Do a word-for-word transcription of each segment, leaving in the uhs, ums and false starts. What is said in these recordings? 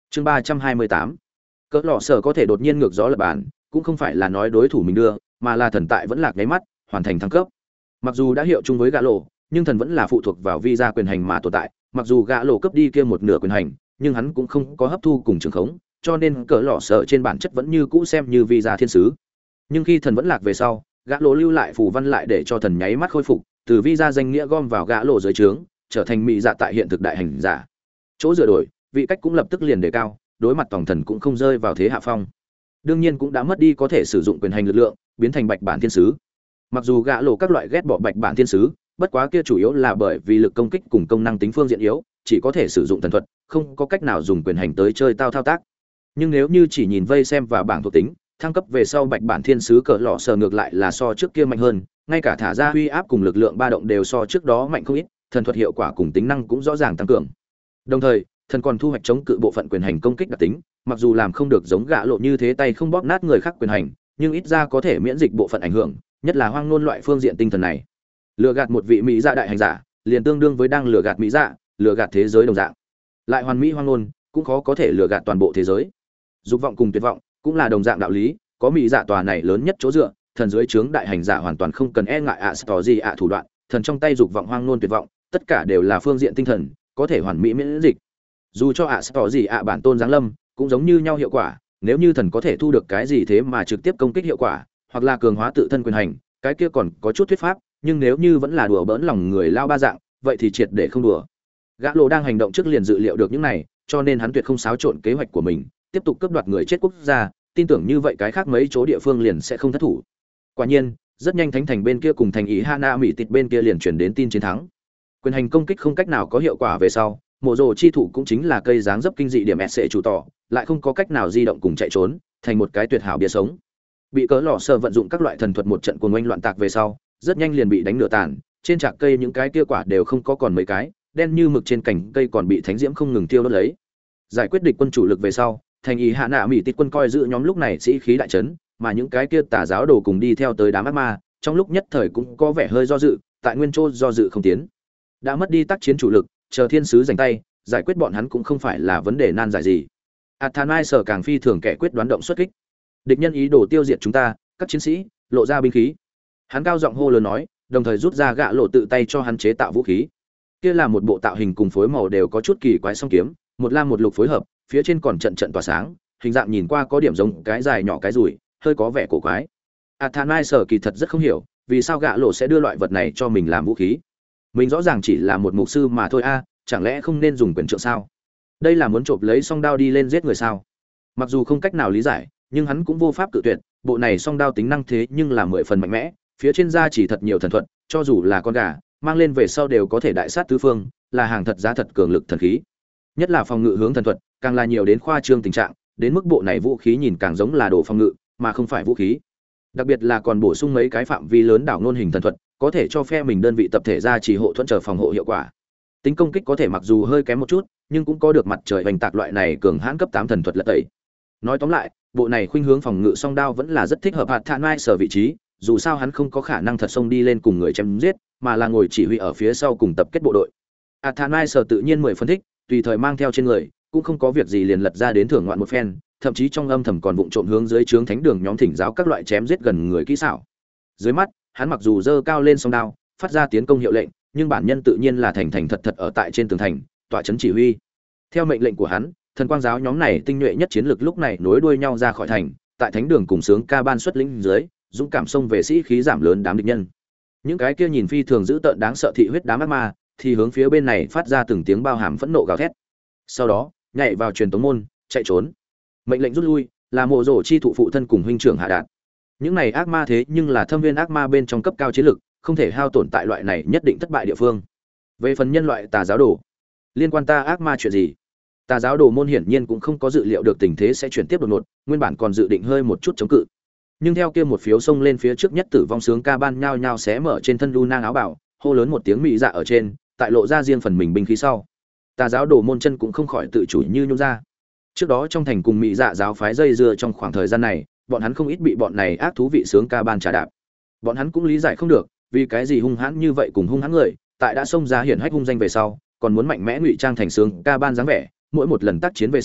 Chương ba trăm hai mươi tám. Cỡ lọ sở có thể đột nhiên ngược gió lập bàn, cũng không phải là nói đối thủ mình đưa, mà là thần tại vẫn lạc nháy mắt, hoàn thành thăng cấp. Mặc dù đã hiệu chung với gã lộ, nhưng thần vẫn là phụ thuộc vào visa quyền hành mà tồn tại, mặc dù gã lộ cấp đi kia một nửa quyền hành, nhưng hắn cũng không có hấp thu cùng trường khống, cho nên cỡ lọ sở trên bản chất vẫn như cũ xem như visa thiên sứ. Nhưng khi thần vẫn lạc về sau, gã lộ lưu lại phù văn lại để cho thần nháy mắt khôi phục, từ visa danh nghĩa gom vào gã lộ dưới trướng, trở thành mỹ dạ tại hiện thực đại hành giả. Chỗ dựa đổi, vị cách cũng lập tức liền đề cao, đối mặt tổng thần cũng không rơi vào thế hạ phong. Đương nhiên cũng đã mất đi có thể sử dụng quyền hành lực lượng, biến thành bạch bản thiên sứ. Mặc dù gã lộ các loại ghét bỏ bạch bản thiên sứ, bất quá kia chủ yếu là bởi vì lực công kích cùng công năng tính phương diện yếu, chỉ có thể sử dụng thần thuật, không có cách nào dùng quyền hành tới chơi tao thao tác. Nhưng nếu như chỉ nhìn vây xem và bảng thuộc tính, thăng cấp về sau bạch bản thiên sứ cỡ lọ sờ ngược lại là so trước kia mạnh hơn, ngay cả thả ra uy áp cùng lực lượng ba động đều so trước đó mạnh không ít, thần thuật hiệu quả cùng tính năng cũng rõ ràng tăng cường. Đồng thời, thần còn thu hoạch chống cự bộ phận quyền hành công kích đặc tính, mặc dù làm không được giống gã lộ như thế tay không bóp nát người khác quyền hành, nhưng ít ra có thể miễn dịch bộ phận ảnh hưởng, nhất là hoang ngôn loại phương diện tinh thần này. Lừa gạt một vị mỹ dạ đại hành giả, liền tương đương với đang lừa gạt mỹ dạ, lừa gạt thế giới đồng dạng. Lại hoàn mỹ hoang ngôn, cũng khó có thể lừa gạt toàn bộ thế giới. Dục vọng cùng tuyệt vọng, cũng là đồng dạng đạo lý, có mỹ dạ tòa này lớn nhất chỗ dựa, thần dưới trướng đại hành giả hoàn toàn không cần e ngại ạ à gì ạ thủ đoạn, thần trong tay dục vọng hoang ngôn tuyệt vọng, tất cả đều là phương diện tinh thần, có thể hoàn mỹ miễn dịch. Dù cho ạ à gì ạ bản tôn giáng lâm, cũng giống như nhau hiệu quả, nếu như thần có thể thu được cái gì thế mà trực tiếp công kích hiệu quả, hoặc là cường hóa tự thân quyền hành, cái kia còn có chút thuyết pháp, nhưng nếu như vẫn là đùa bỡn lòng người lao ba dạng, vậy thì triệt để không đùa. Gã lộ đang hành động trước liền dự liệu được những này, cho nên hắn tuyệt không xáo trộn kế hoạch của mình, tiếp tục cướp đoạt người chết quốc gia, tin tưởng như vậy cái khác mấy chỗ địa phương liền sẽ không thất thủ. Quả nhiên, rất nhanh thánh thành bên kia cùng thành ý Hana Mỹ Tịt bên kia liền truyền đến tin chiến thắng. Quyền hành công kích không cách nào có hiệu quả về sau, mộ rồ chi thủ cũng chính là cây dáng dấp kinh dị điểm sẽ chủ tỏ, lại không có cách nào di động cùng chạy trốn, thành một cái tuyệt hảo bia sống. Bị cỡ lọ sờ vận dụng các loại thần thuật một trận cuồng oanh loạn tạc về sau, rất nhanh liền bị đánh nửa tàn, trên trạc cây những cái kia quả đều không có còn mấy cái, đen như mực trên cành cây còn bị thánh diễm không ngừng tiêu đốt lấy. Giải quyết địch quân chủ lực về sau, thành ý hạ nạ mỹ tịt quân coi giữ nhóm lúc này sĩ khí đại trấn, mà những cái kia tà giáo đồ cùng đi theo tới đám ác ma, trong lúc nhất thời cũng có vẻ hơi do dự, tại nguyên chỗ do dự không tiến. Đã mất đi tác chiến chủ lực, chờ thiên sứ giành tay, giải quyết bọn hắn cũng không phải là vấn đề nan giải gì. Athanai sở càng phi thường kẻ quyết đoán động xuất kích. Địch nhân ý đồ tiêu diệt chúng ta, các chiến sĩ, lộ ra binh khí. Hắn cao giọng hô lớn nói, đồng thời rút ra gạ lộ tự tay cho hắn chế tạo vũ khí. Kia là một bộ tạo hình cùng phối màu đều có chút kỳ quái song kiếm, một lam một lục phối hợp, phía trên còn trận trận tỏa sáng, hình dạng nhìn qua có điểm giống cái dài nhỏ cái rùi, hơi có vẻ cổ quái. Athanai sở kỳ thật rất không hiểu, vì sao gạ lộ sẽ đưa loại vật này cho mình làm vũ khí. Mình rõ ràng chỉ là một mục sư mà thôi a, chẳng lẽ không nên dùng quyền trượng sao? Đây là muốn chộp lấy song đao đi lên giết người sao? Mặc dù không cách nào lý giải, nhưng hắn cũng vô pháp cự tuyệt, bộ này song đao tính năng thế nhưng là mười phần mạnh mẽ, phía trên da chỉ thật nhiều thần thuật, cho dù là con gà, mang lên về sau đều có thể đại sát tứ phương, là hàng thật giá thật cường lực thần khí. Nhất là phòng ngự hướng thần thuật, càng là nhiều đến khoa trương tình trạng, đến mức bộ này vũ khí nhìn càng giống là đồ phòng ngự, mà không phải vũ khí. Đặc biệt là còn bổ sung mấy cái phạm vi lớn đảo ngôn hình thần thuật, có thể cho phe mình đơn vị tập thể ra chỉ hộ thuẫn trở phòng hộ hiệu quả. Tính công kích có thể mặc dù hơi kém một chút, nhưng cũng có được mặt trời hoành tạc loại này cường hãn cấp tám thần thuật lật tẩy. Nói tóm lại, bộ này khuynh hướng phòng ngự song đao vẫn là rất thích hợp hạt Than Mai sở vị trí, dù sao hắn không có khả năng thật xông đi lên cùng người chém giết, mà là ngồi chỉ huy ở phía sau cùng tập kết bộ đội. hạt Than Mai sở tự nhiên mười phân thích, tùy thời mang theo trên người, cũng không có việc gì liền lật ra đến thưởng ngoạn một phen, thậm chí trong âm thầm còn vụng trộm hướng dưới trướng thánh đường nhóm thỉnh giáo các loại chém giết gần người kỹ xảo. Dưới mắt, hắn mặc dù giơ cao lên song đao, phát ra tiến công hiệu lệnh, nhưng bản nhân tự nhiên là thành thành thật thật ở tại trên tường thành, tọa trấn chỉ huy. Theo mệnh lệnh của hắn, thần quang giáo nhóm này tinh nhuệ nhất chiến lực lúc này nối đuôi nhau ra khỏi thành, tại thánh đường cùng sướng ca ban xuất lĩnh dưới, dũng cảm xông về sĩ khí giảm lớn đám địch nhân. Những cái kia nhìn phi thường dữ tợn đáng sợ thị huyết đám ác ma, thì hướng phía bên này phát ra từng tiếng bao hàm phẫn nộ gào thét. Sau đó, nhảy vào truyền tống môn, chạy trốn. Mệnh lệnh rút lui, là mộ rổ chi thụ phụ thân cùng huynh trưởng hạ đạt. Những này ác ma thế nhưng là thâm viên ác ma bên trong cấp cao chiến lực, không thể hao tổn tại loại này nhất định thất bại địa phương. Về phần nhân loại tà giáo đồ, liên quan ta ác ma chuyện gì? Tà giáo đồ môn hiển nhiên cũng không có dự liệu được tình thế sẽ chuyển tiếp đột ngột, nguyên bản còn dự định hơi một chút chống cự. Nhưng theo kia một phiếu xông lên phía trước nhất tử vong sướng ca ban nhao nhao xé mở trên thân lu nang áo bảo, hô lớn một tiếng mị dạ ở trên, tại lộ ra riêng phần mình binh khí sau. Tà giáo đồ môn chân cũng không khỏi tự chủ như nhung ra. Trước đó trong thành cùng mị dạ giáo phái dây dưa trong khoảng thời gian này, bọn hắn không ít bị bọn này ác thú vị sướng ca ban trả đạp. Bọn hắn cũng lý giải không được, vì cái gì hung hãn như vậy cùng hung hãn người, tại đã xông ra hiển hách hung danh về sau, còn muốn mạnh mẽ ngụy trang thành sướng ca ban dáng vẻ, mỗi một lần tác chiến về sau,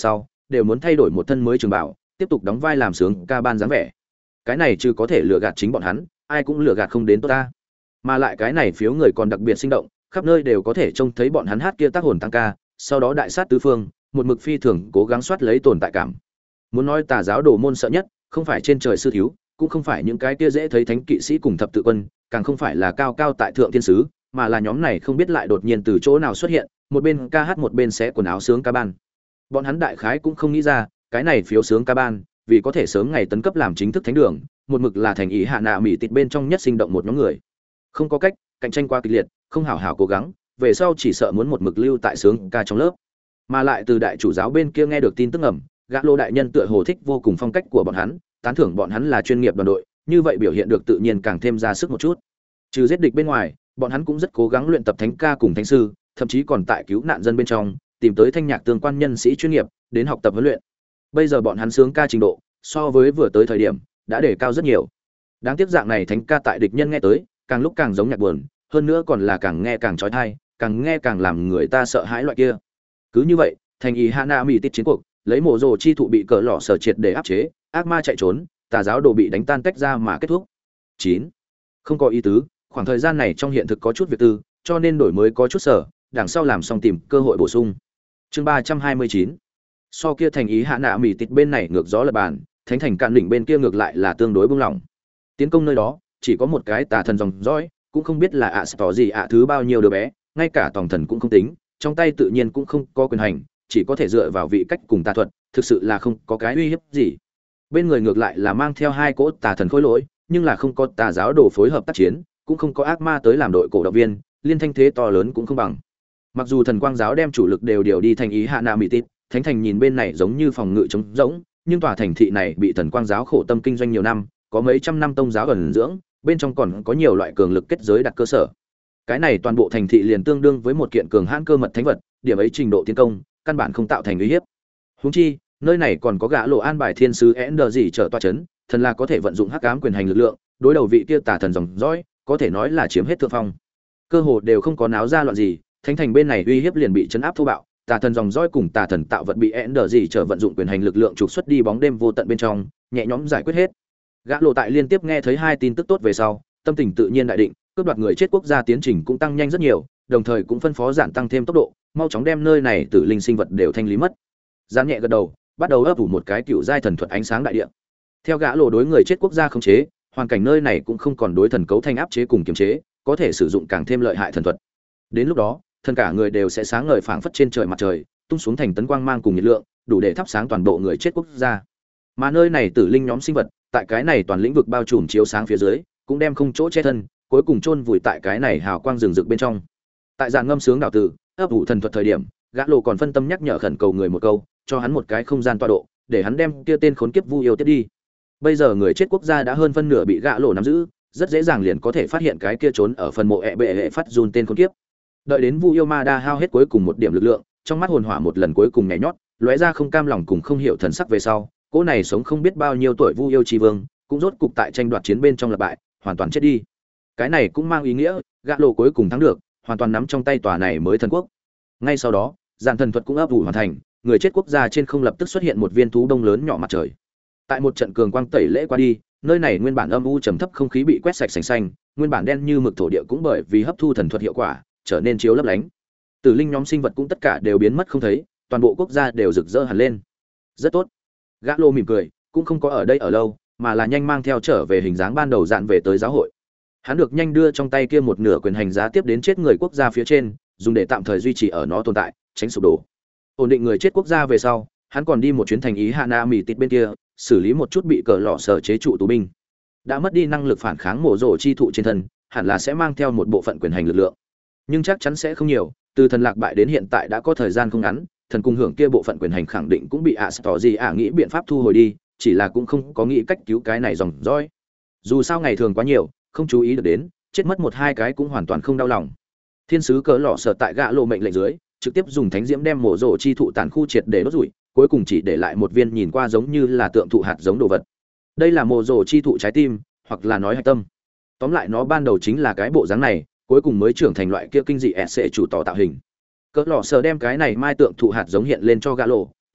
đều muốn thay đổi một thân mới trường bảo tiếp tục đóng vai làm sướng ca ban dáng vẻ. Cái này chứ có thể lừa gạt chính bọn hắn, ai cũng lừa gạt không đến tốt ta. Mà lại cái này phiếu người còn đặc biệt sinh động, khắp nơi đều có thể trông thấy bọn hắn hát kia tác hồn tăng ca, sau đó đại sát tứ phương, một mực phi thường cố gắng soát lấy tồn tại cảm. Muốn nói tà giáo đồ môn sợ nhất, không phải trên trời sư thiếu, cũng không phải những cái kia dễ thấy thánh kỵ sĩ cùng thập tự quân, càng không phải là cao cao tại thượng thiên sứ, mà là nhóm này không biết lại đột nhiên từ chỗ nào xuất hiện, một bên ca hát một bên xé quần áo sướng ca ban. Bọn hắn đại khái cũng không nghĩ ra, cái này phiếu sướng ca ban, vì có thể sớm ngày tấn cấp làm chính thức thánh đường, một mực là thành ý hạ nạ mỹ tịt bên trong nhất sinh động một nhóm người. Không có cách, cạnh tranh quá kịch liệt, không hảo hảo cố gắng, về sau chỉ sợ muốn một mực lưu tại sướng ca trong lớp. Mà lại từ đại chủ giáo bên kia nghe được tin tức ẩm, gã lô đại nhân tựa hồ thích vô cùng phong cách của bọn hắn, tán thưởng bọn hắn là chuyên nghiệp đoàn đội, như vậy biểu hiện được tự nhiên càng thêm ra sức một chút. Trừ giết địch bên ngoài, bọn hắn cũng rất cố gắng luyện tập thánh ca cùng thánh sư, thậm chí còn tại cứu nạn dân bên trong tìm tới thanh nhạc tương quan nhân sĩ chuyên nghiệp đến học tập huấn luyện. Bây giờ bọn hắn sướng ca trình độ so với vừa tới thời điểm đã đề cao rất nhiều. Đáng tiếc dạng này thánh ca tại địch nhân nghe tới càng lúc càng giống nhạc buồn, hơn nữa còn là càng nghe càng chói tai, càng nghe càng làm người ta sợ hãi loại kia. Cứ như vậy, thành ý Hana mỹ tít chiến cuộc, lấy mổ rồ chi thụ bị cỡ lọ sở triệt để áp chế, ác ma chạy trốn, tà giáo đồ bị đánh tan tách ra mà kết thúc. chín. Không có ý tứ, khoảng thời gian này trong hiện thực có chút việc tư, cho nên đổi mới có chút sở, đằng sau làm xong tìm cơ hội bổ sung. Chương ba trăm hai mươi chín. So kia thành ý hạ nạ mỹ tịt bên này ngược gió là bàn, thánh thành cạn đỉnh bên kia ngược lại là tương đối bướng lỏng. Tiến công nơi đó, chỉ có một cái tà thần dòng dõi, cũng không biết là ạ à tỏ gì ạ thứ bao nhiêu đứa bé, ngay cả tổng thần cũng không tính, trong tay tự nhiên cũng không có quyền hành, chỉ có thể dựa vào vị cách cùng tà thuật, thực sự là không có cái uy hiếp gì. Bên người ngược lại là mang theo hai cỗ tà thần khối lỗi, nhưng là không có tà giáo đồ phối hợp tác chiến, cũng không có ác ma tới làm đội cổ động viên, liên thanh thế to lớn cũng không bằng. Mặc dù thần quang giáo đem chủ lực đều điều đi thành ý hạ nạ mỹ tít, thánh thành nhìn bên này giống như phòng ngự trống rỗng, nhưng tòa thành thị này bị thần quang giáo khổ tâm kinh doanh nhiều năm, có mấy trăm năm tông giáo ẩn dưỡng, bên trong còn có nhiều loại cường lực kết giới đặt cơ sở. Cái này toàn bộ thành thị liền tương đương với một kiện cường hãn cơ mật thánh vật, điểm ấy trình độ tiến công, căn bản không tạo thành uy hiếp. Huống chi, nơi này còn có gã lộ an bài thiên sứ Ender gì trở tọa chấn, thần là có thể vận dụng hắc ám quyền hành lực lượng, đối đầu vị kia tà thần dòng dõi, có thể nói là chiếm hết thượng phong. Cơ hồ đều không có náo ra loạn gì, thánh thành bên này uy hiếp liền bị chấn áp thô bạo, tà thần dòng dõi cùng tà thần tạo vật bị Ender gì trở vận dụng quyền hành lực lượng trục xuất đi bóng đêm vô tận bên trong, nhẹ nhõm giải quyết hết. Gã lộ tại liên tiếp nghe thấy hai tin tức tốt về sau, tâm tình tự nhiên đại định, cướp đoạt người chết quốc gia tiến trình cũng tăng nhanh rất nhiều, đồng thời cũng phân phó giản tăng thêm tốc độ, mau chóng đem nơi này tử linh sinh vật đều thanh lý mất. Giản nhẹ gật đầu, bắt đầu ấp ủ một cái cựu giai thần thuật ánh sáng đại địa. Theo gã lộ đối người chết quốc gia khống chế, hoàn cảnh nơi này cũng không còn đối thần cấu thanh áp chế cùng kiềm chế, có thể sử dụng càng thêm lợi hại thần thuật. Đến lúc đó, thần cả người đều sẽ sáng ngời phảng phất trên trời mặt trời, tung xuống thành tấn quang mang cùng nhiệt lượng, đủ để thắp sáng toàn bộ người chết quốc gia. Mà nơi này tử linh nhóm sinh vật, tại cái này toàn lĩnh vực bao trùm chiếu sáng phía dưới, cũng đem không chỗ che thân, cuối cùng chôn vùi tại cái này hào quang rừng rực bên trong. Tại dạng ngâm sướng đạo tử, ấp ủ thần thuật thời điểm, gã lộ còn phân tâm nhắc nhở khẩn cầu người một câu, cho hắn một cái không gian tọa độ, để hắn đem kia tên khốn kiếp Vu yêu tiếp đi. Bây giờ người chết quốc gia đã hơn phân nửa bị gã lộ nắm giữ, rất dễ dàng liền có thể phát hiện cái kia trốn ở phần mộ ẹ bệ hệ phát run tên khốn kiếp. Đợi đến Vu yêu ma đa hao hết cuối cùng một điểm lực lượng, trong mắt hồn hỏa một lần cuối cùng nhảy nhót, lóe ra không cam lòng cùng không hiểu thần sắc về sau, cỗ này sống không biết bao nhiêu tuổi Vu yêu tri vương, cũng rốt cục tại tranh đoạt chiến bên trong lập bại, hoàn toàn chết đi. Cái này cũng mang ý nghĩa, gã lộ cuối cùng thắng được, hoàn toàn nắm trong tay tòa này mới thần quốc. Ngay sau đó, giản thần thuật cũng ấp ủ hoàn thành, người chết quốc gia trên không lập tức xuất hiện một viên thú đông lớn nhỏ mặt trời. Tại một trận cường quang tẩy lễ qua đi, nơi này nguyên bản âm u trầm thấp không khí bị quét sạch sành xanh, nguyên bản đen như mực thổ địa cũng bởi vì hấp thu thần thuật hiệu quả, trở nên chiếu lấp lánh. Tử linh nhóm sinh vật cũng tất cả đều biến mất không thấy, toàn bộ quốc gia đều rực rỡ hẳn lên. Rất tốt. Gã lô mỉm cười, cũng không có ở đây ở lâu, mà là nhanh mang theo trở về hình dáng ban đầu dạn về tới giáo hội. Hắn được nhanh đưa trong tay kia một nửa quyền hành giá tiếp đến chết người quốc gia phía trên, dùng để tạm thời duy trì ở nó tồn tại, tránh sụp đổ. Ổn định người chết quốc gia về sau, hắn còn đi một chuyến thành ý Hana mỹ tít bên kia, xử lý một chút bị cờ lọ sở chế trụ tù binh. Đã mất đi năng lực phản kháng mổ rổ chi thụ trên thân, hẳn là sẽ mang theo một bộ phận quyền hành lực lượng, nhưng chắc chắn sẽ không nhiều. Từ thần lạc bại đến hiện tại đã có thời gian không ngắn, thần cung hưởng kia bộ phận quyền hành khẳng định cũng bị ạ tỏ gì ạ nghĩ biện pháp thu hồi đi, chỉ là cũng không có nghĩ cách cứu cái này dòng dõi. Dù sao ngày thường quá nhiều, không chú ý được đến, chết mất một hai cái cũng hoàn toàn không đau lòng. Thiên sứ cỡ lọ sở tại gã lộ mệnh lệnh dưới, trực tiếp dùng thánh diễm đem mổ rổ chi thụ tàn khu triệt để đốt rủi, cuối cùng chỉ để lại một viên nhìn qua giống như là tượng thụ hạt giống đồ vật. Đây là mổ rổ chi thụ trái tim, hoặc là nói hạch tâm. Tóm lại nó ban đầu chính là cái bộ dáng này, cuối cùng mới trưởng thành loại kia kinh dị sẽ chủ tỏ tạo hình. Cỡ lọ sở đem cái này mai tượng thụ hạt giống hiện lên cho gã lộ,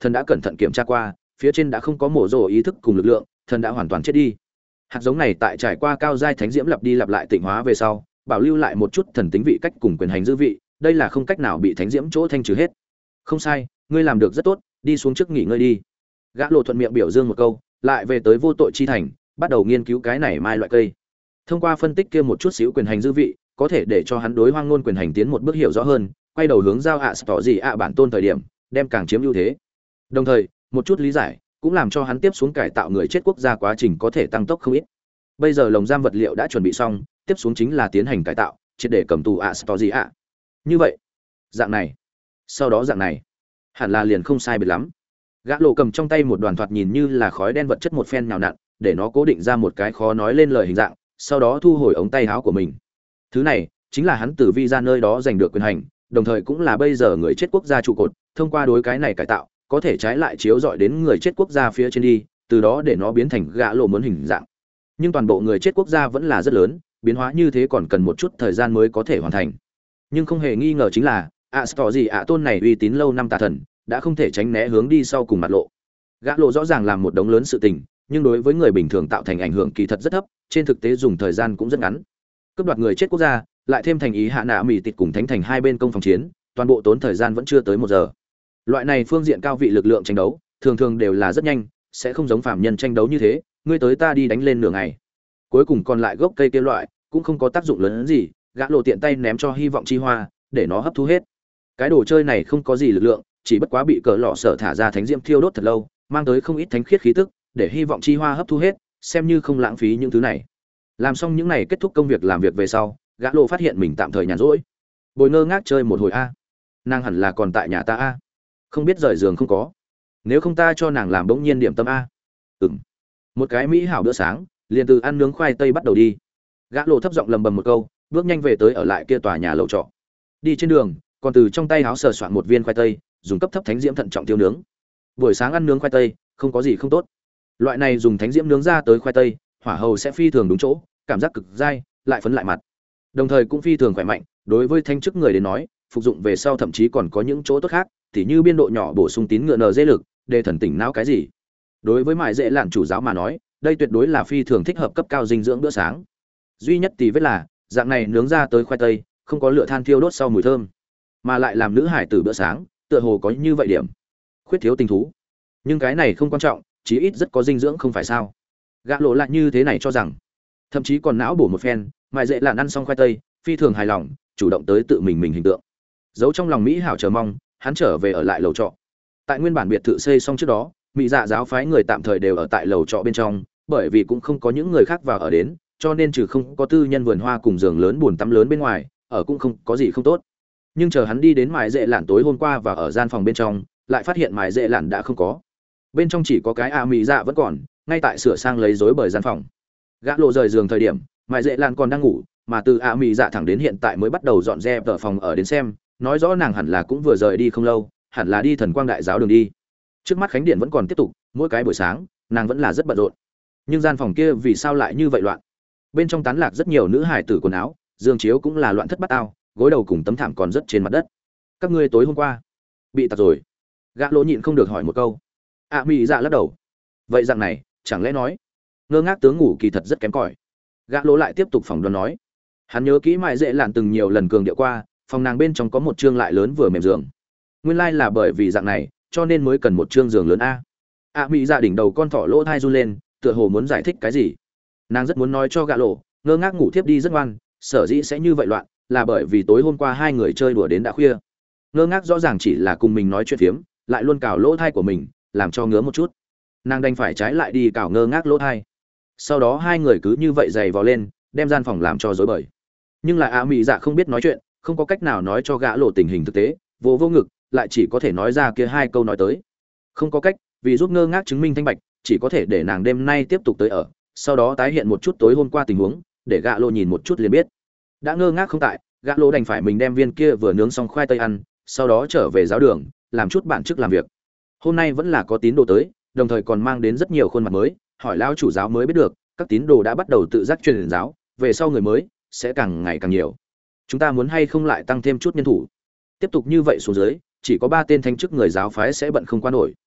thần đã cẩn thận kiểm tra qua, phía trên đã không có mổ rồ ý thức cùng lực lượng, thần đã hoàn toàn chết đi. Hạt giống này tại trải qua cao giai thánh diễm lặp đi lặp lại tịnh hóa về sau, bảo lưu lại một chút thần tính vị cách cùng quyền hành dư vị, đây là không cách nào bị thánh diễm chỗ thanh trừ hết. Không sai, ngươi làm được rất tốt, đi xuống trước nghỉ ngơi đi. Gã lộ thuận miệng biểu dương một câu, lại về tới vô tội chi thành, bắt đầu nghiên cứu cái này mai loại cây. Thông qua phân tích kia một chút xíu quyền hành dư vị, có thể để cho hắn đối hoang ngôn quyền hành tiến một bước hiểu rõ hơn, quay đầu hướng giao ạ tỏ gì ạ bản tôn thời điểm, đem càng chiếm ưu thế. Đồng thời, một chút lý giải cũng làm cho hắn tiếp xuống cải tạo người chết quốc gia quá trình có thể tăng tốc không ít. Bây giờ lồng giam vật liệu đã chuẩn bị xong, tiếp xuống chính là tiến hành cải tạo, triệt để cầm tù ạ tỏ gì ạ. Như vậy, dạng này, sau đó dạng này, hẳn là liền không sai biệt lắm. Gã lộ cầm trong tay một đoàn thoạt nhìn như là khói đen vật chất một phen nhào nặn, để nó cố định ra một cái khó nói lên lời hình dạng, sau đó thu hồi ống tay áo của mình. Thứ này chính là hắn từ vi ra nơi đó giành được quyền hành, đồng thời cũng là bây giờ người chết quốc gia trụ cột, thông qua đối cái này cải tạo, có thể trái lại chiếu dọi đến người chết quốc gia phía trên đi, từ đó để nó biến thành gã lộ muốn hình dạng. Nhưng toàn bộ người chết quốc gia vẫn là rất lớn, biến hóa như thế còn cần một chút thời gian mới có thể hoàn thành. Nhưng không hề nghi ngờ chính là, ạ tỏ gì ạ tôn này uy tín lâu năm tà thần, đã không thể tránh né hướng đi sau cùng mặt lộ. Gã lộ rõ ràng làm một đống lớn sự tình, nhưng đối với người bình thường tạo thành ảnh hưởng kỳ thật rất thấp, trên thực tế dùng thời gian cũng rất ngắn. Cướp đoạt người chết quốc gia, lại thêm thành ý hạ nạ mỉ tịt cùng thánh thành hai bên công phòng chiến, toàn bộ tốn thời gian vẫn chưa tới một giờ. Loại này phương diện cao vị lực lượng tranh đấu, thường thường đều là rất nhanh, sẽ không giống phàm nhân tranh đấu như thế, ngươi tới ta đi đánh lên nửa ngày. Cuối cùng còn lại gốc cây kia loại, cũng không có tác dụng lớn hơn gì, gã lộ tiện tay ném cho hy vọng chi hoa, để nó hấp thu hết. Cái đồ chơi này không có gì lực lượng, chỉ bất quá bị cỡ lọ sở thả ra thánh diễm thiêu đốt thật lâu, mang tới không ít thánh khiết khí tức, để hy vọng chi hoa hấp thu hết, xem như không lãng phí những thứ này. Làm xong những này kết thúc công việc làm việc về sau, gã lộ phát hiện mình tạm thời nhàn rỗi. Bồi ngơ ngác chơi một hồi a. Nàng hẳn là còn tại nhà ta a. Không biết rời giường không có. Nếu không ta cho nàng làm bỗng nhiên điểm tâm a. Ừm. Một cái mỹ hảo bữa sáng, liền từ ăn nướng khoai tây bắt đầu đi. Gã lộ thấp giọng lầm bầm một câu, bước nhanh về tới ở lại kia tòa nhà lầu trọ. Đi trên đường, còn từ trong tay háo sờ soạn một viên khoai tây, dùng cấp thấp thánh diễm thận trọng tiêu nướng. Buổi sáng ăn nướng khoai tây, không có gì không tốt. Loại này dùng thánh diễm nướng ra tới khoai tây, hỏa hầu sẽ phi thường đúng chỗ, cảm giác cực dai, lại phấn lại mặt. Đồng thời cũng phi thường khỏe mạnh, đối với thanh chức người đến nói, phục dụng về sau thậm chí còn có những chỗ tốt khác, tỉ như biên độ nhỏ bổ sung tín ngựa nờ dễ lực, để thần tỉnh não cái gì. Đối với mại dễ lạn chủ giáo mà nói, đây tuyệt đối là phi thường thích hợp cấp cao dinh dưỡng bữa sáng. Duy nhất tí vết là, dạng này nướng ra tới khoai tây, không có lửa than thiêu đốt sau mùi thơm, mà lại làm nữ hải tử bữa sáng, tựa hồ có như vậy điểm khuyết thiếu tình thú. Nhưng cái này không quan trọng, chí ít rất có dinh dưỡng không phải sao? Gã lộ lại như thế này cho rằng, thậm chí còn não bổ một phen, mại dễ lạn ăn xong khoai tây, phi thường hài lòng, chủ động tới tự mình mình hình tượng. Giấu trong lòng mỹ hảo chờ mong, hắn trở về ở lại lầu trọ. Tại nguyên bản biệt thự xây xong trước đó, mỹ dạ giáo phái người tạm thời đều ở tại lầu trọ bên trong, bởi vì cũng không có những người khác vào ở đến, cho nên trừ không có tư nhân vườn hoa cùng giường lớn buồn tắm lớn bên ngoài, ở cũng không có gì không tốt. Nhưng chờ hắn đi đến mại dễ lạn tối hôm qua và ở gian phòng bên trong, lại phát hiện mại dễ lạn đã không có. Bên trong chỉ có cái a mỹ dạ vẫn còn, ngay tại sửa sang lấy rối bời gian phòng. Gã lộ rời giường thời điểm, mại dễ lạn còn đang ngủ, mà từ a mỹ dạ thẳng đến hiện tại mới bắt đầu dọn dẹp ở phòng ở đến xem, nói rõ nàng hẳn là cũng vừa rời đi không lâu, hẳn là đi thần quang đại giáo đường đi. Trước mắt khánh điện vẫn còn tiếp tục, mỗi cái buổi sáng, nàng vẫn là rất bận rộn. Nhưng gian phòng kia vì sao lại như vậy loạn? Bên trong tán lạc rất nhiều nữ hải tử quần áo, giường chiếu cũng là loạn thất bát ao, gối đầu cùng tấm thảm còn rất trên mặt đất. Các ngươi tối hôm qua bị tạt rồi? Gã lỗ nhịn không được hỏi một câu. A mỹ dạ lắc đầu. Vậy dạng này, chẳng lẽ nói ngơ ngác tướng ngủ kỳ thật rất kém cỏi? Gã lỗ lại tiếp tục phỏng đoán nói. Hắn nhớ kỹ mại dễ lạn từng nhiều lần cường điệu qua, phòng nàng bên trong có một chương lại lớn vừa mềm giường. Nguyên lai là bởi vì dạng này, cho nên mới cần một chương giường lớn a. A mỹ dạ đỉnh đầu con thỏ lỗ thai run lên, tựa hồ muốn giải thích cái gì. Nàng rất muốn nói cho gã lỗ, ngơ ngác ngủ thiếp đi rất ngoan, sở dĩ sẽ như vậy loạn, là bởi vì tối hôm qua hai người chơi đùa đến đã khuya. Ngơ ngác rõ ràng chỉ là cùng mình nói chuyện phiếm, lại luôn cào lỗ thai của mình, làm cho ngứa một chút. Nàng đành phải trái lại đi cào ngơ ngác lỗ thai. Sau đó hai người cứ như vậy giày vò lên, đem gian phòng làm cho rối bời. Nhưng lại a mỹ dạ không biết nói chuyện, không có cách nào nói cho gã lộ tình hình thực tế, vô vô ngực, lại chỉ có thể nói ra kia hai câu nói tới. Không có cách, vì giúp ngơ ngác chứng minh thanh bạch, chỉ có thể để nàng đêm nay tiếp tục tới ở, sau đó tái hiện một chút tối hôm qua tình huống, để gã lộ nhìn một chút liền biết. Đã ngơ ngác không tại, gã lộ đành phải mình đem viên kia vừa nướng xong khoai tây ăn, sau đó trở về giáo đường, làm chút bản chức làm việc. Hôm nay vẫn là có tín đồ tới, đồng thời còn mang đến rất nhiều khuôn mặt mới, hỏi lão chủ giáo mới biết được, các tín đồ đã bắt đầu tự giác truyền giáo, về sau người mới sẽ càng ngày càng nhiều. Chúng ta muốn hay không lại tăng thêm chút nhân thủ? Tiếp tục như vậy xuống dưới, chỉ có ba tên thánh chức người giáo phái sẽ bận không qua nổi.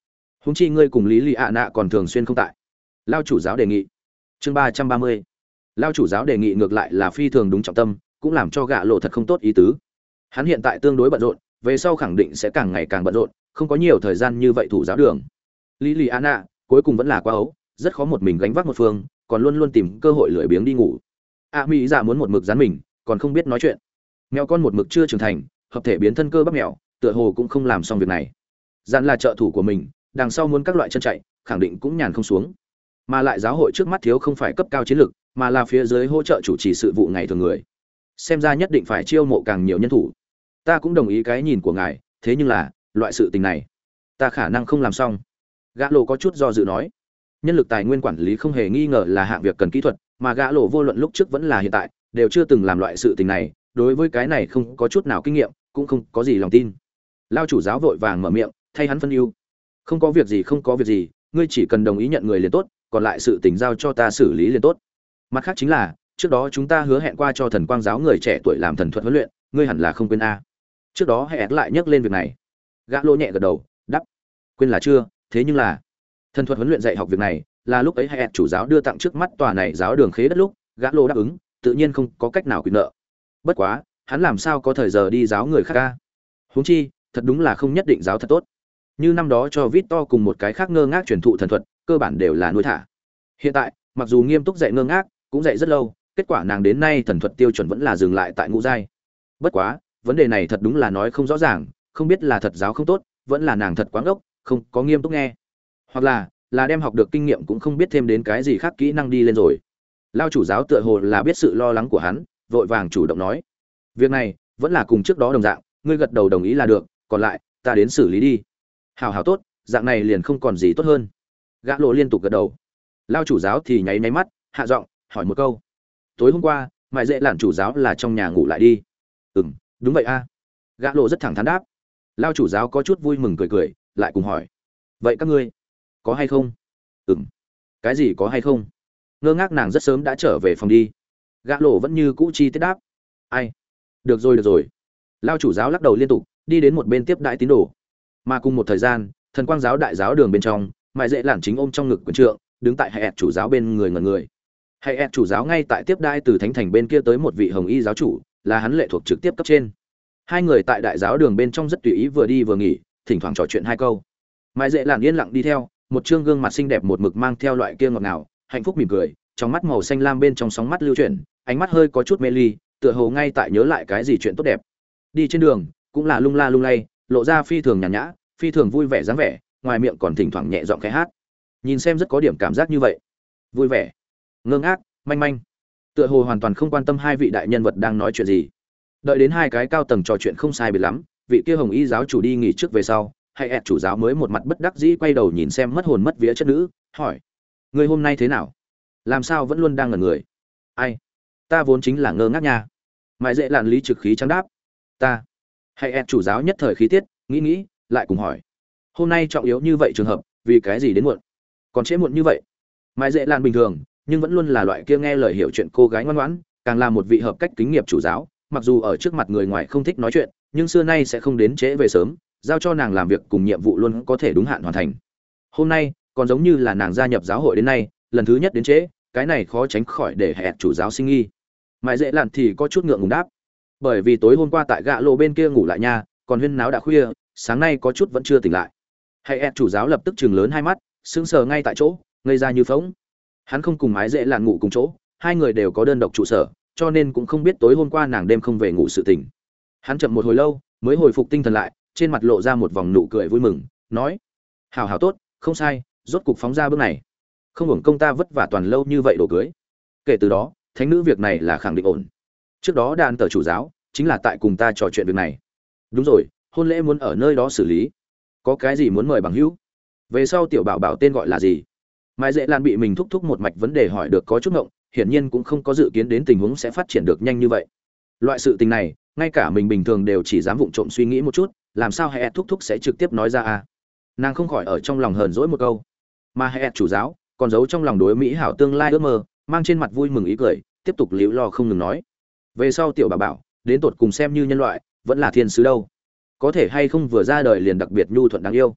Huống chi ngươi cùng lý lì ạ nạ còn thường xuyên không tại. Lao chủ giáo đề nghị. Chương ba trăm ba mươi. Lao chủ giáo đề nghị ngược lại là phi thường đúng trọng tâm, cũng làm cho gạ lộ thật không tốt ý tứ. Hắn hiện tại tương đối bận rộn, về sau khẳng định sẽ càng ngày càng bận rộn, không có nhiều thời gian như vậy thủ giáo đường. Lý lì ạ nạ cuối cùng vẫn là quá ấu, rất khó một mình gánh vác một phương, còn luôn luôn tìm cơ hội lười biếng đi ngủ. A mỹ dạ muốn một mực dán mình, còn không biết nói chuyện. Mèo con một mực chưa trưởng thành, hợp thể biến thân cơ bắp mèo, tựa hồ cũng không làm xong việc này. Dàn là trợ thủ của mình, đằng sau muốn các loại chân chạy, khẳng định cũng nhàn không xuống. Mà lại giáo hội trước mắt thiếu không phải cấp cao chiến lực, mà là phía dưới hỗ trợ chủ trì sự vụ ngày thường người. Xem ra nhất định phải chiêu mộ càng nhiều nhân thủ. Ta cũng đồng ý cái nhìn của ngài, thế nhưng là, loại sự tình này, ta khả năng không làm xong. Gã lộ có chút do dự nói. Nhân lực tài nguyên quản lý không hề nghi ngờ là hạng việc cần kỹ thuật, mà gã lộ vô luận lúc trước vẫn là hiện tại, đều chưa từng làm loại sự tình này, đối với cái này không có chút nào kinh nghiệm, cũng không có gì lòng tin. Lao chủ giáo vội vàng mở miệng, thay hắn phân ưu. Không có việc gì, không có việc gì, ngươi chỉ cần đồng ý nhận người liền tốt, còn lại sự tình giao cho ta xử lý liền tốt. Mặt khác chính là, trước đó chúng ta hứa hẹn qua cho thần quang giáo người trẻ tuổi làm thần thuật huấn luyện, ngươi hẳn là không quên a. Trước đó hẹn lại nhắc lên việc này. Gã lô nhẹ gật đầu, đáp, quên là chưa, thế nhưng là thần thuật huấn luyện dạy học việc này, là lúc ấy hẹn chủ giáo đưa tặng trước mắt tòa này giáo đường khế đất lúc, gã lô đáp ứng, tự nhiên không có cách nào quyền nợ. Bất quá, hắn làm sao có thời giờ đi giáo người khác a? Huống chi, thật đúng là không nhất định giáo thật tốt. Như năm đó cho Victor cùng một cái khác ngơ ngác truyền thụ thần thuật, cơ bản đều là nuôi thả. Hiện tại, mặc dù nghiêm túc dạy ngơ ngác, cũng dạy rất lâu, kết quả nàng đến nay thần thuật tiêu chuẩn vẫn là dừng lại tại ngũ giai. Bất quá, vấn đề này thật đúng là nói không rõ ràng, không biết là thật giáo không tốt, vẫn là nàng thật quá ngốc, không có nghiêm túc nghe. Hoặc là, là đem học được kinh nghiệm cũng không biết thêm đến cái gì khác kỹ năng đi lên rồi. Lao chủ giáo tựa hồ là biết sự lo lắng của hắn, vội vàng chủ động nói: "Việc này, vẫn là cùng trước đó đồng dạng, ngươi gật đầu đồng ý là được, còn lại, ta đến xử lý đi." Hảo hảo tốt, dạng này liền không còn gì tốt hơn. Gã lộ liên tục gật đầu. Lao chủ giáo thì nháy nháy mắt, hạ giọng hỏi một câu: "Tối hôm qua, mại dễ lản chủ giáo là trong nhà ngủ lại đi?" "Ừm, đúng vậy a." Gã lộ rất thẳng thắn đáp. Lao chủ giáo có chút vui mừng cười cười, lại cùng hỏi: "Vậy các ngươi có hay không?" "Ừm." "Cái gì có hay không?" Ngơ ngác nàng rất sớm đã trở về phòng đi. Gã lộ vẫn như cũ chi tiết đáp: "Ai? Được rồi được rồi." Lao chủ giáo lắc đầu liên tục, đi đến một bên tiếp đại tín đồ. Mà cùng một thời gian, thần quang giáo đại giáo đường bên trong, mại dễ lản chính ôm trong ngực quyền trượng, đứng tại hệ chủ giáo bên người ngẩn người. Hệ chủ giáo ngay tại tiếp đai từ thánh thành bên kia tới một vị hồng y giáo chủ, là hắn lệ thuộc trực tiếp cấp trên. Hai người tại đại giáo đường bên trong rất tùy ý vừa đi vừa nghỉ, thỉnh thoảng trò chuyện hai câu. Mại dễ lản yên lặng đi theo, một trương gương mặt xinh đẹp một mực mang theo loại kia ngọt ngào, hạnh phúc mỉm cười, trong mắt màu xanh lam bên trong sóng mắt lưu chuyển, ánh mắt hơi có chút mê ly, tựa hồ ngay tại nhớ lại cái gì chuyện tốt đẹp. Đi trên đường, cũng là lung la lung lay, lộ ra phi thường nhàn nhã, phi thường vui vẻ dáng vẻ, ngoài miệng còn thỉnh thoảng nhẹ giọng khẽ hát. Nhìn xem rất có điểm cảm giác như vậy, vui vẻ, ngơ ngác, manh manh, tựa hồ hoàn toàn không quan tâm hai vị đại nhân vật đang nói chuyện gì. Đợi đến hai cái cao tầng trò chuyện không sai biệt lắm, vị kia hồng y giáo chủ đi nghỉ trước về sau, hay ẹt chủ giáo mới một mặt bất đắc dĩ quay đầu nhìn xem mất hồn mất vía chất nữ, hỏi: "Người hôm nay thế nào? Làm sao vẫn luôn đang ngẩn người?" "Ai? Ta vốn chính là ngơ ngác nha." Mãi dễ làn lý trực khí trắng đáp. "Ta." Hay ẹt chủ giáo nhất thời khí tiết, nghĩ nghĩ, lại cùng hỏi: "Hôm nay trọng yếu như vậy trường hợp, vì cái gì đến muộn? Còn trễ muộn như vậy?" Mãi dễ làn bình thường, nhưng vẫn luôn là loại kia nghe lời hiểu chuyện cô gái ngoan ngoãn, càng là một vị hợp cách kính nghiệp chủ giáo, mặc dù ở trước mặt người ngoài không thích nói chuyện, nhưng xưa nay sẽ không đến trễ về sớm, giao cho nàng làm việc cùng nhiệm vụ luôn có thể đúng hạn hoàn thành. Hôm nay, còn giống như là nàng gia nhập giáo hội đến nay, lần thứ nhất đến trễ, cái này khó tránh khỏi để hẹn chủ giáo sinh nghi. Mãi dễ làn thì có chút ngượng ngùng đáp: "Bởi vì tối hôm qua tại gạ lộ bên kia ngủ lại nha, còn huyên náo đã khuya, sáng nay có chút vẫn chưa tỉnh lại." Hẹn chủ giáo lập tức trừng lớn hai mắt, sững sờ ngay tại chỗ, ngây ra như phỗng. Hắn không cùng mái dễ làn ngủ cùng chỗ, hai người đều có đơn độc trụ sở, cho nên cũng không biết tối hôm qua nàng đêm không về ngủ sự tình. Hắn chậm một hồi lâu, mới hồi phục tinh thần lại, trên mặt lộ ra một vòng nụ cười vui mừng, nói: "Hảo hảo tốt, không sai, rốt cục phóng ra bước này. Không hưởng công ta vất vả toàn lâu như vậy đồ cưới." Kể từ đó, thánh nữ việc này là khẳng định ổn. Trước đó đàn tờ chủ giáo chính là tại cùng ta trò chuyện việc này. Đúng rồi, hôn lễ muốn ở nơi đó xử lý. Có cái gì muốn mời bằng hữu? Về sau tiểu bảo bảo tên gọi là gì? Mai dễ lan bị mình thúc thúc một mạch vấn đề hỏi được có chút ngộng, hiển nhiên cũng không có dự kiến đến tình huống sẽ phát triển được nhanh như vậy. Loại sự tình này, ngay cả mình bình thường đều chỉ dám vụng trộm suy nghĩ một chút, làm sao hệ thúc thúc sẽ trực tiếp nói ra à? Nàng không khỏi ở trong lòng hờn dỗi một câu. Mà hệ chủ giáo còn giấu trong lòng đối mỹ hảo tương lai ước mơ, mang trên mặt vui mừng ý cười, tiếp tục liễu lo không ngừng nói: "Về sau tiểu bảo bảo, đến tột cùng xem như nhân loại, vẫn là thiên sứ đâu? Có thể hay không vừa ra đời liền đặc biệt nhu thuận đáng yêu?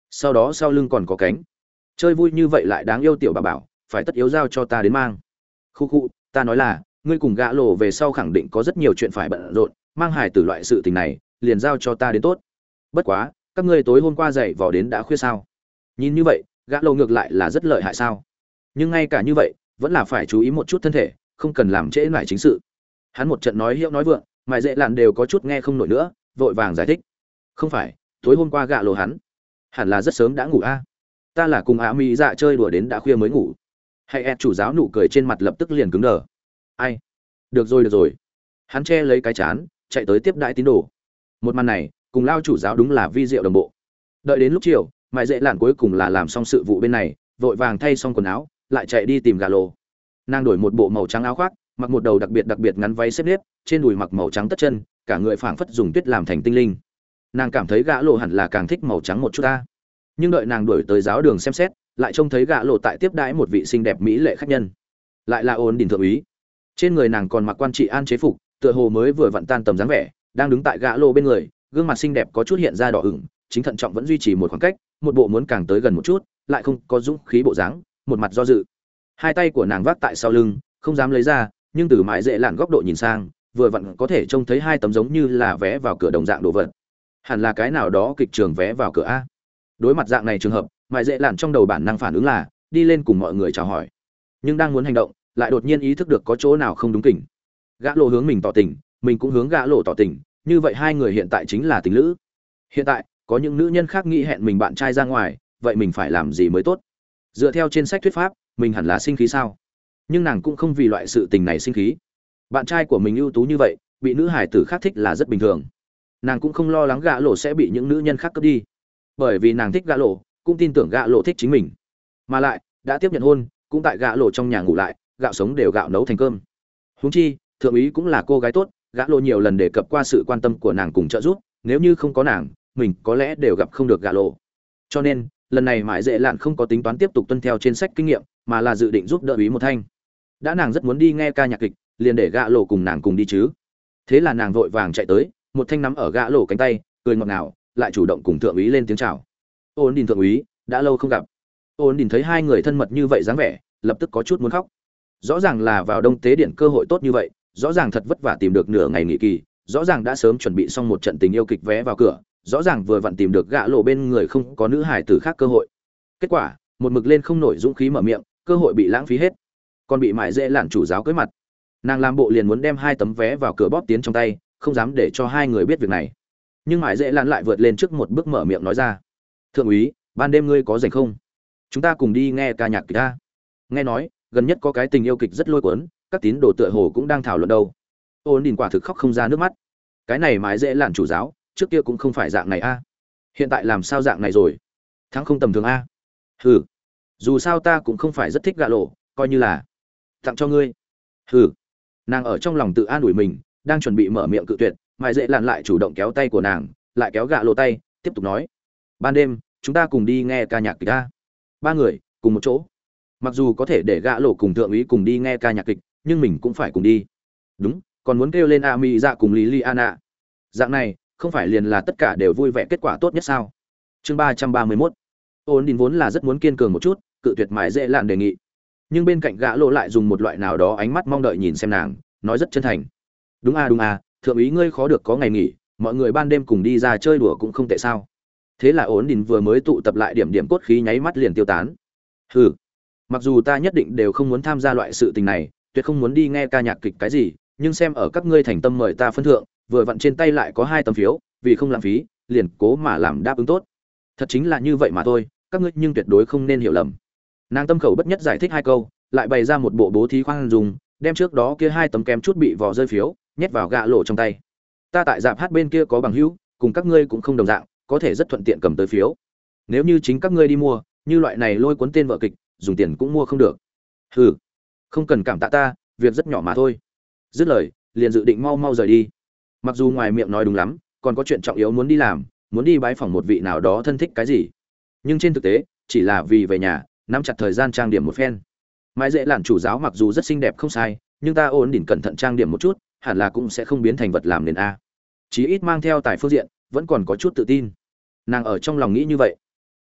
sau đó sau lưng còn có cánh. Chơi vui như vậy lại đáng yêu tiểu bà bảo, phải tất yếu giao cho ta đến mang. Khu khu, ta nói là, ngươi cùng gã lộ về sau khẳng định có rất nhiều chuyện phải bận rộn, mang hài từ loại sự tình này, liền giao cho ta đến tốt. Bất quá, các ngươi tối hôm qua dậy vò đến đã khuya sao? Nhìn như vậy, gã lộ ngược lại là rất lợi hại sao? Nhưng ngay cả như vậy, vẫn là phải chú ý một chút thân thể, không cần làm trễ nải chính sự. Hắn một trận nói hiệu nói vượng, mại dễ lạn đều có chút nghe không nổi nữa, vội vàng giải thích. Không phải, tối hôm qua gã lộ hắn, hẳn là rất sớm đã ngủ a. Ta là cùng á mỹ dạ chơi đùa đến đã khuya mới ngủ. Hay ed chủ giáo nụ cười trên mặt lập tức liền cứng đờ. Ai? Được rồi được rồi. Hắn che lấy cái chán, chạy tới tiếp đãi tín đồ. Một màn này, cùng lao chủ giáo đúng là vi diệu đồng bộ. Đợi đến lúc chiều, mại dễ lạn cuối cùng là làm xong sự vụ bên này, vội vàng thay xong quần áo, lại chạy đi tìm gà lộ. Nàng đổi một bộ màu trắng áo khoác, mặc một đầu đặc biệt đặc biệt ngắn váy xếp nếp, trên đùi mặc màu trắng tất chân, cả người phảng phất dùng tuyết làm thành tinh linh. Nàng cảm thấy gã lộ hẳn là càng thích màu trắng một chút ta. Nhưng đợi nàng đuổi tới giáo đường xem xét, lại trông thấy gã lộ tại tiếp đãi một vị xinh đẹp mỹ lệ khách nhân, lại là ôn đình thượng úy. Trên người nàng còn mặc quan trị an chế phục, tựa hồ mới vừa vặn tan tầm dáng vẻ, đang đứng tại gã lộ bên người, gương mặt xinh đẹp có chút hiện ra đỏ ửng, chính thận trọng vẫn duy trì một khoảng cách, một bộ muốn càng tới gần một chút, lại không có dũng khí bộ dáng, một mặt do dự. Hai tay của nàng vác tại sau lưng, không dám lấy ra, nhưng từ mãi dễ lạn góc độ nhìn sang, vừa vặn có thể trông thấy hai tấm giống như là vé vào cửa đồng dạng đồ vật. Hẳn là cái nào đó kịch trường vé vào cửa a. Đối mặt dạng này trường hợp, mãi dễ lạn trong đầu bản năng phản ứng là đi lên cùng mọi người chào hỏi. Nhưng đang muốn hành động, lại đột nhiên ý thức được có chỗ nào không đúng kỉnh. Gã lộ hướng mình tỏ tình, mình cũng hướng gã lộ tỏ tình, như vậy hai người hiện tại chính là tình lữ. Hiện tại, có những nữ nhân khác nghĩ hẹn mình bạn trai ra ngoài, vậy mình phải làm gì mới tốt? Dựa theo trên sách thuyết pháp, mình hẳn là sinh khí sao? Nhưng nàng cũng không vì loại sự tình này sinh khí. Bạn trai của mình ưu tú như vậy, bị nữ hải tử khác thích là rất bình thường. Nàng cũng không lo lắng gã lộ sẽ bị những nữ nhân khác cướp đi, bởi vì nàng thích gã lộ, cũng tin tưởng gã lộ thích chính mình. Mà lại, đã tiếp nhận hôn, cũng tại gã lộ trong nhà ngủ lại, gạo sống đều gạo nấu thành cơm. Huống chi, thượng úy cũng là cô gái tốt, gã lộ nhiều lần đề cập qua sự quan tâm của nàng cùng trợ giúp, nếu như không có nàng, mình có lẽ đều gặp không được gã lộ. Cho nên, lần này mãi dễ lạn không có tính toán tiếp tục tuân theo trên sách kinh nghiệm, mà là dự định giúp đỡ úy một thanh. Đã nàng rất muốn đi nghe ca nhạc kịch, liền để gã lộ cùng nàng cùng đi chứ. Thế là nàng vội vàng chạy tới, một thanh nắm ở gã lộ cánh tay, cười ngọt ngào, lại chủ động cùng thượng úy lên tiếng chào. Ôn Đình thượng úy, đã lâu không gặp. Ôn Đình thấy hai người thân mật như vậy dáng vẻ, lập tức có chút muốn khóc. Rõ ràng là vào đông tế điện cơ hội tốt như vậy, rõ ràng thật vất vả tìm được nửa ngày nghỉ kỳ, rõ ràng đã sớm chuẩn bị xong một trận tình yêu kịch vé vào cửa, rõ ràng vừa vặn tìm được gã lộ bên người không có nữ hài tử khác cơ hội. Kết quả, một mực lên không nổi dũng khí mở miệng, cơ hội bị lãng phí hết. Còn bị mại dễ lạn chủ giáo cưới mặt. Nàng làm bộ liền muốn đem hai tấm vé vào cửa bóp tiến trong tay, không dám để cho hai người biết việc này. Nhưng mại dễ lạn lại vượt lên trước một bước mở miệng nói ra: "Thượng úy, ban đêm ngươi có rảnh không? Chúng ta cùng đi nghe ca nhạc kịch ta." Nghe nói, gần nhất có cái tình yêu kịch rất lôi cuốn, các tín đồ tựa hồ cũng đang thảo luận đâu. Ôn Đình quả thực khóc không ra nước mắt. Cái này mãi dễ lạn chủ giáo, trước kia cũng không phải dạng này a. Hiện tại làm sao dạng này rồi? Thắng không tầm thường a. Hừ. Dù sao ta cũng không phải rất thích gạ lộ, coi như là tặng cho ngươi. Hừ. Nàng ở trong lòng tự an ủi mình, đang chuẩn bị mở miệng cự tuyệt, mãi dễ lạn lại chủ động kéo tay của nàng, lại kéo gạ lộ tay, tiếp tục nói: "Ban đêm, chúng ta cùng đi nghe ca nhạc kịch a." Ba người, cùng một chỗ. Mặc dù có thể để gã lộ cùng thượng úy cùng đi nghe ca nhạc kịch, nhưng mình cũng phải cùng đi. Đúng, còn muốn kêu lên a mỹ dạ cùng Liliana. Dạng này, không phải liền là tất cả đều vui vẻ kết quả tốt nhất sao? Chương ba trăm ba mươi mốt. Ôn Đình vốn là rất muốn kiên cường một chút, cự tuyệt mãi dễ lạn đề nghị. Nhưng bên cạnh gã lộ lại dùng một loại nào đó ánh mắt mong đợi nhìn xem nàng, nói rất chân thành: "Đúng a đúng a, thượng úy ngươi khó được có ngày nghỉ, mọi người ban đêm cùng đi ra chơi đùa cũng không tệ sao?" Thế là Ôn Đình vừa mới tụ tập lại điểm điểm cốt khí nháy mắt liền tiêu tán. Hừ. Mặc dù ta nhất định đều không muốn tham gia loại sự tình này, tuyệt không muốn đi nghe ca nhạc kịch cái gì, nhưng xem ở các ngươi thành tâm mời ta phân thượng, vừa vặn trên tay lại có hai tấm phiếu, vì không lãng phí, liền cố mà làm đáp ứng tốt. Thật chính là như vậy mà thôi, các ngươi nhưng tuyệt đối không nên hiểu lầm. Nàng tâm khẩu bất nhất giải thích hai câu, lại bày ra một bộ bố thí khoan dung, đem trước đó kia hai tấm kém chút bị vò rơi phiếu, nhét vào gạ lộ trong tay. Ta tại dạp hát bên kia có bằng hữu, cùng các ngươi cũng không đồng dạng, có thể rất thuận tiện cầm tới phiếu. Nếu như chính các ngươi đi mua, như loại này lôi cuốn tên vợ kịch, dùng tiền cũng mua không được. Hừ, không cần cảm tạ ta, việc rất nhỏ mà thôi. Dứt lời, liền dự định mau mau rời đi. Mặc dù ngoài miệng nói đúng lắm, còn có chuyện trọng yếu muốn đi làm, muốn đi bái phỏng một vị nào đó thân thích cái gì, nhưng trên thực tế chỉ là vì về nhà nắm chặt thời gian trang điểm một phen. Mãi dễ lạn chủ giáo mặc dù rất xinh đẹp không sai, nhưng ta ổn đỉnh cẩn thận trang điểm một chút, hẳn là cũng sẽ không biến thành vật làm nền a. Chí ít mang theo tài phương diện vẫn còn có chút tự tin. Nàng ở trong lòng nghĩ như vậy.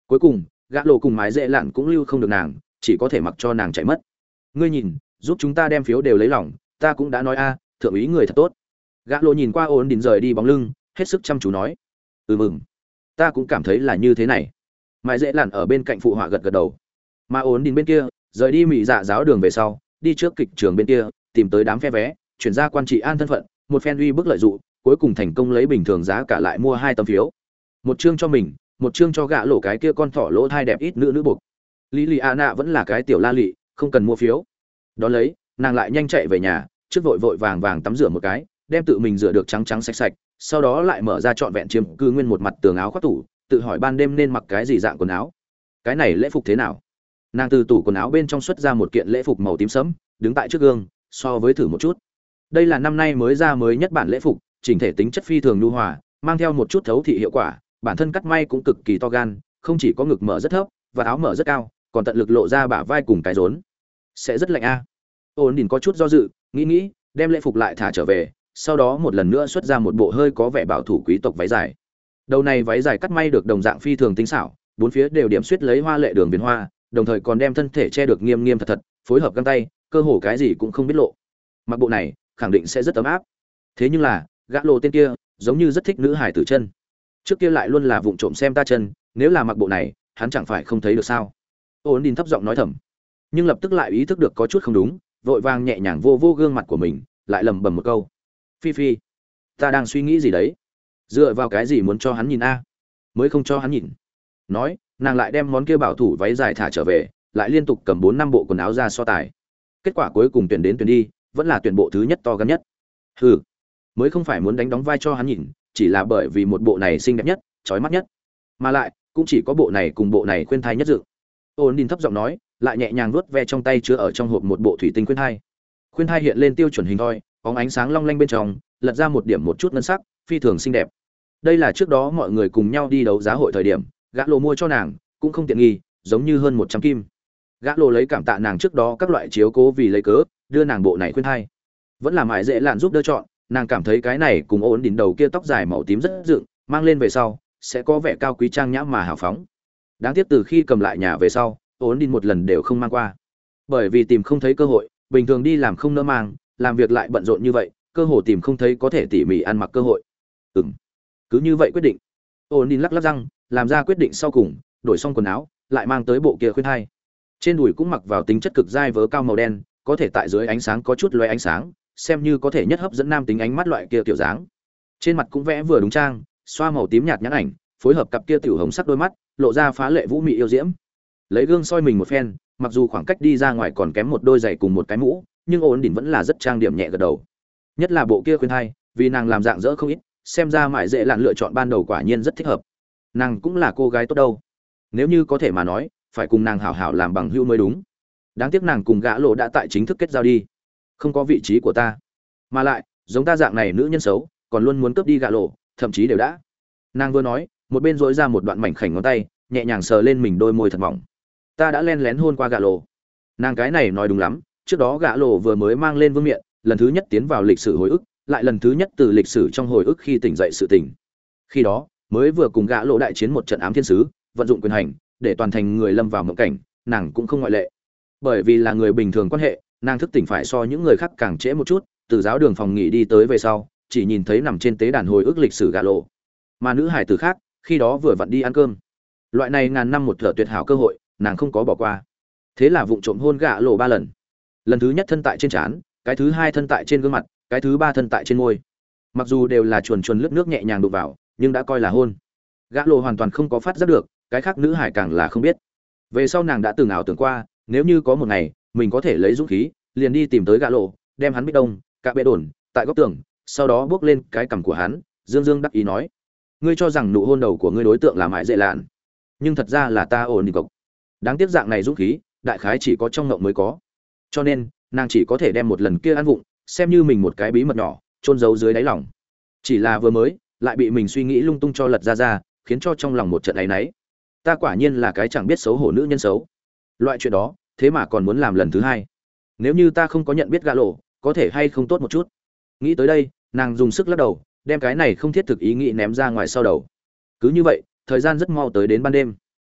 Cuối cùng gã lộ cùng mái dễ lạn cũng lưu không được nàng, chỉ có thể mặc cho nàng chạy mất. Ngươi nhìn, giúp chúng ta đem phiếu đều lấy lòng, ta cũng đã nói a, thượng úy người thật tốt. Gã lộ nhìn qua ổn định rời đi bóng lưng, hết sức chăm chú nói, ừ mừng, ta cũng cảm thấy là như thế này. Mái dễ lạn ở bên cạnh phụ họa gật gật đầu. Mà ổn định bên kia rời đi mỹ dạ giáo đường về sau, đi trước kịch trường bên kia tìm tới đám phe vé, chuyển ra quan trị an thân phận, một phen uy bức lợi dụ, cuối cùng thành công lấy bình thường giá cả lại mua hai tấm phiếu, một chương cho mình, một chương cho gã lộ cái kia con thỏ lỗ thai đẹp ít nữ nữ buộc. Lý Lì Anna vẫn là cái tiểu la lị, không cần mua phiếu. Đó lấy, nàng lại nhanh chạy về nhà, trước vội vội vàng vàng tắm rửa một cái, đem tự mình rửa được trắng trắng sạch sạch, sau đó lại mở ra trọn vẹn chiếm cư nguyên một mặt tường áo khoác tủ, tự hỏi ban đêm nên mặc cái gì dạng quần áo. Cái này lễ phục thế nào? Nàng từ tủ quần áo bên trong xuất ra một kiện lễ phục màu tím sẫm, đứng tại trước gương, so với thử một chút. Đây là năm nay mới ra mới nhất bản lễ phục, chỉnh thể tính chất phi thường nhu hòa, mang theo một chút thấu thị hiệu quả, bản thân cắt may cũng cực kỳ to gan, không chỉ có ngực mở rất thấp và áo mở rất cao, còn tận lực lộ ra bả vai cùng cái rốn. Sẽ rất lạnh a. À. Ôn Đình có chút do dự, nghĩ nghĩ, đem lễ phục lại thả trở về, sau đó một lần nữa xuất ra một bộ hơi có vẻ bảo thủ quý tộc váy dài. Đầu này váy dài cắt may được đồng dạng phi thường tinh xảo, bốn phía đều điểm xuyết lấy hoa lệ đường viền hoa, đồng thời còn đem thân thể che được nghiêm nghiêm thật thật, phối hợp găng tay, cơ hồ cái gì cũng không biết lộ. Mặc bộ này, khẳng định sẽ rất ấm áp. Thế nhưng là, gã lộ tên kia, giống như rất thích nữ hài tử chân. Trước kia lại luôn là vụng trộm xem ta chân, nếu là mặc bộ này, hắn chẳng phải không thấy được sao? Ôn Đình thấp giọng nói thầm, nhưng lập tức lại ý thức được có chút không đúng, vội vàng nhẹ nhàng vô vô gương mặt của mình, lại lẩm bẩm một câu: "Phi Phi, ta đang suy nghĩ gì đấy? Dựa vào cái gì muốn cho hắn nhìn a? Mới không cho hắn nhìn." Nói, nàng lại đem món kia bảo thủ váy dài thả trở về, lại liên tục cầm bốn năm bộ quần áo ra so tài. Kết quả cuối cùng tuyển đến tuyển đi, vẫn là tuyển bộ thứ nhất to gan nhất. Hừ, mới không phải muốn đánh đóng vai cho hắn nhìn, chỉ là bởi vì một bộ này xinh đẹp nhất, chói mắt nhất, mà lại cũng chỉ có bộ này cùng bộ này khuyên thai nhất dự. Ôn Đình thấp giọng nói, lại nhẹ nhàng vuốt ve trong tay chứa ở trong hộp một bộ thủy tinh khuyên thai. Khuyên thai hiện lên tiêu chuẩn hình thoi, bóng ánh sáng long lanh bên trong, lật ra một điểm một chút ngân sắc, phi thường xinh đẹp. Đây là trước đó mọi người cùng nhau đi đấu giá hội thời điểm, gã lộ mua cho nàng, cũng không tiện nghi, giống như hơn một trăm kim. Gã lộ lấy cảm tạ nàng trước đó các loại chiếu cố vì lấy cớ, đưa nàng bộ này khuyên thai. Vẫn là mãi dễ lạn giúp đỡ chọn, nàng cảm thấy cái này cùng Ôn Đình đầu kia tóc dài màu tím rất dựng, mang lên về sau sẽ có vẻ cao quý trang nhã mà hào phóng. Đáng tiếc từ khi cầm lại nhà về sau, Ôn Đình một lần đều không mang qua, bởi vì tìm không thấy cơ hội, bình thường đi làm không nỡ mang, làm việc lại bận rộn như vậy, cơ hội tìm không thấy có thể tỉ mỉ ăn mặc cơ hội. Ừm, cứ như vậy quyết định. Ôn Đình lắc lắc răng, làm ra quyết định sau cùng, đổi xong quần áo, lại mang tới bộ kia khuyên thai. Trên đùi cũng mặc vào tính chất cực dai vớ cao màu đen, có thể tại dưới ánh sáng có chút lóe ánh sáng, xem như có thể nhất hấp dẫn nam tính ánh mắt loại kia kiểu dáng. Trên mặt cũng vẽ vừa đúng trang, xoa màu tím nhạt nhãn ảnh, phối hợp cặp kia tiểu hồng sắc đôi mắt, lộ ra phá lệ vũ mị yêu diễm. Lấy gương soi mình một phen, mặc dù khoảng cách đi ra ngoài còn kém một đôi giày cùng một cái mũ, nhưng Ôn Đình vẫn là rất trang điểm nhẹ gật đầu. Nhất là bộ kia khuyên thai, vì nàng làm dạng dỡ không ít, xem ra mãi dễ lạn lựa chọn ban đầu quả nhiên rất thích hợp. Nàng cũng là cô gái tốt đâu, nếu như có thể mà nói, phải cùng nàng hảo hảo làm bằng hữu mới đúng. Đáng tiếc nàng cùng gã lộ đã tại chính thức kết giao đi, không có vị trí của ta, mà lại giống ta dạng này nữ nhân xấu, còn luôn muốn cướp đi gã lộ, thậm chí đều đã. Nàng vừa nói, một bên dối ra một đoạn mảnh khảnh ngón tay, nhẹ nhàng sờ lên mình đôi môi thật mỏng. Ta đã len lén hôn qua gã lộ. Nàng cái này nói đúng lắm, trước đó gã lộ vừa mới mang lên vương miện, lần thứ nhất tiến vào lịch sử hồi ức, lại lần thứ nhất từ lịch sử trong hồi ức khi tỉnh dậy sự tỉnh. Khi đó, mới vừa cùng gã lộ đại chiến một trận ám thiên sứ, vận dụng quyền hành, để toàn thành người lâm vào mộng cảnh, nàng cũng không ngoại lệ. Bởi vì là người bình thường quan hệ, nàng thức tỉnh phải so những người khác càng trễ một chút, từ giáo đường phòng nghỉ đi tới về sau, chỉ nhìn thấy nằm trên tế đàn hồi ức lịch sử gã lộ. Mà nữ hải tử khác, khi đó vừa vặn đi ăn cơm. Loại này ngàn năm một thở tuyệt hảo cơ hội, nàng không có bỏ qua. Thế là vụng trộm hôn gã lộ ba lần. Lần thứ nhất thân tại trên trán, cái thứ hai thân tại trên gương mặt, cái thứ ba thân tại trên môi. Mặc dù đều là chuồn chuồn lướt nước nhẹ nhàng đụng vào, nhưng đã coi là hôn. Gã lộ hoàn toàn không có phát giác được, cái khác nữ hải càng là không biết. Về sau nàng đã từng ảo tưởng qua, nếu như có một ngày mình có thể lấy dũng khí, liền đi tìm tới gã lộ, đem hắn bích đông, cả bệ đồn, tại góc tường, sau đó bước lên cái cằm của hắn, dương dương đắc ý nói: ngươi cho rằng nụ hôn đầu của ngươi đối tượng là mãi dễ lạn, nhưng thật ra là ta ổn định cộc. Đáng tiếc dạng này dũng khí, đại khái chỉ có trong ngộng mới có. Cho nên, nàng chỉ có thể đem một lần kia ăn vụng, xem như mình một cái bí mật nhỏ, chôn giấu dưới đáy lòng. Chỉ là vừa mới, lại bị mình suy nghĩ lung tung cho lật ra ra, khiến cho trong lòng một trận áy náy. Ta quả nhiên là cái chẳng biết xấu hổ nữ nhân xấu. Loại chuyện đó, thế mà còn muốn làm lần thứ hai. Nếu như ta không có nhận biết gã lộ, có thể hay không tốt một chút. Nghĩ tới đây, nàng dùng sức lắc đầu, đem cái này không thiết thực ý nghĩ ném ra ngoài sau đầu. Cứ như vậy, thời gian rất mau tới đến ban đêm.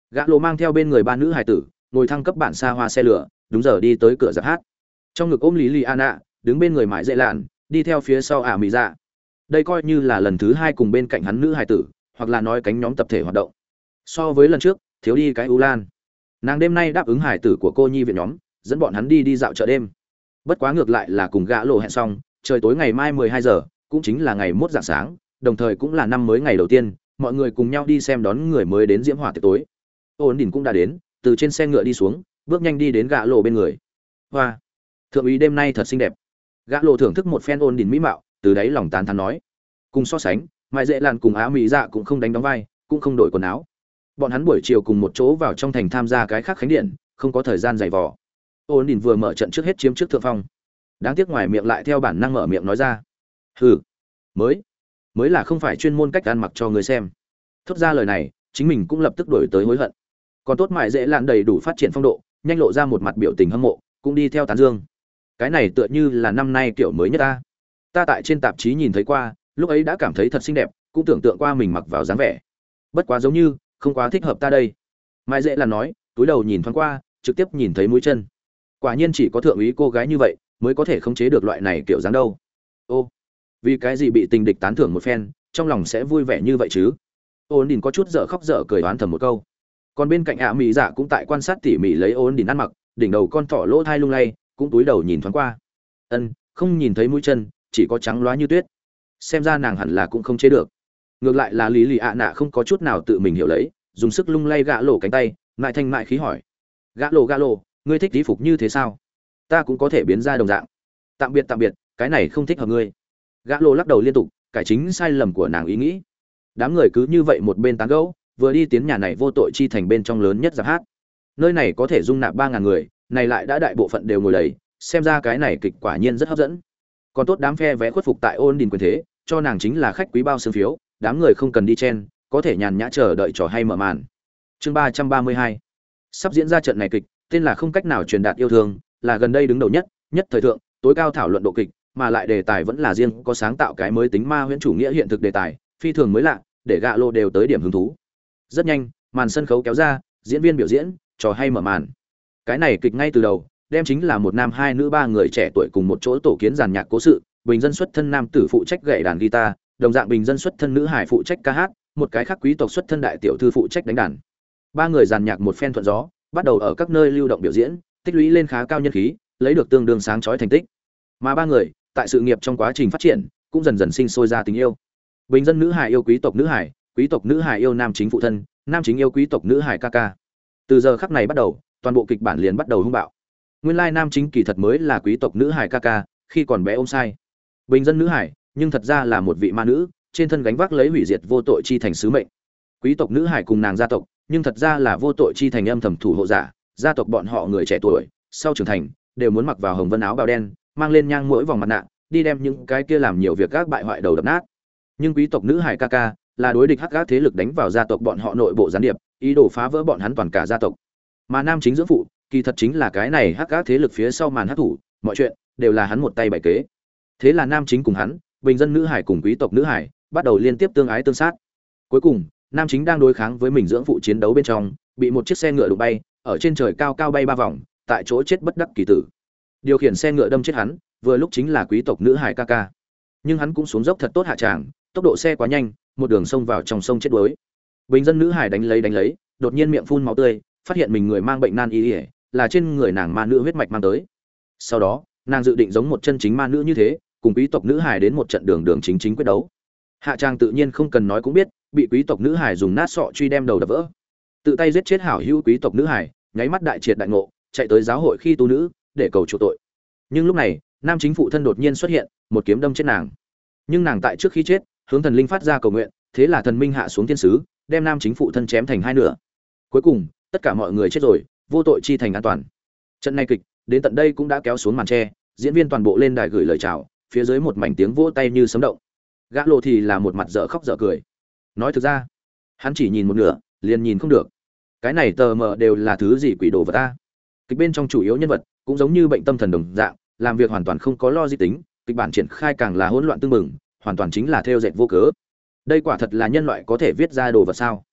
Gã lộ mang theo bên người ba nữ hài tử ngồi thăng cấp bản xa hoa xe lửa, đúng giờ đi tới cửa giáp hát. Trong ngực ôm lý lì Anna, đứng bên người mãi dễ lạn, đi theo phía sau ả mỹ dạ. Đây coi như là lần thứ hai cùng bên cạnh hắn nữ hài tử, hoặc là nói cánh nhóm tập thể hoạt động. So với lần trước, thiếu đi cái U Lan. Nàng đêm nay đáp ứng hài tử của cô nhi viện nhóm, dẫn bọn hắn đi đi dạo chợ đêm. Bất quá ngược lại là cùng gã lộ hẹn xong, trời tối ngày mai mười hai giờ, cũng chính là ngày mốt rạng sáng, đồng thời cũng là năm mới ngày đầu tiên, mọi người cùng nhau đi xem đón người mới đến diễm hỏa tiệc tối. Ôn Đình cũng đã đến, từ trên xe ngựa đi xuống, bước nhanh đi đến gã lộ bên người. Hoa, thượng úy đêm nay thật xinh đẹp. Gã lộ thưởng thức một phen Ôn Đình mỹ mạo, từ đáy lòng tán thán nói. Cùng so sánh, Mai Dễ Lan cùng Á Mỹ Dạ cũng không đánh đóng vai, cũng không đổi quần áo. Bọn hắn buổi chiều cùng một chỗ vào trong thành tham gia cái khác khánh điện, không có thời gian giày vò. Ôn Đình vừa mở trận trước hết chiếm trước thượng phong. Đáng tiếc ngoài miệng lại theo bản năng mở miệng nói ra. Hừ, mới, mới là không phải chuyên môn cách ăn mặc cho người xem. Thốt ra lời này, chính mình cũng lập tức đổi tới hối hận. Còn tốt Mai Dễ Lan đầy đủ phát triển phong độ, nhanh lộ ra một mặt biểu tình hâm mộ, cũng đi theo tán dương. Cái này tựa như là năm nay kiểu mới nhất ta. Ta tại trên tạp chí nhìn thấy qua, lúc ấy đã cảm thấy thật xinh đẹp, cũng tưởng tượng qua mình mặc vào dáng vẻ. Bất quá giống như không quá thích hợp ta đây. Mai Dễ Lan nói, túi đầu nhìn thoáng qua, trực tiếp nhìn thấy mũi chân. Quả nhiên chỉ có thượng úy cô gái như vậy mới có thể khống chế được loại này kiểu dáng đâu. Ô, vì cái gì bị tình địch tán thưởng một phen, trong lòng sẽ vui vẻ như vậy chứ? Ôn Đình có chút dở khóc dở cười oán thầm một câu. Còn bên cạnh ạ mỹ dạ cũng tại quan sát tỉ mỉ lấy Ôn Đình ăn mặc, đỉnh đầu con thỏ lỗ thai lung lay, cũng túi đầu nhìn thoáng qua. Ân, không nhìn thấy mũi chân, chỉ có trắng loá như tuyết. Xem ra nàng hẳn là cũng không chế được. Ngược lại là Lý Lì ạ nạ không có chút nào tự mình hiểu lấy, dùng sức lung lay gã lộ cánh tay, ngại thanh mại khí hỏi: "Gã lộ gã lộ, ngươi thích y phục như thế sao? Ta cũng có thể biến ra đồng dạng." "Tạm biệt tạm biệt, cái này không thích hợp ngươi." Gã lộ lắc đầu liên tục, cải chính sai lầm của nàng ý nghĩ. Đám người cứ như vậy một bên tán gẫu, vừa đi tiến nhà này vô tội chi thành bên trong lớn nhất giáp hát. Nơi này có thể dung nạp ba ngàn người, này lại đã đại bộ phận đều ngồi đầy, xem ra cái này kịch quả nhiên rất hấp dẫn. Còn tốt đám phe vé khuất phục tại Ôn Đình quyền thế, cho nàng chính là khách quý bao xương phiếu, đám người không cần đi chen, có thể nhàn nhã chờ đợi trò hay mở màn. Chương ba trăm ba mươi hai. Sắp diễn ra trận này kịch, tên là không cách nào truyền đạt yêu thương, là gần đây đứng đầu nhất, nhất thời thượng, tối cao thảo luận độ kịch, mà lại đề tài vẫn là riêng có sáng tạo cái mới tính ma huyễn chủ nghĩa hiện thực đề tài, phi thường mới lạ, để gạ lô đều tới điểm hứng thú. Rất nhanh, màn sân khấu kéo ra, diễn viên biểu diễn, trò hay mở màn. Cái này kịch ngay từ đầu, đem chính là một nam hai nữ ba người trẻ tuổi cùng một chỗ tổ kiến giàn nhạc cố sự, bình dân xuất thân nam tử phụ trách gảy đàn guitar, đồng dạng bình dân xuất thân nữ hải phụ trách ca hát, một cái khác quý tộc xuất thân đại tiểu thư phụ trách đánh đàn. Ba người giàn nhạc một phen thuận gió, bắt đầu ở các nơi lưu động biểu diễn, tích lũy lên khá cao nhân khí, lấy được tương đương sáng chói thành tích. Mà ba người, tại sự nghiệp trong quá trình phát triển, cũng dần dần sinh sôi ra tình yêu. Bình dân nữ hải yêu quý tộc nữ hải, quý tộc nữ hải yêu nam chính phụ thân, nam chính yêu quý tộc nữ hải ca ca. Từ giờ khắc này bắt đầu, toàn bộ kịch bản liền bắt đầu hung bạo. Nguyên lai nam chính kỳ thật mới là quý tộc nữ hải ca ca, khi còn bé ôm sai. Bình dân nữ hải, nhưng thật ra là một vị ma nữ, trên thân gánh vác lấy hủy diệt vô tội chi thành sứ mệnh. Quý tộc nữ hải cùng nàng gia tộc, nhưng thật ra là vô tội chi thành âm thầm thủ hộ giả, gia tộc bọn họ người trẻ tuổi, sau trưởng thành, đều muốn mặc vào hồng vân áo bào đen, mang lên nhang mỗi vòng mặt nạ, đi đem những cái kia làm nhiều việc các bại hoại đầu đập nát. Nhưng quý tộc nữ hải ca ca, là đối địch hắc ác thế lực đánh vào gia tộc bọn họ nội bộ gián điệp, ý đồ phá vỡ bọn hắn toàn cả gia tộc. Mà nam chính dưỡng phụ, kỳ thật chính là cái này hắc ác thế lực phía sau màn hắc thủ, mọi chuyện đều là hắn một tay bày kế. Thế là nam chính cùng hắn, bình dân nữ hải cùng quý tộc nữ hải, bắt đầu liên tiếp tương ái tương sát. Cuối cùng, nam chính đang đối kháng với mình dưỡng phụ chiến đấu bên trong, bị một chiếc xe ngựa đụng bay, ở trên trời cao cao bay ba vòng, tại chỗ chết bất đắc kỳ tử. Điều khiển xe ngựa đâm chết hắn, vừa lúc chính là quý tộc nữ hải ca ca. Nhưng hắn cũng xuống dốc thật tốt hạ tràng, tốc độ xe quá nhanh, một đường xông vào trong sông chết đuối. Bình dân nữ hải đánh lấy đánh lấy, đột nhiên miệng phun máu tươi, phát hiện mình người mang bệnh nan y, là trên người nàng ma nữ huyết mạch mang tới. Sau đó, nàng dự định giống một chân chính ma nữ như thế, cùng quý tộc nữ hải đến một trận đường đường chính chính quyết đấu. Hạ trang tự nhiên không cần nói cũng biết, bị quý tộc nữ hải dùng nát sọ truy đem đầu đập vỡ. Tự tay giết chết hảo hữu quý tộc nữ hải, nháy mắt đại triệt đại ngộ, chạy tới giáo hội khi tu nữ, để cầu chuộc tội. Nhưng lúc này, nam chính phụ thân đột nhiên xuất hiện, một kiếm đâm chết nàng. Nhưng nàng tại trước khi chết, hướng thần linh phát ra cầu nguyện, thế là thần minh hạ xuống thiên sứ, đem nam chính phụ thân chém thành hai nửa. Cuối cùng, tất cả mọi người chết rồi, vô tội chi thành an toàn. Trận này kịch, đến tận đây cũng đã kéo xuống màn che, diễn viên toàn bộ lên đài gửi lời chào, phía dưới một mảnh tiếng vỗ tay như sấm động. Gã lộ thì là một mặt dở khóc dở cười. Nói thực ra, hắn chỉ nhìn một nửa, liền nhìn không được. Cái này tờ mờ đều là thứ gì quỷ đồ vật ta? Kịch bên trong chủ yếu nhân vật cũng giống như bệnh tâm thần đồng dạng, làm việc hoàn toàn không có logic tính, kịch bản triển khai càng là hỗn loạn tương mừng, hoàn toàn chính là theo dệt vô cớ. Đây quả thật là nhân loại có thể viết ra đồ vật sao?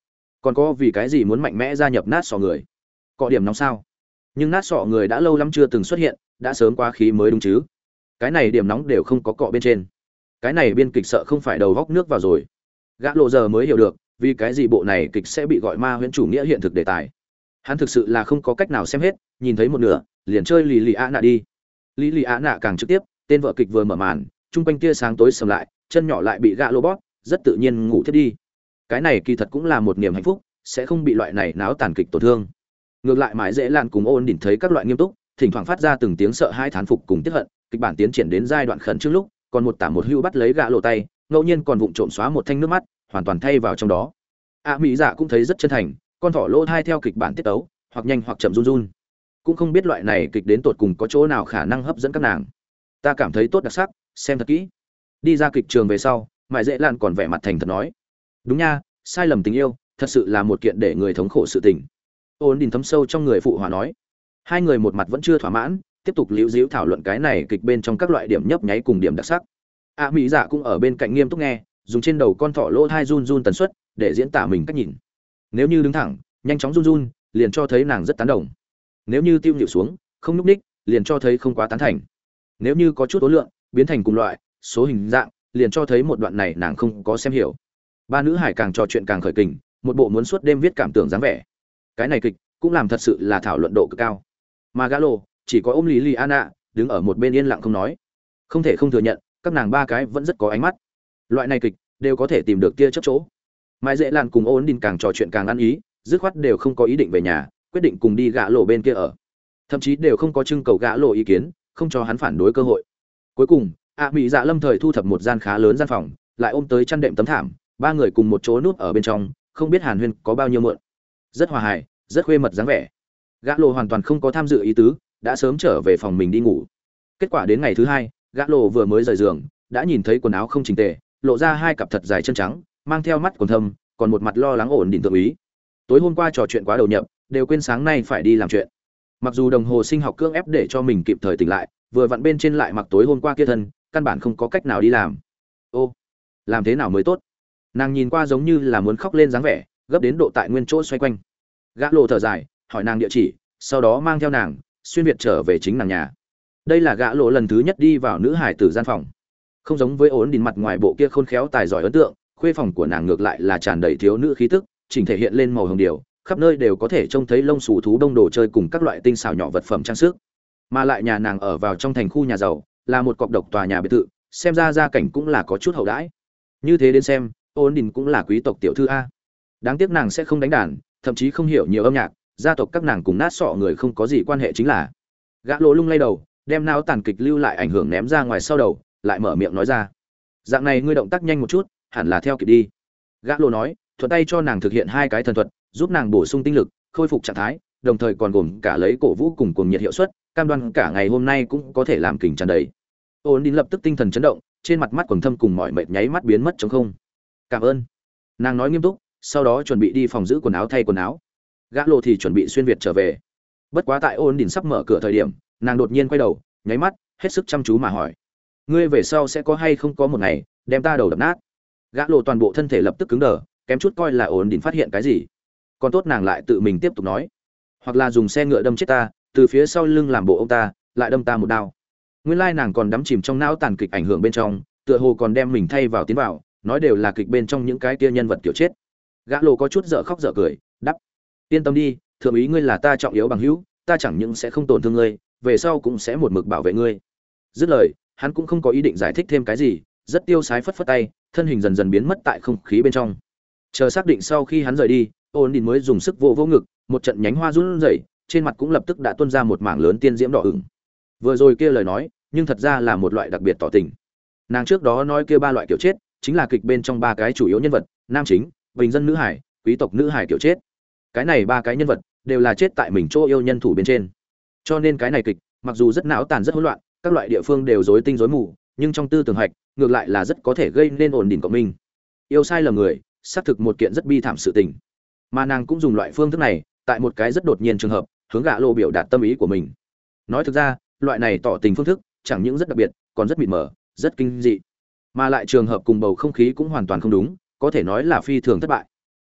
còn có vì cái gì muốn mạnh mẽ gia nhập nát sọ người? Có điểm nóng sao? Nhưng nát sọ người đã lâu lắm chưa từng xuất hiện, đã sớm quá khí mới đúng chứ. Cái này điểm nóng đều không có cọ bên trên. Cái này biên kịch sợ không phải đầu góc nước vào rồi. Gã lộ giờ mới hiểu được vì cái gì bộ này kịch sẽ bị gọi ma huyễn chủ nghĩa hiện thực đề tài. Hắn thực sự là không có cách nào xem hết, nhìn thấy một nửa liền chơi lì lì ạ nạ đi. Lì lì ạ nạ càng trực tiếp, tên vợ kịch vừa mở màn, trung quanh tia sáng tối sầm lại, chân nhỏ lại bị gã lô bóp, rất tự nhiên ngủ thiết đi. Cái này kỳ thật cũng là một niềm hạnh phúc, sẽ không bị loại này náo tàn kịch tổn thương. Ngược lại mãi dễ lan cùng ôn đỉnh thấy các loại nghiêm túc, thỉnh thoảng phát ra từng tiếng sợ hai thán phục cùng tiếc hận, kịch bản tiến triển đến giai đoạn khẩn trương lúc, còn một tả một hưu bắt lấy gã lộ tay, ngẫu nhiên còn vụng trộm xóa một thanh nước mắt, hoàn toàn thay vào trong đó. A mỹ dạ cũng thấy rất chân thành, con thỏ lỗ thai theo kịch bản tiết tấu, hoặc nhanh hoặc chậm run run. Cũng không biết loại này kịch đến tột cùng có chỗ nào khả năng hấp dẫn các nàng. Ta cảm thấy tốt đặc sắc, xem thật kỹ. Đi ra kịch trường về sau, mãi dễ lan còn vẻ mặt thành thật nói, đúng nha, sai lầm tình yêu thật sự là một kiện để người thống khổ sự tình. Ôn đình thấm sâu trong người phụ hòa nói. Hai người một mặt vẫn chưa thỏa mãn, tiếp tục liễu díu thảo luận cái này kịch bên trong các loại điểm nhấp nháy cùng điểm đặc sắc. A mỹ dạ cũng ở bên cạnh nghiêm túc nghe, dùng trên đầu con thỏ lỗ thai run run tần suất để diễn tả mình cách nhìn. Nếu như đứng thẳng, nhanh chóng run run, liền cho thấy nàng rất tán đồng. Nếu như tiêu nhịu xuống, không nhúc ních, liền cho thấy không quá tán thành. Nếu như có chút ố lượng, biến thành cùng loại số hình dạng, liền cho thấy một đoạn này nàng không có xem hiểu. Ba nữ hải càng trò chuyện càng khởi kình, một bộ muốn suốt đêm viết cảm tưởng dáng vẻ. Cái này kịch cũng làm thật sự là thảo luận độ cực cao. Mà Galo chỉ có ôm Liliana, đứng ở một bên yên lặng không nói. Không thể không thừa nhận, các nàng ba cái vẫn rất có ánh mắt. Loại này kịch đều có thể tìm được tia chớp chỗ. Mai dễ lan cùng ôn đình càng trò chuyện càng ăn ý, dứt khoát đều không có ý định về nhà, quyết định cùng đi gã lộ bên kia ở. Thậm chí đều không có trưng cầu gã lộ ý kiến, không cho hắn phản đối cơ hội. Cuối cùng, A mỹ dạ lâm thời thu thập một gian khá lớn gian phòng, lại ôm tới chăn đệm tấm thảm, ba người cùng một chỗ núp ở bên trong, không biết hàn huyên có bao nhiêu mượn. Rất hòa hài, rất khuê mật dáng vẻ. Gã lộ hoàn toàn không có tham dự ý tứ, đã sớm trở về phòng mình đi ngủ. Kết quả đến ngày thứ hai, gã lộ vừa mới rời giường, đã nhìn thấy quần áo không chỉnh tề, lộ ra hai cặp thật dài chân trắng, mang theo mắt quần thâm, còn một mặt lo lắng ổn định thượng úy. Tối hôm qua trò chuyện quá đầu nhập, đều quên sáng nay phải đi làm chuyện. Mặc dù đồng hồ sinh học cưỡng ép để cho mình kịp thời tỉnh lại, vừa vặn bên trên lại mặc tối hôm qua kia thân, căn bản không có cách nào đi làm. Ô, làm thế nào mới tốt? Nàng nhìn qua giống như là muốn khóc lên dáng vẻ, gấp đến độ tại nguyên chỗ xoay quanh. Gã lộ thở dài, hỏi nàng địa chỉ, sau đó mang theo nàng xuyên việt trở về chính nàng nhà. Đây là gã lộ lần thứ nhất đi vào nữ hải tử gian phòng. Không giống với ổn đỉnh mặt ngoài bộ kia khôn khéo tài giỏi ấn tượng, khuê phòng của nàng ngược lại là tràn đầy thiếu nữ khí tức, chỉnh thể hiện lên màu hồng điều, khắp nơi đều có thể trông thấy lông xù thú đông đồ chơi cùng các loại tinh xảo nhỏ vật phẩm trang sức. Mà lại nhà nàng ở vào trong thành khu nhà giàu, là một cọc độc tòa nhà biệt thự, xem ra gia cảnh cũng là có chút hậu đãi. Như thế đến xem, ổn đỉnh cũng là quý tộc tiểu thư a. Đáng tiếc nàng sẽ không đánh đàn, thậm chí không hiểu nhiều âm nhạc, gia tộc các nàng cùng nát sọ người không có gì quan hệ chính là. Gã lỗ lung lay đầu, đem não tàn kịch lưu lại ảnh hưởng ném ra ngoài sau đầu, lại mở miệng nói ra. Dạng này ngươi động tác nhanh một chút, hẳn là theo kịp đi. Gã lỗ nói, thuận tay cho nàng thực hiện hai cái thần thuật, giúp nàng bổ sung tinh lực, khôi phục trạng thái, đồng thời còn gồm cả lấy cổ vũ cùng cuồng nhiệt hiệu suất, cam đoan cả ngày hôm nay cũng có thể làm kình tràn đầy. Ôn Đin lập tức tinh thần chấn động, trên mặt mắt quầng thâm cùng mọi mệt nháy mắt biến mất trống không. Cảm ơn. Nàng nói nghiêm túc, sau đó chuẩn bị đi phòng giữ quần áo thay quần áo. Gã lộ thì chuẩn bị xuyên việt trở về. Bất quá tại Ôn Đin sắp mở cửa thời điểm, nàng đột nhiên quay đầu, nháy mắt, hết sức chăm chú mà hỏi: "Ngươi về sau sẽ có hay không có một ngày đem ta đầu đập nát?" Gã lộ toàn bộ thân thể lập tức cứng đờ, kém chút coi là Ôn Đin phát hiện cái gì. Còn tốt nàng lại tự mình tiếp tục nói: "Hoặc là dùng xe ngựa đâm chết ta, từ phía sau lưng làm bộ ông ta, lại đâm ta một đao." Nguyên lai nàng còn đắm chìm trong não tàn kịch ảnh hưởng bên trong, tựa hồ còn đem mình thay vào tiến vào, nói đều là kịch bên trong những cái kia nhân vật kiểu chết. Gã lộ có chút dở khóc dở cười, đáp: "Yên tâm đi, thượng úy ngươi là ta trọng yếu bằng hữu, ta chẳng những sẽ không tổn thương ngươi, về sau cũng sẽ một mực bảo vệ ngươi." Dứt lời, hắn cũng không có ý định giải thích thêm cái gì, rất tiêu sái phất phất tay, thân hình dần dần biến mất tại không khí bên trong. Chờ xác định sau khi hắn rời đi, Ôn Đin mới dùng sức vỗ vỗ ngực, một trận nhánh hoa run rẩy, trên mặt cũng lập tức đã tuôn ra một mảng lớn tiên diễm đỏ ửng. Vừa rồi kia lời nói, nhưng thật ra là một loại đặc biệt tỏ tình. Nàng trước đó nói kia ba loại kiểu chết, chính là kịch bên trong ba cái chủ yếu nhân vật, nam chính, bình dân nữ hải, quý tộc nữ hải kiểu chết. Cái này ba cái nhân vật đều là chết tại mình chỗ yêu nhân thủ bên trên. Cho nên cái này kịch, mặc dù rất não tàn rất hỗn loạn, các loại địa phương đều rối tinh rối mù, nhưng trong tư tưởng hạch, ngược lại là rất có thể gây nên ổn định cộng minh. Yêu sai lầm người, xác thực một kiện rất bi thảm sự tình. Mà nàng cũng dùng loại phương thức này, tại một cái rất đột nhiên trường hợp, hướng gã lộ biểu đạt tâm ý của mình. Nói thực ra, loại này tỏ tình phương thức, chẳng những rất đặc biệt, còn rất mịt mờ, rất kinh dị. Mà lại trường hợp cùng bầu không khí cũng hoàn toàn không đúng, có thể nói là phi thường thất bại.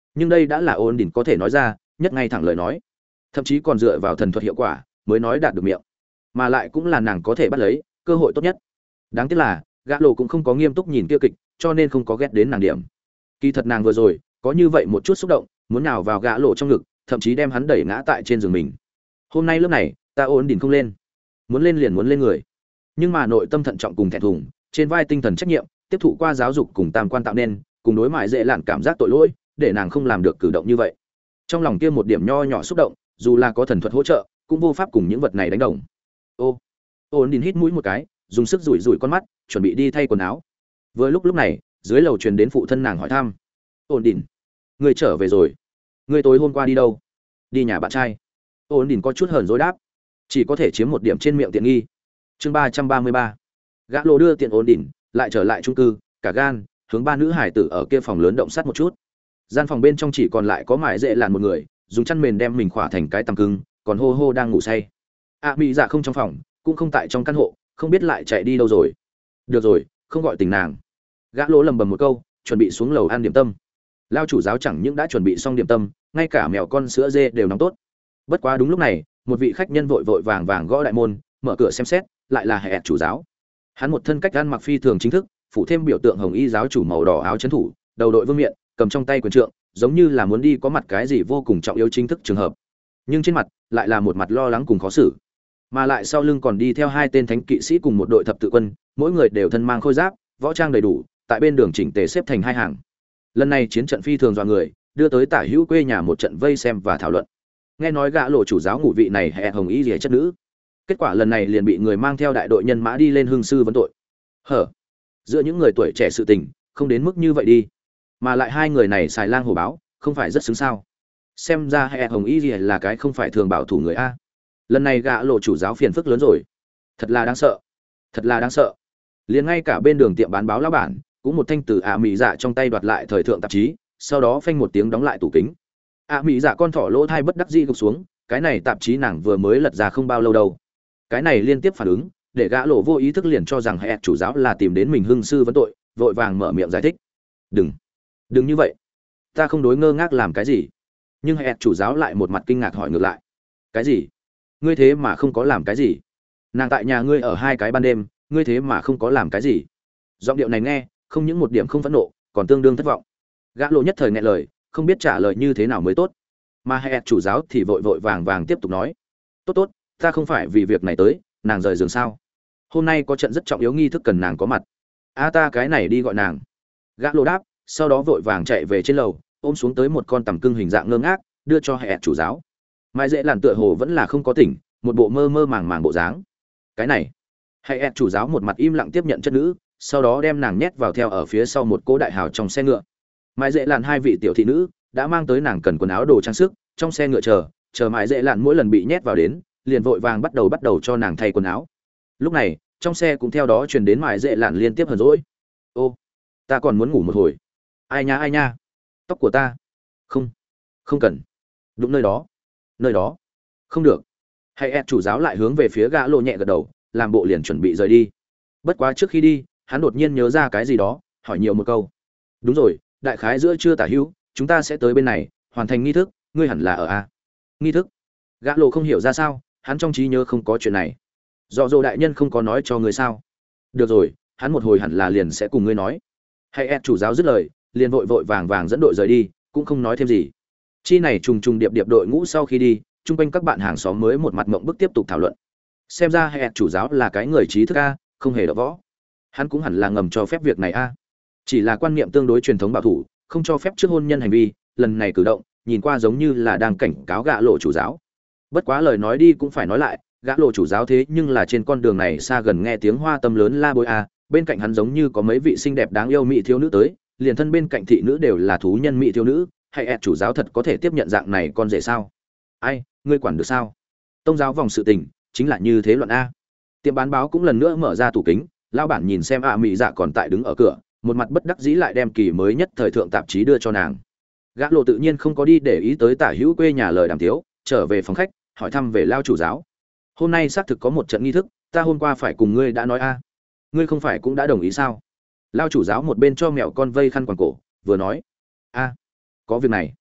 nhưng đây đã là ôn đỉnh có thể nói ra nhất ngay thẳng lời nói, thậm chí còn dựa vào thần thuật hiệu quả mới nói đạt được miệng, mà lại cũng là nàng có thể bắt lấy cơ hội tốt nhất. Đáng tiếc là gã lộ cũng không có nghiêm túc nhìn kia kịch, cho nên không có ghét đến nàng điểm. Kỳ thật nàng vừa rồi có như vậy một chút xúc động, muốn nào vào gã lộ trong ngực, thậm chí đem hắn đẩy ngã tại trên giường mình. Hôm nay lớp này ta ổn đỉnh không lên, muốn lên liền muốn lên người, nhưng mà nội tâm thận trọng cùng thẹn thùng, trên vai tinh thần trách nhiệm, tiếp thụ qua giáo dục cùng tam quan tạo nên, cùng đối mại dễ lạn cảm giác tội lỗi, để nàng không làm được cử động như vậy. Trong lòng kia một điểm nho nhỏ xúc động, dù là có thần thuật hỗ trợ, cũng vô pháp cùng những vật này đánh đồng. Ô, ổn đỉnh hít mũi một cái, dùng sức rủi rủi con mắt, chuẩn bị đi thay quần áo. Vừa lúc lúc này, dưới lầu truyền đến phụ thân nàng hỏi thăm: ổn đỉnh, người trở về rồi? Người tối hôm qua đi đâu? Đi nhà bạn trai. Ổn đỉnh có chút hờn dỗi đáp, chỉ có thể chiếm một điểm trên miệng tiện nghi. Chương ba trăm ba mươi ba. Gã lộ đưa tiện ổn đỉnh lại trở lại chung cư, cả gan hướng ba nữ hải tử ở kia phòng lớn động sát một chút. Gian phòng bên trong chỉ còn lại có mải dễ làn một người, dùng chăn mền đem mình khỏa thành cái tằm cưng, còn hô hô đang ngủ say. A mỹ dạ không trong phòng, cũng không tại trong căn hộ, không biết lại chạy đi đâu rồi. Được rồi, không gọi tình nàng. Gã lỗ lầm bầm một câu, chuẩn bị xuống lầu ăn điểm tâm. Lao chủ giáo chẳng những đã chuẩn bị xong điểm tâm, ngay cả mèo con sữa dê đều nóng tốt. Bất quá đúng lúc này, một vị khách nhân vội vội vàng vàng gõ đại môn, mở cửa xem xét, lại là hệ chủ giáo. Hắn một thân cách ăn mặc phi thường chính thức, phủ thêm biểu tượng hồng y giáo chủ màu đỏ áo chấn thủ, đầu đội vương miện, cầm trong tay quyền trượng, giống như là muốn đi có mặt cái gì vô cùng trọng yếu chính thức trường hợp. Nhưng trên mặt lại là một mặt lo lắng cùng khó xử, mà lại sau lưng còn đi theo hai tên thánh kỵ sĩ cùng một đội thập tự quân, mỗi người đều thân mang khôi giáp, võ trang đầy đủ, tại bên đường chỉnh tề xếp thành hai hàng. Lần này chiến trận phi thường dọa người, đưa tới tả hữu quê nhà một trận vây xem và thảo luận. Nghe nói gã lộ chủ giáo ngụ vị này hệ hồng y rìa chất nữ, kết quả lần này liền bị người mang theo đại đội nhân mã đi lên hương sư vấn tội. Hở, giữa những người tuổi trẻ sự tình không đến mức như vậy đi, mà lại hai người này xài lang hổ báo, không phải rất xứng sao? Xem ra hệ hồng y rìa là cái không phải thường bảo thủ người a. Lần này gã lộ chủ giáo phiền phức lớn rồi, thật là đáng sợ, thật là đáng sợ. Liền ngay cả bên đường tiệm bán báo lão bản cũng một thanh từ ạ mỹ dạ trong tay đoạt lại thời thượng tạp chí, sau đó phanh một tiếng đóng lại tủ kính. ạ mỹ dạ con thỏ lỗ thai bất đắc dĩ gục xuống, cái này tạp chí nàng vừa mới lật ra không bao lâu đâu. Cái này liên tiếp phản ứng để gã lộ vô ý thức liền cho rằng hệ chủ giáo là tìm đến mình hưng sư vấn tội, vội vàng mở miệng giải thích: đừng đừng như vậy, ta không đối ngơ ngác làm cái gì. Nhưng hệ chủ giáo lại một mặt kinh ngạc hỏi ngược lại: cái gì? Ngươi thế mà không có làm cái gì? Nàng tại nhà ngươi ở hai cái ban đêm, ngươi thế mà không có làm cái gì? Giọng điệu này nghe không những một điểm không phẫn nộ, còn tương đương thất vọng. Gã lộ nhất thời nghẹn lời, không biết trả lời như thế nào mới tốt. Mà hệ chủ giáo thì vội vội vàng vàng tiếp tục nói: tốt tốt, ta không phải vì việc này tới. Nàng rời giường sao? Hôm nay có trận rất trọng yếu nghi thức cần nàng có mặt. A ta cái này đi gọi nàng. Gã lộ đáp, sau đó vội vàng chạy về trên lầu, ôm xuống tới một con tằm cưng hình dạng ngơ ngác, đưa cho hệ chủ giáo. Mai dễ làn tựa hồ vẫn là không có tỉnh, một bộ mơ mơ màng màng bộ dáng. Cái này, hệ chủ giáo một mặt im lặng tiếp nhận chất nữ, sau đó đem nàng nhét vào theo ở phía sau một cỗ đại hào trong xe ngựa. Mai dễ làn hai vị tiểu thị nữ đã mang tới nàng cần quần áo đồ trang sức, trong xe ngựa chờ, chờ Mai dễ làn mỗi lần bị nhét vào đến, liền vội vàng bắt đầu bắt đầu cho nàng thay quần áo. Lúc này, trong xe cũng theo đó truyền đến Mai dễ làn liên tiếp hờn dỗi. Ô, ta còn muốn ngủ một hồi. Ai nha ai nha, tóc của ta. Không, không cần. Đúng nơi đó, nơi đó. Không được. Hay chủ giáo lại hướng về phía gã lộ nhẹ gật đầu, làm bộ liền chuẩn bị rời đi. Bất quá trước khi đi, hắn đột nhiên nhớ ra cái gì đó, hỏi nhiều một câu. Đúng rồi, đại khái giữa trưa tả hữu, chúng ta sẽ tới bên này, hoàn thành nghi thức, ngươi hẳn là ở a. Nghi thức? Gã lộ không hiểu ra sao, hắn trong trí nhớ không có chuyện này. Dọ dỗ đại nhân không có nói cho ngươi sao? Được rồi, hắn một hồi hẳn là liền sẽ cùng ngươi nói. Hay chủ giáo dứt lời, liền vội vội vàng vàng dẫn đội rời đi, cũng không nói thêm gì. Chi này trùng trùng điệp điệp đội ngũ sau khi đi, chung quanh các bạn hàng xóm mới một mặt mộng bức tiếp tục thảo luận. Xem ra hệ chủ giáo là cái người trí thức a, không hề đọ võ. Hắn cũng hẳn là ngầm cho phép việc này a. Chỉ là quan niệm tương đối truyền thống bảo thủ, không cho phép trước hôn nhân hành vi, lần này cử động, nhìn qua giống như là đang cảnh cáo gã lộ chủ giáo. Bất quá lời nói đi cũng phải nói lại, gã lộ chủ giáo thế nhưng là trên con đường này xa gần nghe tiếng hoa tâm lớn la bối a, bên cạnh hắn giống như có mấy vị xinh đẹp đáng yêu mỹ thiếu nữ tới, liền thân bên cạnh thị nữ đều là thú nhân mỹ thiếu nữ, hay ép chủ giáo thật có thể tiếp nhận dạng này con rể sao? Ai, ngươi quản được sao? Tông giáo vòng sự tình, chính là như thế luận a. Tiệm bán báo cũng lần nữa mở ra tủ kính, lão bản nhìn xem ạ mỹ dạ còn tại đứng ở cửa, một mặt bất đắc dĩ lại đem kỳ mới nhất thời thượng tạp chí đưa cho nàng. Gã lộ tự nhiên không có đi để ý tới tả hữu quê nhà lời đàm tiếu, trở về phòng khách, hỏi thăm về lao chủ giáo. Hôm nay xác thực có một trận nghi thức, ta hôm qua phải cùng ngươi đã nói a. Ngươi không phải cũng đã đồng ý sao? Lao chủ giáo một bên cho mèo con vây khăn quàng cổ, vừa nói, a, có việc này.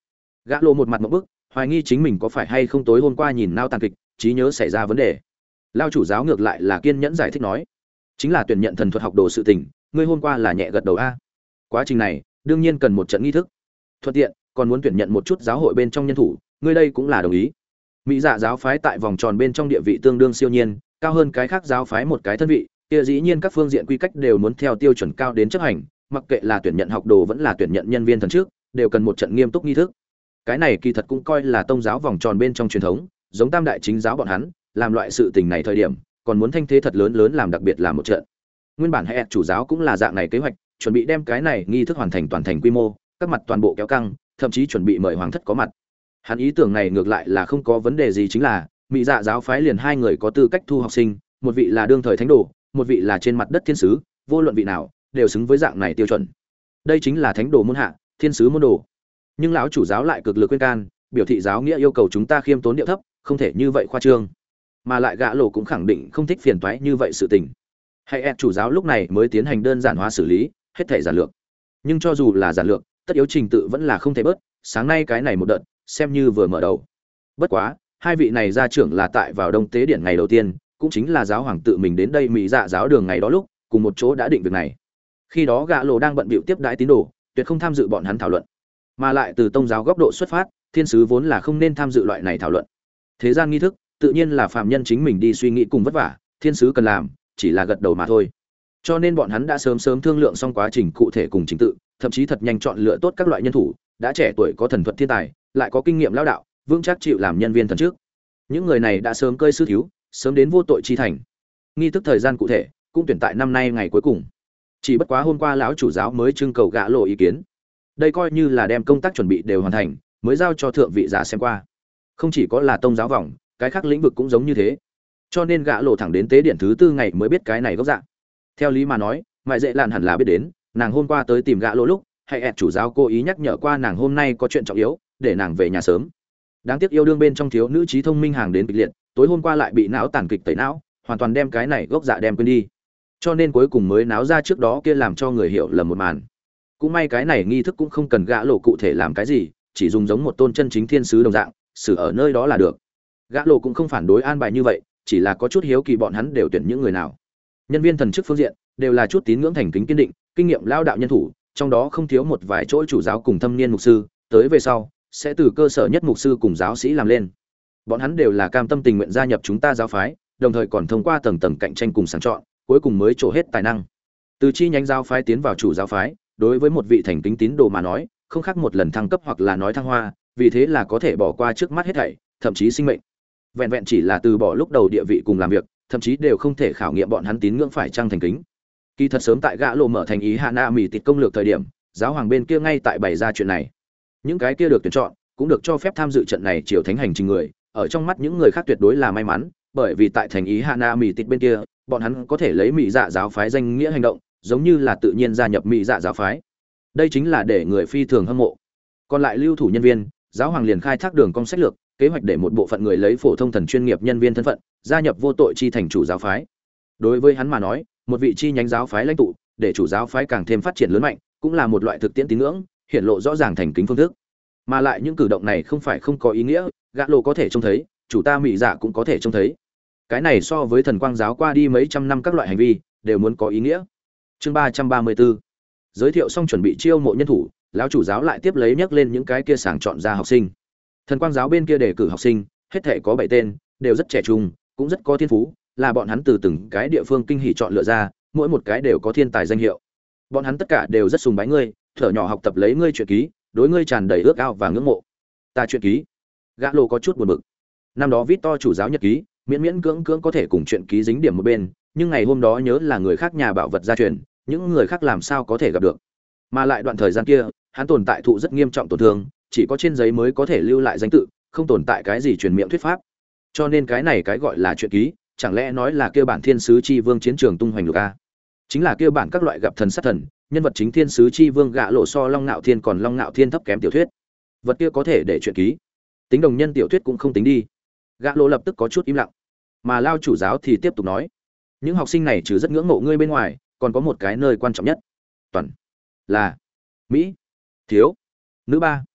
Gã lộ một mặt một bức, hoài nghi chính mình có phải hay không tối hôm qua nhìn nao tàn kịch, trí nhớ xảy ra vấn đề. Lao chủ giáo ngược lại là kiên nhẫn giải thích nói, chính là tuyển nhận thần thuật học đồ sự tình, ngươi hôm qua là nhẹ gật đầu a. Quá trình này, đương nhiên cần một trận nghi thức. Thuận tiện, còn muốn tuyển nhận một chút giáo hội bên trong nhân thủ, ngươi đây cũng là đồng ý. Mỹ Dạ giáo phái tại vòng tròn bên trong địa vị tương đương siêu nhiên, cao hơn cái khác giáo phái một cái thân vị, kia dĩ nhiên các phương diện quy cách đều muốn theo tiêu chuẩn cao đến chấp hành, mặc kệ là tuyển nhận học đồ vẫn là tuyển nhận nhân viên thần trước, đều cần một trận nghiêm túc nghi thức. Cái này kỳ thật cũng coi là tông giáo vòng tròn bên trong truyền thống, giống Tam đại chính giáo bọn hắn, làm loại sự tình này thời điểm, còn muốn thanh thế thật lớn lớn làm đặc biệt làm một trận. Nguyên bản hệ chủ giáo cũng là dạng này kế hoạch, chuẩn bị đem cái này nghi thức hoàn thành toàn thành quy mô, các mặt toàn bộ kéo căng, thậm chí chuẩn bị mời hoàng thất có mặt. Hắn ý tưởng này ngược lại là không có vấn đề gì, chính là Mỹ Dạ giáo phái liền hai người có tư cách thu học sinh, một vị là đương thời thánh đồ, một vị là trên mặt đất thiên sứ, vô luận vị nào đều xứng với dạng này tiêu chuẩn. Đây chính là thánh đồ môn hạ, thiên sứ môn đồ. Nhưng lão chủ giáo lại cực lực khuyên can, biểu thị giáo nghĩa yêu cầu chúng ta khiêm tốn điệu thấp, không thể như vậy khoa trương. Mà lại gã lộ cũng khẳng định không thích phiền toái như vậy sự tình. Hay ép chủ giáo lúc này mới tiến hành đơn giản hóa xử lý, hết thể giản lược. Nhưng cho dù là giản lược, tất yếu trình tự vẫn là không thể bớt, sáng nay cái này một đợt, xem như vừa mở đầu. Bất quá, hai vị này gia trưởng là tại vào đông tế điển ngày đầu tiên, cũng chính là giáo hoàng tự mình đến đây Mỹ Dạ giáo đường ngày đó lúc, cùng một chỗ đã định việc này. Khi đó gã lộ đang bận bịu tiếp đãi tín đồ, tuyệt không tham dự bọn hắn thảo luận. Mà lại từ tông giáo góc độ xuất phát, thiên sứ vốn là không nên tham dự loại này thảo luận. Thế gian nghi thức, tự nhiên là phạm nhân chính mình đi suy nghĩ cùng vất vả, thiên sứ cần làm, chỉ là gật đầu mà thôi. Cho nên bọn hắn đã sớm sớm thương lượng xong quá trình cụ thể cùng trình tự, thậm chí thật nhanh chọn lựa tốt các loại nhân thủ, đã trẻ tuổi có thần thuật thiên tài, lại có kinh nghiệm lão đạo, vững chắc chịu làm nhân viên thần trước. Những người này đã sớm cơi sư thiếu, sớm đến vô tội chi thành. Nghi thức thời gian cụ thể, cũng tuyển tại năm nay ngày cuối cùng. Chỉ bất quá hôm qua lão chủ giáo mới trưng cầu gã lộ ý kiến. Đây coi như là đem công tác chuẩn bị đều hoàn thành, mới giao cho thượng vị giả xem qua. Không chỉ có là tông giáo vòng, cái khác lĩnh vực cũng giống như thế. Cho nên gã lộ thẳng đến tế điện thứ tư ngày mới biết cái này gốc dạng. Theo lý mà nói, mại dễ lạn hẳn là biết đến, nàng hôm qua tới tìm gã lộ lúc, hay ẹt chủ giáo cố ý nhắc nhở qua nàng hôm nay có chuyện trọng yếu, để nàng về nhà sớm. Đáng tiếc yêu đương bên trong thiếu nữ trí thông minh hàng đến kịch liệt, tối hôm qua lại bị não tàn kịch tẩy não, hoàn toàn đem cái này gốc dạ đem quên đi. Cho nên cuối cùng mới náo ra trước đó kia làm cho người hiểu lầm một màn. Cũng may cái này nghi thức cũng không cần gã lộ cụ thể làm cái gì, chỉ dùng giống một tôn chân chính thiên sứ đồng dạng, xử ở nơi đó là được. Gã lộ cũng không phản đối an bài như vậy, chỉ là có chút hiếu kỳ bọn hắn đều tuyển những người nào. Nhân viên thần chức phương diện đều là chút tín ngưỡng thành kính kiên định, kinh nghiệm lao đạo nhân thủ, trong đó không thiếu một vài chỗ chủ giáo cùng thâm niên mục sư, tới về sau sẽ từ cơ sở nhất mục sư cùng giáo sĩ làm lên. Bọn hắn đều là cam tâm tình nguyện gia nhập chúng ta giáo phái, đồng thời còn thông qua tầng tầng cạnh tranh cùng sàng chọn, cuối cùng mới trổ hết tài năng. Từ chi nhánh giáo phái tiến vào chủ giáo phái, đối với một vị thành kính tín đồ mà nói, không khác một lần thăng cấp hoặc là nói thăng hoa, vì thế là có thể bỏ qua trước mắt hết thảy, thậm chí sinh mệnh. Vẹn vẹn chỉ là từ bỏ lúc đầu địa vị cùng làm việc, thậm chí đều không thể khảo nghiệm bọn hắn tín ngưỡng phải trang thành kính. Kỳ thật sớm tại gã lộ mở thành ý hạ na mỹ tịt công lược thời điểm, giáo hoàng bên kia ngay tại bày ra chuyện này. Những cái kia được tuyển chọn, cũng được cho phép tham dự trận này triều thánh hành trình người, ở trong mắt những người khác tuyệt đối là may mắn, bởi vì tại thành ý hạ na mỹ tịt bên kia, bọn hắn có thể lấy mỹ dạ giáo phái danh nghĩa hành động, giống như là tự nhiên gia nhập mỹ dạ giáo phái. Đây chính là để người phi thường hâm mộ. Còn lại lưu thủ nhân viên, giáo hoàng liền khai thác đường cong sách lược, kế hoạch để một bộ phận người lấy phổ thông thần chuyên nghiệp nhân viên thân phận, gia nhập vô tội chi thành chủ giáo phái. Đối với hắn mà nói, một vị chi nhánh giáo phái lãnh tụ, để chủ giáo phái càng thêm phát triển lớn mạnh, cũng là một loại thực tiễn tín ngưỡng, hiển lộ rõ ràng thành kính phương thức. Mà lại những cử động này không phải không có ý nghĩa, gã lộ có thể trông thấy, chủ ta mỹ dạ cũng có thể trông thấy. Cái này so với thần quang giáo qua đi mấy trăm năm các loại hành vi, đều muốn có ý nghĩa. Chương ba trăm ba mươi tư. Giới thiệu xong chuẩn bị chiêu mộ nhân thủ, lão chủ giáo lại tiếp lấy nhắc lên những cái kia sàng chọn ra học sinh. Thần quang giáo bên kia đề cử học sinh, hết thể có bảy tên, đều rất trẻ trung, cũng rất có thiên phú, là bọn hắn từ từng cái địa phương kinh hỉ chọn lựa ra, mỗi một cái đều có thiên tài danh hiệu. Bọn hắn tất cả đều rất sùng bái ngươi, thở nhỏ học tập lấy ngươi truyện ký, đối ngươi tràn đầy ước ao và ngưỡng mộ. Ta truyện ký? Gã lộ có chút buồn bực. Năm đó viết to chủ giáo nhật ký, miễn miễn cưỡng cưỡng có thể cùng truyện ký dính điểm một bên, nhưng ngày hôm đó nhớ là người khác nhà bảo vật gia truyền, những người khác làm sao có thể gặp được. Mà lại đoạn thời gian kia, hắn tồn tại thụ rất nghiêm trọng tổn thương, chỉ có trên giấy mới có thể lưu lại danh tự, không tồn tại cái gì truyền miệng thuyết pháp. Cho nên cái này cái gọi là truyện ký, chẳng lẽ nói là kia bản thiên sứ chi vương chiến trường tung hoành lục a? Chính là kia bản các loại gặp thần sát thần, nhân vật chính thiên sứ chi vương gạ lộ so Long Nạo Thiên còn Long Nạo Thiên thấp kém tiểu thuyết. Vật kia có thể để truyện ký. Tính đồng nhân tiểu thuyết cũng không tính đi. Gạ lộ lập tức có chút im lặng. Mà lao chủ giáo thì tiếp tục nói, những học sinh này trừ rất ngưỡng mộ ngươi bên ngoài, còn có một cái nơi quan trọng nhất. Toàn là Mỹ. Thiếu. Nữ ba.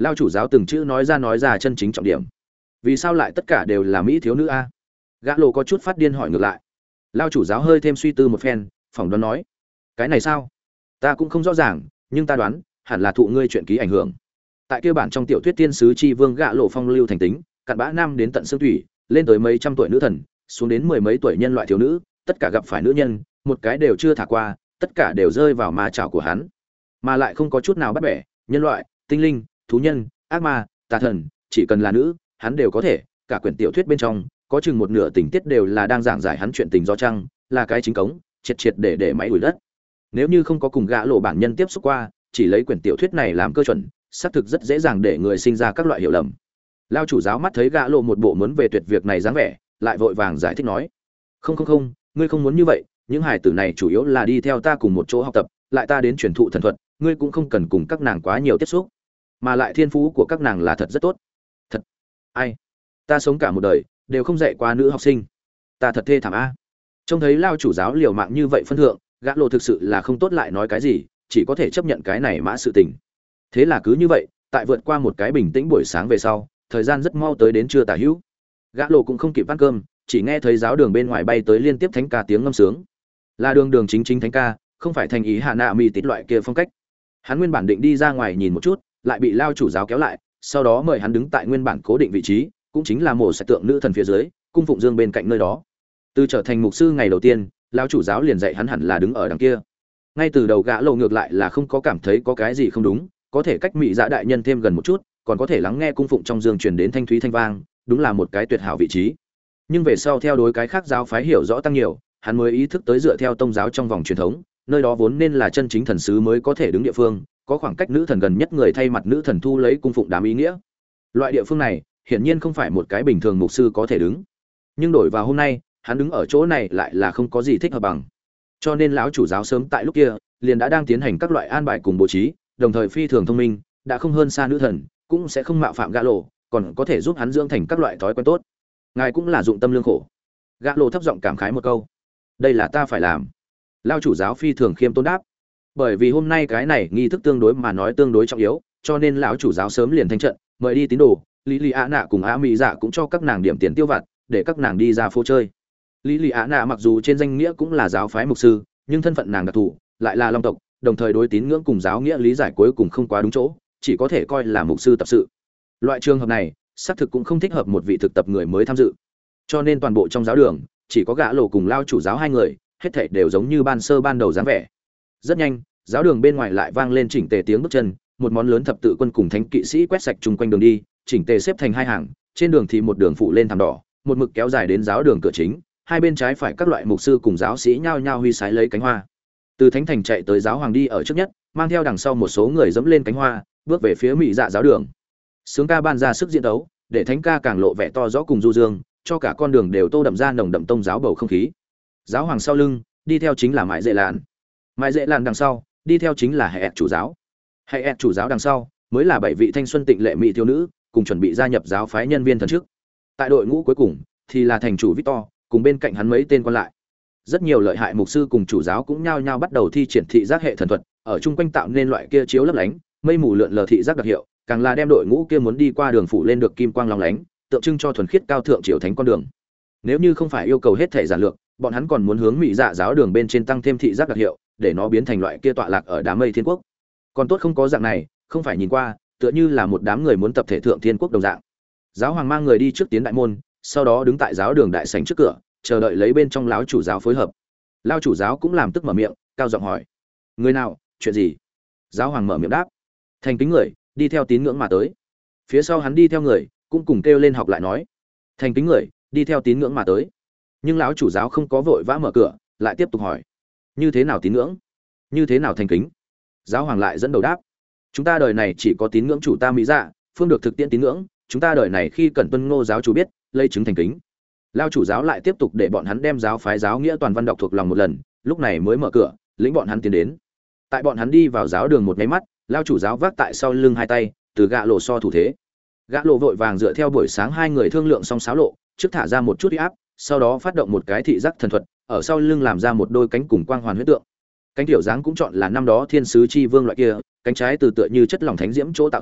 Lao chủ giáo từng chữ nói ra nói ra chân chính trọng điểm. Vì sao lại tất cả đều là mỹ thiếu nữ a? Gã lộ có chút phát điên hỏi ngược lại. Lao chủ giáo hơi thêm suy tư một phen, phỏng đoán nói: cái này sao? Ta cũng không rõ ràng, nhưng ta đoán hẳn là thụ ngươi chuyện ký ảnh hưởng. Tại kia bản trong tiểu thuyết tiên sứ chi vương Gã lộ phong lưu thành tính, cặn bã nam đến tận xương thủy, lên tới mấy trăm tuổi nữ thần, xuống đến mười mấy tuổi nhân loại thiếu nữ, tất cả gặp phải nữ nhân, một cái đều chưa thả qua, tất cả đều rơi vào ma chảo của hắn, mà lại không có chút nào bắt bẻ, nhân loại, tinh linh, thú nhân, ác ma, tà thần, chỉ cần là nữ, hắn đều có thể. Cả quyển tiểu thuyết bên trong, có chừng một nửa tình tiết đều là đang giảng giải hắn chuyện tình do trăng, là cái chính cống, triệt triệt để để máy đuổi đất. Nếu như không có cùng Gã lộ bản nhân tiếp xúc qua, chỉ lấy quyển tiểu thuyết này làm cơ chuẩn, xác thực rất dễ dàng để người sinh ra các loại hiểu lầm. Lao chủ giáo mắt thấy Gã lộ một bộ muốn về tuyệt việc này dáng vẻ, lại vội vàng giải thích nói: không không không, ngươi không muốn như vậy, những hải tử này chủ yếu là đi theo ta cùng một chỗ học tập, lại ta đến truyền thụ thần thuật, ngươi cũng không cần cùng các nàng quá nhiều tiếp xúc, mà lại thiên phú của các nàng là thật rất tốt. Thật? Ai? Ta sống cả một đời đều không dạy qua nữ học sinh, ta thật thê thảm a. Trông thấy Lao chủ giáo liều mạng như vậy phân thượng, Gã lộ thực sự là không tốt lại nói cái gì, chỉ có thể chấp nhận cái này mã sự tình. Thế là cứ như vậy, tại vượt qua một cái bình tĩnh buổi sáng về sau, thời gian rất mau tới đến trưa tả hữu. Gã lộ cũng không kịp ăn cơm, chỉ nghe thấy giáo đường bên ngoài bay tới liên tiếp thánh ca tiếng ngâm sướng. Là đường đường chính chính thánh ca, không phải thành ý hạ nạ mì tít loại kia phong cách. Hắn nguyên bản định đi ra ngoài nhìn một chút, lại bị Lao chủ giáo kéo lại, sau đó mời hắn đứng tại nguyên bản cố định vị trí, cũng chính là mổ sạch tượng nữ thần phía dưới, cung phụng dương bên cạnh nơi đó. Từ trở thành mục sư ngày đầu tiên, Lao chủ giáo liền dạy hắn hẳn là đứng ở đằng kia. Ngay từ đầu Gã lộ ngược lại là không có cảm thấy có cái gì không đúng, có thể cách mỹ dạ đại nhân thêm gần một chút, còn có thể lắng nghe cung phụng trong dương truyền đến thanh thúy thanh vang, đúng là một cái tuyệt hảo vị trí. Nhưng về sau theo đối cái khác giáo phái hiểu rõ tăng nhiều, hắn mới ý thức tới dựa theo tông giáo trong vòng truyền thống, nơi đó vốn nên là chân chính thần sứ mới có thể đứng địa phương, có khoảng cách nữ thần gần nhất người thay mặt nữ thần thu lấy cung phụng đám ý nghĩa. Loại địa phương này, hiển nhiên không phải một cái bình thường mục sư có thể đứng. Nhưng đổi vào hôm nay, hắn đứng ở chỗ này lại là không có gì thích hợp bằng. Cho nên lão chủ giáo sớm tại lúc kia, liền đã đang tiến hành các loại an bài cùng bố trí, đồng thời phi thường thông minh, đã không hơn xa nữ thần, cũng sẽ không mạo phạm Gã lộ, còn có thể giúp hắn dưỡng thành các loại thói quen tốt. Ngài cũng là dụng tâm lương khổ. Gã lộ thấp giọng cảm khái một câu. Đây là ta phải làm. Lao chủ giáo phi thường khiêm tốn đáp. Bởi vì hôm nay cái này nghi thức tương đối mà nói tương đối trọng yếu, cho nên lão chủ giáo sớm liền thanh trận, mời đi tín đồ, Lý Lý Á Nạ cùng Á Mỹ Dạ cũng cho các nàng điểm tiền tiêu vặt, để các nàng đi ra phố chơi. Lý Lý Á Nạ mặc dù trên danh nghĩa cũng là giáo phái mục sư, nhưng thân phận nàng đặc thù, lại là long tộc, đồng thời đối tín ngưỡng cùng giáo nghĩa lý giải cuối cùng không quá đúng chỗ, chỉ có thể coi là mục sư tập sự. Loại trường hợp này, xác thực cũng không thích hợp một vị thực tập người mới tham dự. Cho nên toàn bộ trong giáo đường, chỉ có Gã lộ cùng Lao chủ giáo hai người, hết thảy đều giống như ban sơ ban đầu dáng vẻ. Rất nhanh, giáo đường bên ngoài lại vang lên chỉnh tề tiếng bước chân, một món lớn thập tự quân cùng thánh kỵ sĩ quét sạch chung quanh đường đi, chỉnh tề xếp thành hai hàng, trên đường thì một đường phụ lên thảm đỏ, một mực kéo dài đến giáo đường cửa chính, hai bên trái phải các loại mục sư cùng giáo sĩ nhao nhao huy sái lấy cánh hoa. Từ thánh thành chạy tới giáo hoàng đi ở trước nhất, mang theo đằng sau một số người dẫm lên cánh hoa, bước về phía mỹ dạ giáo đường. Sướng ca ban ra sức diễn đấu, để thánh ca càng lộ vẻ to rõ cùng du dương, cho cả con đường đều tô đậm ra nồng đậm tông giáo bầu không khí. Giáo hoàng sau lưng, đi theo chính là Mại Dệ Lạn. Mại Dệ Lạn đằng sau, đi theo chính là Hệ chủ giáo. Hệ chủ giáo đằng sau, mới là bảy vị thanh xuân tịnh lệ mỹ thiếu nữ, cùng chuẩn bị gia nhập giáo phái nhân viên thần chức. Tại đội ngũ cuối cùng, thì là thành chủ Victor, cùng bên cạnh hắn mấy tên quan lại. Rất nhiều lợi hại mục sư cùng chủ giáo cũng nhao nhao bắt đầu thi triển thị giác hệ thần thuật, ở chung quanh tạo nên loại kia chiếu lấp lánh, mây mù lượn lờ thị giác đặc hiệu, càng là đem đội ngũ kia muốn đi qua đường phủ lên được kim quang long lánh, tượng trưng cho thuần khiết cao thượng triều thánh con đường. Nếu như không phải yêu cầu hết thể giản lược, bọn hắn còn muốn hướng mỹ dạ giáo đường bên trên tăng thêm thị giác đặc hiệu, để nó biến thành loại kia tọa lạc ở đám mây thiên quốc. Còn tốt không có dạng này, không phải nhìn qua, tựa như là một đám người muốn tập thể thượng thiên quốc đồng dạng. Giáo hoàng mang người đi trước tiến đại môn, sau đó đứng tại giáo đường đại sảnh trước cửa, chờ đợi lấy bên trong lão chủ giáo phối hợp. Lão chủ giáo cũng làm tức mở miệng, cao giọng hỏi: "Người nào, chuyện gì?" Giáo hoàng mở miệng đáp: "Thành kính người, đi theo tín ngưỡng mà tới." Phía sau hắn đi theo người, cũng cùng kêu lên học lại nói: "Thành kính người, đi theo tín ngưỡng mà tới." Nhưng lão chủ giáo không có vội vã mở cửa, lại tiếp tục hỏi: "Như thế nào tín ngưỡng? Như thế nào thành kính?" Giáo hoàng lại dẫn đầu đáp: "Chúng ta đời này chỉ có tín ngưỡng chủ ta mỹ dạ, phương được thực tiễn tín ngưỡng, chúng ta đời này khi cần tuân ngô giáo chủ biết, lấy chứng thành kính." Lão chủ giáo lại tiếp tục để bọn hắn đem giáo phái giáo nghĩa toàn văn đọc thuộc lòng một lần, lúc này mới mở cửa, lĩnh bọn hắn tiến đến. Tại bọn hắn đi vào giáo đường một cái mắt, lão chủ giáo vác tại sau lưng hai tay, từ gạ lộ so thủ thế. Gã lộ vội vàng dựa theo buổi sáng hai người thương lượng xong sáo lộ, trước thả ra một chút uy áp, sau đó phát động một cái thị giác thần thuật, ở sau lưng làm ra một đôi cánh cùng quang hoàn huyết tượng. Cánh tiểu dáng cũng chọn là năm đó thiên sứ chi vương loại kia, cánh trái từ tựa như chất lỏng thánh diễm chỗ tạo thành,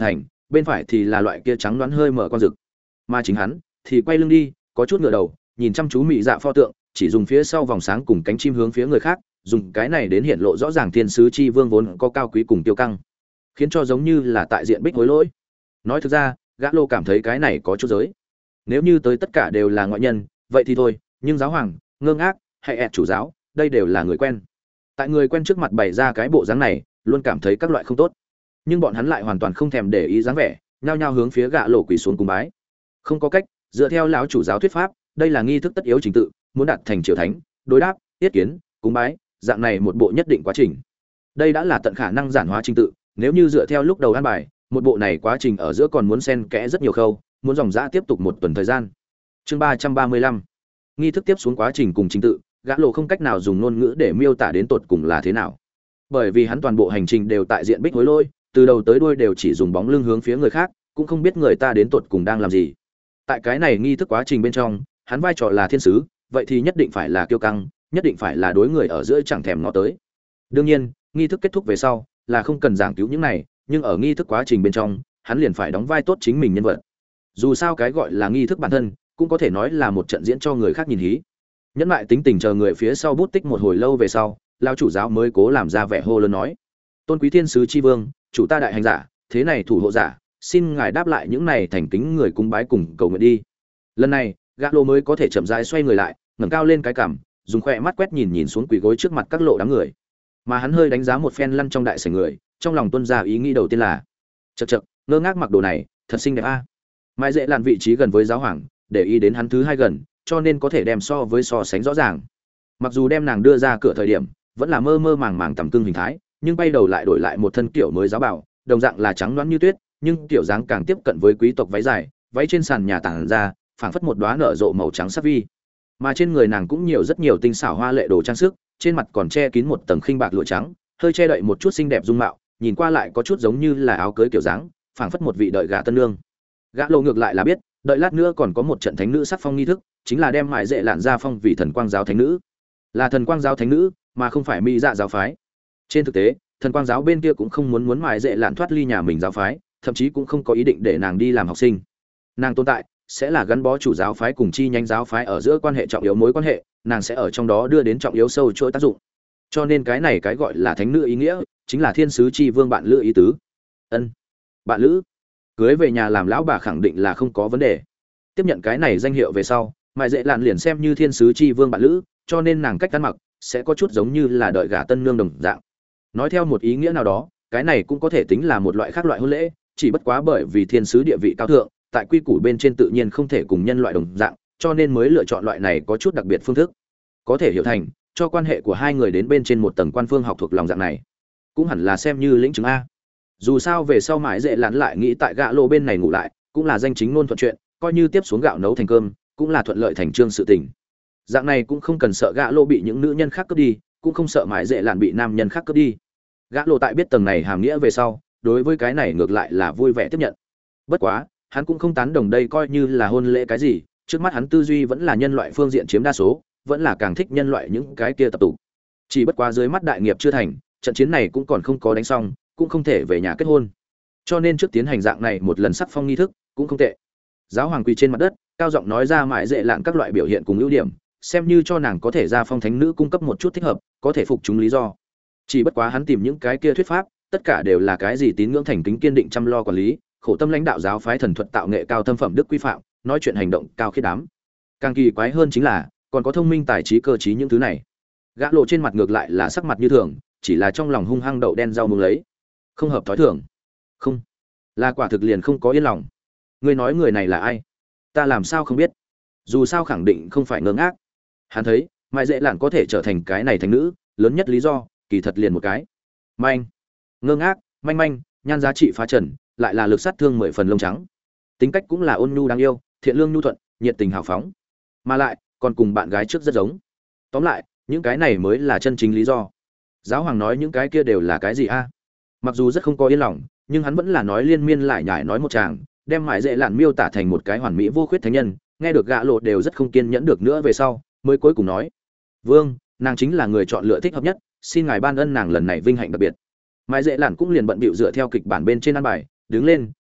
bên phải thì là loại kia trắng đoán hơi mở con rực, mà chính hắn thì quay lưng đi, có chút ngửa đầu nhìn chăm chú mỹ dạ pho tượng, chỉ dùng phía sau vòng sáng cùng cánh chim hướng phía người khác, dùng cái này đến hiện lộ rõ ràng thiên sứ chi vương vốn có cao quý cùng tiêu căng, khiến cho giống như là tại diện bích hối lỗi. Nói thực ra gã lô cảm thấy cái này có chút giới, nếu như tới tất cả đều là ngoại nhân vậy thì thôi, nhưng giáo hoàng, ngơ ngác hay ẹt chủ giáo đây đều là người quen, tại người quen trước mặt bày ra cái bộ dáng này luôn cảm thấy các loại không tốt, nhưng bọn hắn lại hoàn toàn không thèm để ý dáng vẻ, nhao nhao hướng phía gã lô quỳ xuống cung bái. Không có cách, dựa theo lão chủ giáo thuyết pháp đây là nghi thức tất yếu trình tự, muốn đạt thành triều thánh đối đáp tiết kiến cung bái dạng này một bộ nhất định quá trình, đây đã là tận khả năng giản hóa trình tự. Nếu như dựa theo lúc đầu an bài, một bộ này quá trình ở giữa còn muốn xen kẽ rất nhiều khâu, muốn dòng dã tiếp tục một tuần thời gian. Chương ba trăm ba mươi lăm, nghi thức tiếp xuống quá trình cùng trình tự, gã lộ không cách nào dùng ngôn ngữ để miêu tả đến tột cùng là thế nào, bởi vì hắn toàn bộ hành trình đều tại diện bích hối lôi, từ đầu tới đuôi đều chỉ dùng bóng lưng hướng phía người khác, cũng không biết người ta đến tột cùng đang làm gì. Tại cái này nghi thức quá trình bên trong, hắn vai trò là thiên sứ, vậy thì nhất định phải là kiêu căng, nhất định phải là đối người ở giữa chẳng thèm ngó tới. Đương nhiên, nghi thức kết thúc về sau, là không cần giảng cứu những này, nhưng ở nghi thức quá trình bên trong, hắn liền phải đóng vai tốt chính mình nhân vật. Dù sao cái gọi là nghi thức bản thân, cũng có thể nói là một trận diễn cho người khác nhìn hí. Nhẫn lại tính tình chờ người phía sau bút tích một hồi lâu về sau, lão chủ giáo mới cố làm ra vẻ hô lớn nói: "Tôn quý thiên sứ chi vương, chủ ta đại hành giả, thế này thủ hộ giả, xin ngài đáp lại những này thành kính người cung bái cùng cầu nguyện đi." Lần này, gã lô mới có thể chậm rãi xoay người lại, ngẩng cao lên cái cằm, dùng khỏe mắt quét nhìn nhìn xuống quỳ gối trước mặt các lộ đám người. Mà hắn hơi đánh giá một phen lăn trong đại sảnh người, trong lòng tuôn ra ý nghĩ đầu tiên là: chậc chậc, ngơ ngác mặc đồ này, thật xinh đẹp a. Mai dễ làn vị trí gần với giáo hoàng, để ý đến hắn thứ hai gần, cho nên có thể đem so với so sánh rõ ràng. Mặc dù đem nàng đưa ra cửa thời điểm, vẫn là mơ mơ màng màng tầm cương hình thái, nhưng bay đầu lại đổi lại một thân kiểu mới giáo bảo, đồng dạng là trắng loáng như tuyết, nhưng kiểu dáng càng tiếp cận với quý tộc váy dài, váy trên sàn nhà tản ra, phảng phất một đóa nở rộ màu trắng sắc vi. Mà trên người nàng cũng nhiều rất nhiều tinh xảo hoa lệ đồ trang sức, trên mặt còn che kín một tầng khinh bạc lụa trắng, hơi che đậy một chút xinh đẹp dung mạo, nhìn qua lại có chút giống như là áo cưới kiểu dáng, phảng phất một vị đợi gả tân nương. Gã lộ ngược lại là biết, đợi lát nữa còn có một trận thánh nữ sắc phong nghi thức, chính là đem mại dễ lạn ra phong vị thần quang giáo thánh nữ, là thần quang giáo thánh nữ, mà không phải mỹ dạ giáo phái. Trên thực tế, thần quang giáo bên kia cũng không muốn muốn mại dễ lạn thoát ly nhà mình giáo phái, thậm chí cũng không có ý định để nàng đi làm học sinh. Nàng tồn tại sẽ là gắn bó chủ giáo phái cùng chi nhánh giáo phái ở giữa quan hệ trọng yếu mối quan hệ, nàng sẽ ở trong đó đưa đến trọng yếu sâu chuỗi tác dụng. Cho nên cái này cái gọi là thánh nữ ý nghĩa, chính là thiên sứ chi vương bạn lữ ý tứ. Ân, bạn lữ, cưới về nhà làm lão bà khẳng định là không có vấn đề. Tiếp nhận cái này danh hiệu về sau, mại dễ lạn liền xem như thiên sứ chi vương bạn lữ, cho nên nàng cách ăn mặc sẽ có chút giống như là đợi gả tân nương đồng dạng. Nói theo một ý nghĩa nào đó, cái này cũng có thể tính là một loại khác loại hôn lễ, chỉ bất quá bởi vì thiên sứ địa vị cao thượng, tại quy củ bên trên tự nhiên không thể cùng nhân loại đồng dạng, cho nên mới lựa chọn loại này có chút đặc biệt phương thức. Có thể hiểu thành cho quan hệ của hai người đến bên trên một tầng quan phương học thuộc lòng dạng này, cũng hẳn là xem như lĩnh chứng a. Dù sao về sau mãi dễ lặn lại nghĩ tại gạ lô bên này ngủ lại, cũng là danh chính ngôn thuận chuyện, coi như tiếp xuống gạo nấu thành cơm, cũng là thuận lợi thành trương sự tình. Dạng này cũng không cần sợ gạ lô bị những nữ nhân khác cướp đi, cũng không sợ mãi dễ lặn bị nam nhân khác cướp đi. Gạ lô tại biết tầng này hàm nghĩa về sau, đối với cái này ngược lại là vui vẻ tiếp nhận. Bất quá, hắn cũng không tán đồng đây coi như là hôn lễ cái gì, trước mắt hắn tư duy vẫn là nhân loại phương diện chiếm đa số, vẫn là càng thích nhân loại những cái kia tập tục. Chỉ bất quá dưới mắt đại nghiệp chưa thành, trận chiến này cũng còn không có đánh xong, cũng không thể về nhà kết hôn. Cho nên trước tiến hành dạng này một lần sắc phong nghi thức, cũng không tệ. Giáo hoàng quỳ trên mặt đất, cao giọng nói ra mãi dễ lạn các loại biểu hiện cùng ưu điểm, xem như cho nàng có thể ra phong thánh nữ cung cấp một chút thích hợp, có thể phục chúng lý do. Chỉ bất quá hắn tìm những cái kia thuyết pháp, tất cả đều là cái gì tín ngưỡng thành kính kiên định chăm lo quản lý, khổ tâm lãnh đạo giáo phái thần thuật tạo nghệ cao thâm phẩm đức quy phạm, nói chuyện hành động cao khiết đám. Càng kỳ quái hơn chính là, còn có thông minh tài trí cơ trí những thứ này. Gã lộ trên mặt ngược lại là sắc mặt như thường, chỉ là trong lòng hung hăng đậu đen rau muống lấy. Không hợp thói thường. Không, là quả thực liền không có yên lòng. Ngươi nói người này là ai? Ta làm sao không biết? Dù sao khẳng định không phải ngơ ngác. Hắn thấy, Mai Dễ Lạn có thể trở thành cái này thành nữ, lớn nhất lý do, kỳ thật liền một cái. Manh, ngơ ngác, manh manh, nhan giá trị phá trần, lại là lực sát thương mười phần lông trắng. Tính cách cũng là ôn nhu đáng yêu, thiện lương nhu thuận, nhiệt tình hào phóng. Mà lại, còn cùng bạn gái trước rất giống. Tóm lại, những cái này mới là chân chính lý do. Giáo hoàng nói những cái kia đều là cái gì a? Mặc dù rất không có yên lòng, nhưng hắn vẫn là nói liên miên lại nhải nói một tràng, đem Mại Dễ Lạn miêu tả thành một cái hoàn mỹ vô khuyết thánh nhân, nghe được gã lộ đều rất không kiên nhẫn được nữa về sau, mới cuối cùng nói: "Vương, nàng chính là người chọn lựa thích hợp nhất, xin ngài ban ân nàng lần này vinh hạnh đặc biệt." Mại Dễ Lạn cũng liền bận bịu dựa theo kịch bản bên trên ăn bài, đứng lên,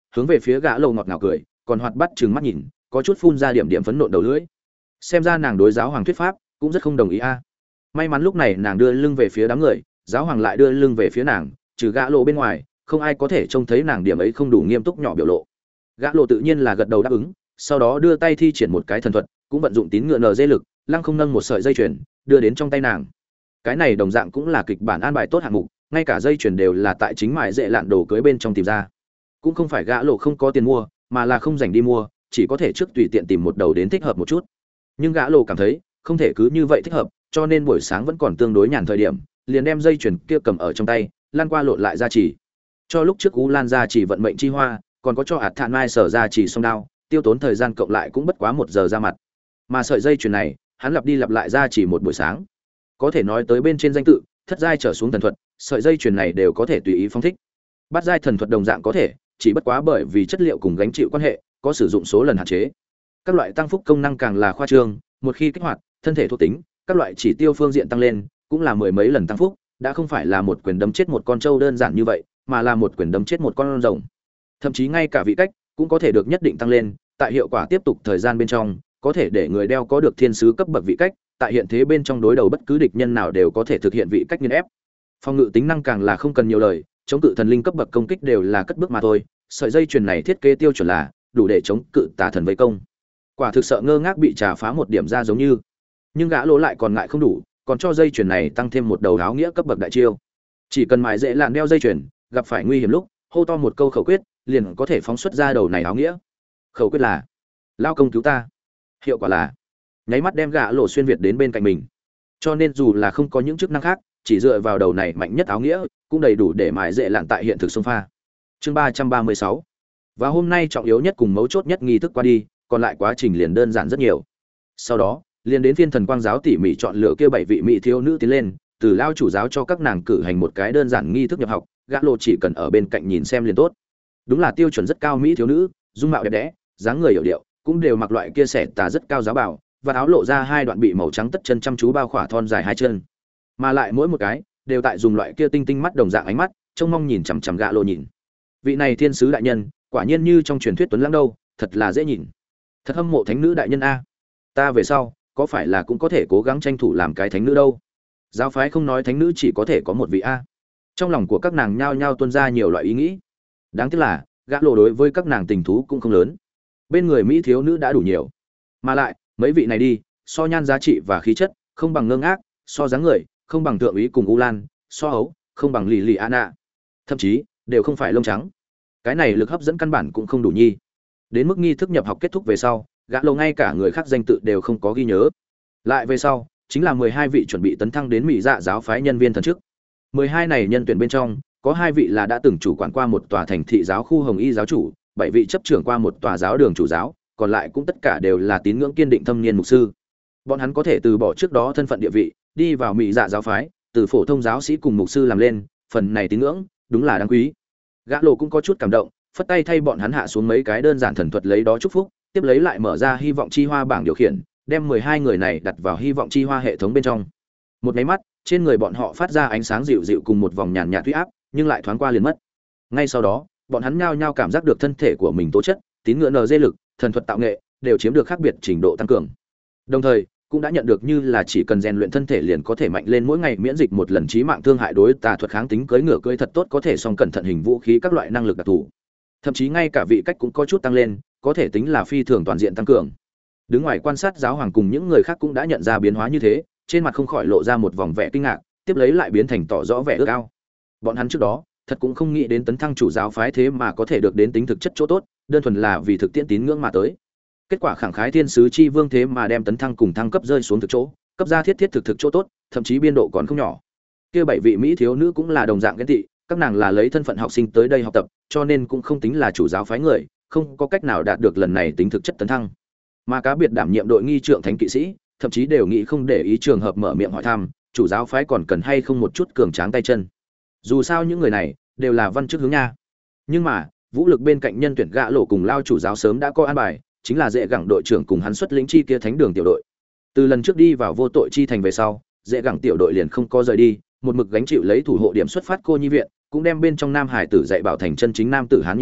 hướng về phía gã lầu ngọt ngào cười, còn hoạt bắt trừng mắt nhìn, có chút phun ra điểm điểm phấn nộn đầu lưỡi. Xem ra nàng đối giáo hoàng thuyết pháp cũng rất không đồng ý a. May mắn lúc này nàng đưa lưng về phía đám người, giáo hoàng lại đưa lưng về phía nàng, trừ gã lộ bên ngoài, không ai có thể trông thấy nàng điểm ấy không đủ nghiêm túc nhỏ biểu lộ. Gã lộ tự nhiên là gật đầu đáp ứng, sau đó đưa tay thi triển một cái thần thuật, cũng vận dụng tín ngựa nờ dây lực, lăng không nâng một sợi dây chuyền, đưa đến trong tay nàng. Cái này đồng dạng cũng là kịch bản an bài tốt hạng mục, ngay cả dây chuyền đều là tại chính mại dễ lạn đồ cưới bên trong tìm ra. Cũng không phải gã lộ không có tiền mua, mà là không rảnh đi mua, chỉ có thể trước tùy tiện tìm một đầu đến thích hợp một chút. Nhưng gã lộ cảm thấy, không thể cứ như vậy thích hợp, cho nên buổi sáng vẫn còn tương đối nhàn thời điểm, liền đem dây chuyền kia cầm ở trong tay, lan qua lộn lại ra chỉ. Cho lúc trước Ú Lan ra chỉ vận mệnh chi hoa, còn có cho ạt thản mai sở ra chỉ song đao, tiêu tốn thời gian cộng lại cũng bất quá một giờ ra mặt. Mà sợi dây chuyền này, hắn lặp đi lặp lại ra chỉ một buổi sáng. Có thể nói tới bên trên danh tự, thất giai trở xuống thần thuật, sợi dây chuyền này đều có thể tùy ý phóng thích. Bát giai thần thuật đồng dạng có thể, chỉ bất quá bởi vì chất liệu cùng gánh chịu quan hệ, có sử dụng số lần hạn chế. Các loại tăng phúc công năng càng là khoa trương, một khi kích hoạt, thân thể thuộc tính, các loại chỉ tiêu phương diện tăng lên, cũng là mười mấy lần tăng phúc, đã không phải là một quyền đấm chết một con trâu đơn giản như vậy, mà là một quyền đấm chết một con rồng. Thậm chí ngay cả vị cách cũng có thể được nhất định tăng lên, tại hiệu quả tiếp tục thời gian bên trong, có thể để người đeo có được thiên sứ cấp bậc vị cách, tại hiện thế bên trong đối đầu bất cứ địch nhân nào đều có thể thực hiện vị cách nghiền ép. Phòng ngự tính năng càng là không cần nhiều lời, chống cự thần linh cấp bậc công kích đều là cất bước mà thôi, sợi dây chuyền này thiết kế tiêu chuẩn là đủ để chống cự tà thần vây công. Quả thực sợ ngơ ngác bị trà phá một điểm ra giống như. Nhưng gã lỗ lại còn ngại không đủ, còn cho dây chuyền này tăng thêm một đầu áo nghĩa cấp bậc đại chiêu. Chỉ cần mài dễ lạn đeo dây chuyền, gặp phải nguy hiểm lúc, hô to một câu khẩu quyết, liền có thể phóng xuất ra đầu này áo nghĩa. Khẩu quyết là: "Lao công cứu ta." Hiệu quả là nháy mắt đem gã lỗ xuyên việt đến bên cạnh mình. Cho nên dù là không có những chức năng khác, chỉ dựa vào đầu này mạnh nhất áo nghĩa, cũng đầy đủ để mài dễ lạn tại hiện thực xông pha. Chương ba trăm ba mươi sáu. Và hôm nay trọng yếu nhất cùng mấu chốt nhất nghi thức qua đi, còn lại quá trình liền đơn giản rất nhiều. Sau đó, liền đến phiên thần quang giáo tỉ mỉ chọn lựa kia bảy vị mỹ thiếu nữ tiến lên, từ lao chủ giáo cho các nàng cử hành một cái đơn giản nghi thức nhập học, gã lộ chỉ cần ở bên cạnh nhìn xem liền tốt. Đúng là tiêu chuẩn rất cao mỹ thiếu nữ, dung mạo đẹp đẽ, dáng người hiểu điệu, cũng đều mặc loại kia xẻ tà rất cao giáo bảo, và áo lộ ra hai đoạn bị màu trắng tất chân chăm chú bao khỏa thon dài hai chân. Mà lại mỗi một cái đều tại dùng loại kia tinh tinh mắt đồng dạng ánh mắt, trông mong nhìn chằm chằm gã lộ nhìn. Vị này thiên sứ đại nhân, quả nhiên như trong truyền thuyết tuấn lãng đâu, thật là dễ nhìn. Thật hâm mộ thánh nữ đại nhân a. Ta về sau có phải là cũng có thể cố gắng tranh thủ làm cái thánh nữ đâu? Giáo phái không nói thánh nữ chỉ có thể có một vị a. Trong lòng của các nàng nhao nhao tuôn ra nhiều loại ý nghĩ. Đáng tiếc là, gã lộ đối với các nàng tình thú cũng không lớn. Bên người mỹ thiếu nữ đã đủ nhiều. Mà lại, mấy vị này đi, so nhan giá trị và khí chất, không bằng ngơ ngác, so dáng người, không bằng thượng úy cùng U Lan, so hấu, không bằng lì lì Anna. Thậm chí, đều không phải lông trắng. Cái này lực hấp dẫn căn bản cũng không đủ nhi. Đến mức nghi thức nhập học kết thúc về sau, gã lộ ngay cả người khác danh tự đều không có ghi nhớ. Lại về sau, chính là mười hai vị chuẩn bị tấn thăng đến mỹ dạ giáo phái nhân viên thần chức. mười hai này nhân tuyển bên trong, có hai vị là đã từng chủ quản qua một tòa thành thị giáo khu Hồng Y giáo chủ, bảy vị chấp trưởng qua một tòa giáo đường chủ giáo, còn lại cũng tất cả đều là tín ngưỡng kiên định thâm niên mục sư. Bọn hắn có thể từ bỏ trước đó thân phận địa vị, đi vào mỹ dạ giáo phái, từ phổ thông giáo sĩ cùng mục sư làm lên, phần này tín ngưỡng, đúng là đáng quý. Gã lộ cũng có chút cảm động, phất tay thay bọn hắn hạ xuống mấy cái đơn giản thần thuật lấy đó chúc phúc, tiếp lấy lại mở ra hy vọng chi hoa bảng điều khiển, đem mười hai người này đặt vào hy vọng chi hoa hệ thống bên trong. Một cái mắt, trên người bọn họ phát ra ánh sáng dịu dịu cùng một vòng nhàn nhạt uy áp, nhưng lại thoáng qua liền mất. Ngay sau đó, bọn hắn nhao nhao cảm giác được thân thể của mình tố chất, tín ngưỡng nờ dê lực, thần thuật tạo nghệ đều chiếm được khác biệt trình độ tăng cường. Đồng thời, cũng đã nhận được như là chỉ cần rèn luyện thân thể liền có thể mạnh lên mỗi ngày miễn dịch một lần chí mạng thương hại đối tà thuật kháng tính cưỡi ngựa cưỡi thật tốt có thể song cẩn thận hình vũ khí các loại năng lực đặc thù. Thậm chí ngay cả vị cách cũng có chút tăng lên, có thể tính là phi thường toàn diện tăng cường. Đứng ngoài quan sát giáo hoàng cùng những người khác cũng đã nhận ra biến hóa như thế, trên mặt không khỏi lộ ra một vòng vẻ kinh ngạc, tiếp lấy lại biến thành tỏ rõ vẻ ước ao. Bọn hắn trước đó thật cũng không nghĩ đến tấn thăng chủ giáo phái thế mà có thể được đến tính thực chất chỗ tốt, đơn thuần là vì thực tiễn tín ngưỡng mà tới. Kết quả khẳng khái thiên sứ chi vương thế mà đem tấn thăng cùng thăng cấp rơi xuống thực chỗ, cấp ra thiết thiết thực thực chỗ tốt, thậm chí biên độ còn không nhỏ. Kia bảy vị mỹ thiếu nữ cũng là đồng dạng ghen tị, các nàng là lấy thân phận học sinh tới đây học tập, cho nên cũng không tính là chủ giáo phái người, không có cách nào đạt được lần này tính thực chất tấn thăng. Mà cá biệt đảm nhiệm đội nghi trượng thánh kỵ sĩ, thậm chí đều nghĩ không để ý trường hợp mở miệng hỏi thăm, chủ giáo phái còn cần hay không một chút cường tráng tay chân. Dù sao những người này đều là văn chức hướng nha. Nhưng mà, vũ lực bên cạnh nhân tuyển gã lộ cùng lao chủ giáo sớm đã có an bài, chính là dễ gẳng đội trưởng cùng hắn xuất lĩnh chi kia thánh đường tiểu đội. Từ lần trước đi vào vô tội chi thành về sau, dễ gẳng tiểu đội liền không có rời đi, một mực gánh chịu lấy thủ hộ điểm xuất phát cô nhi viện, cũng đem bên trong nam hải tử dạy bảo thành chân chính nam tử hán nhiệm vụ,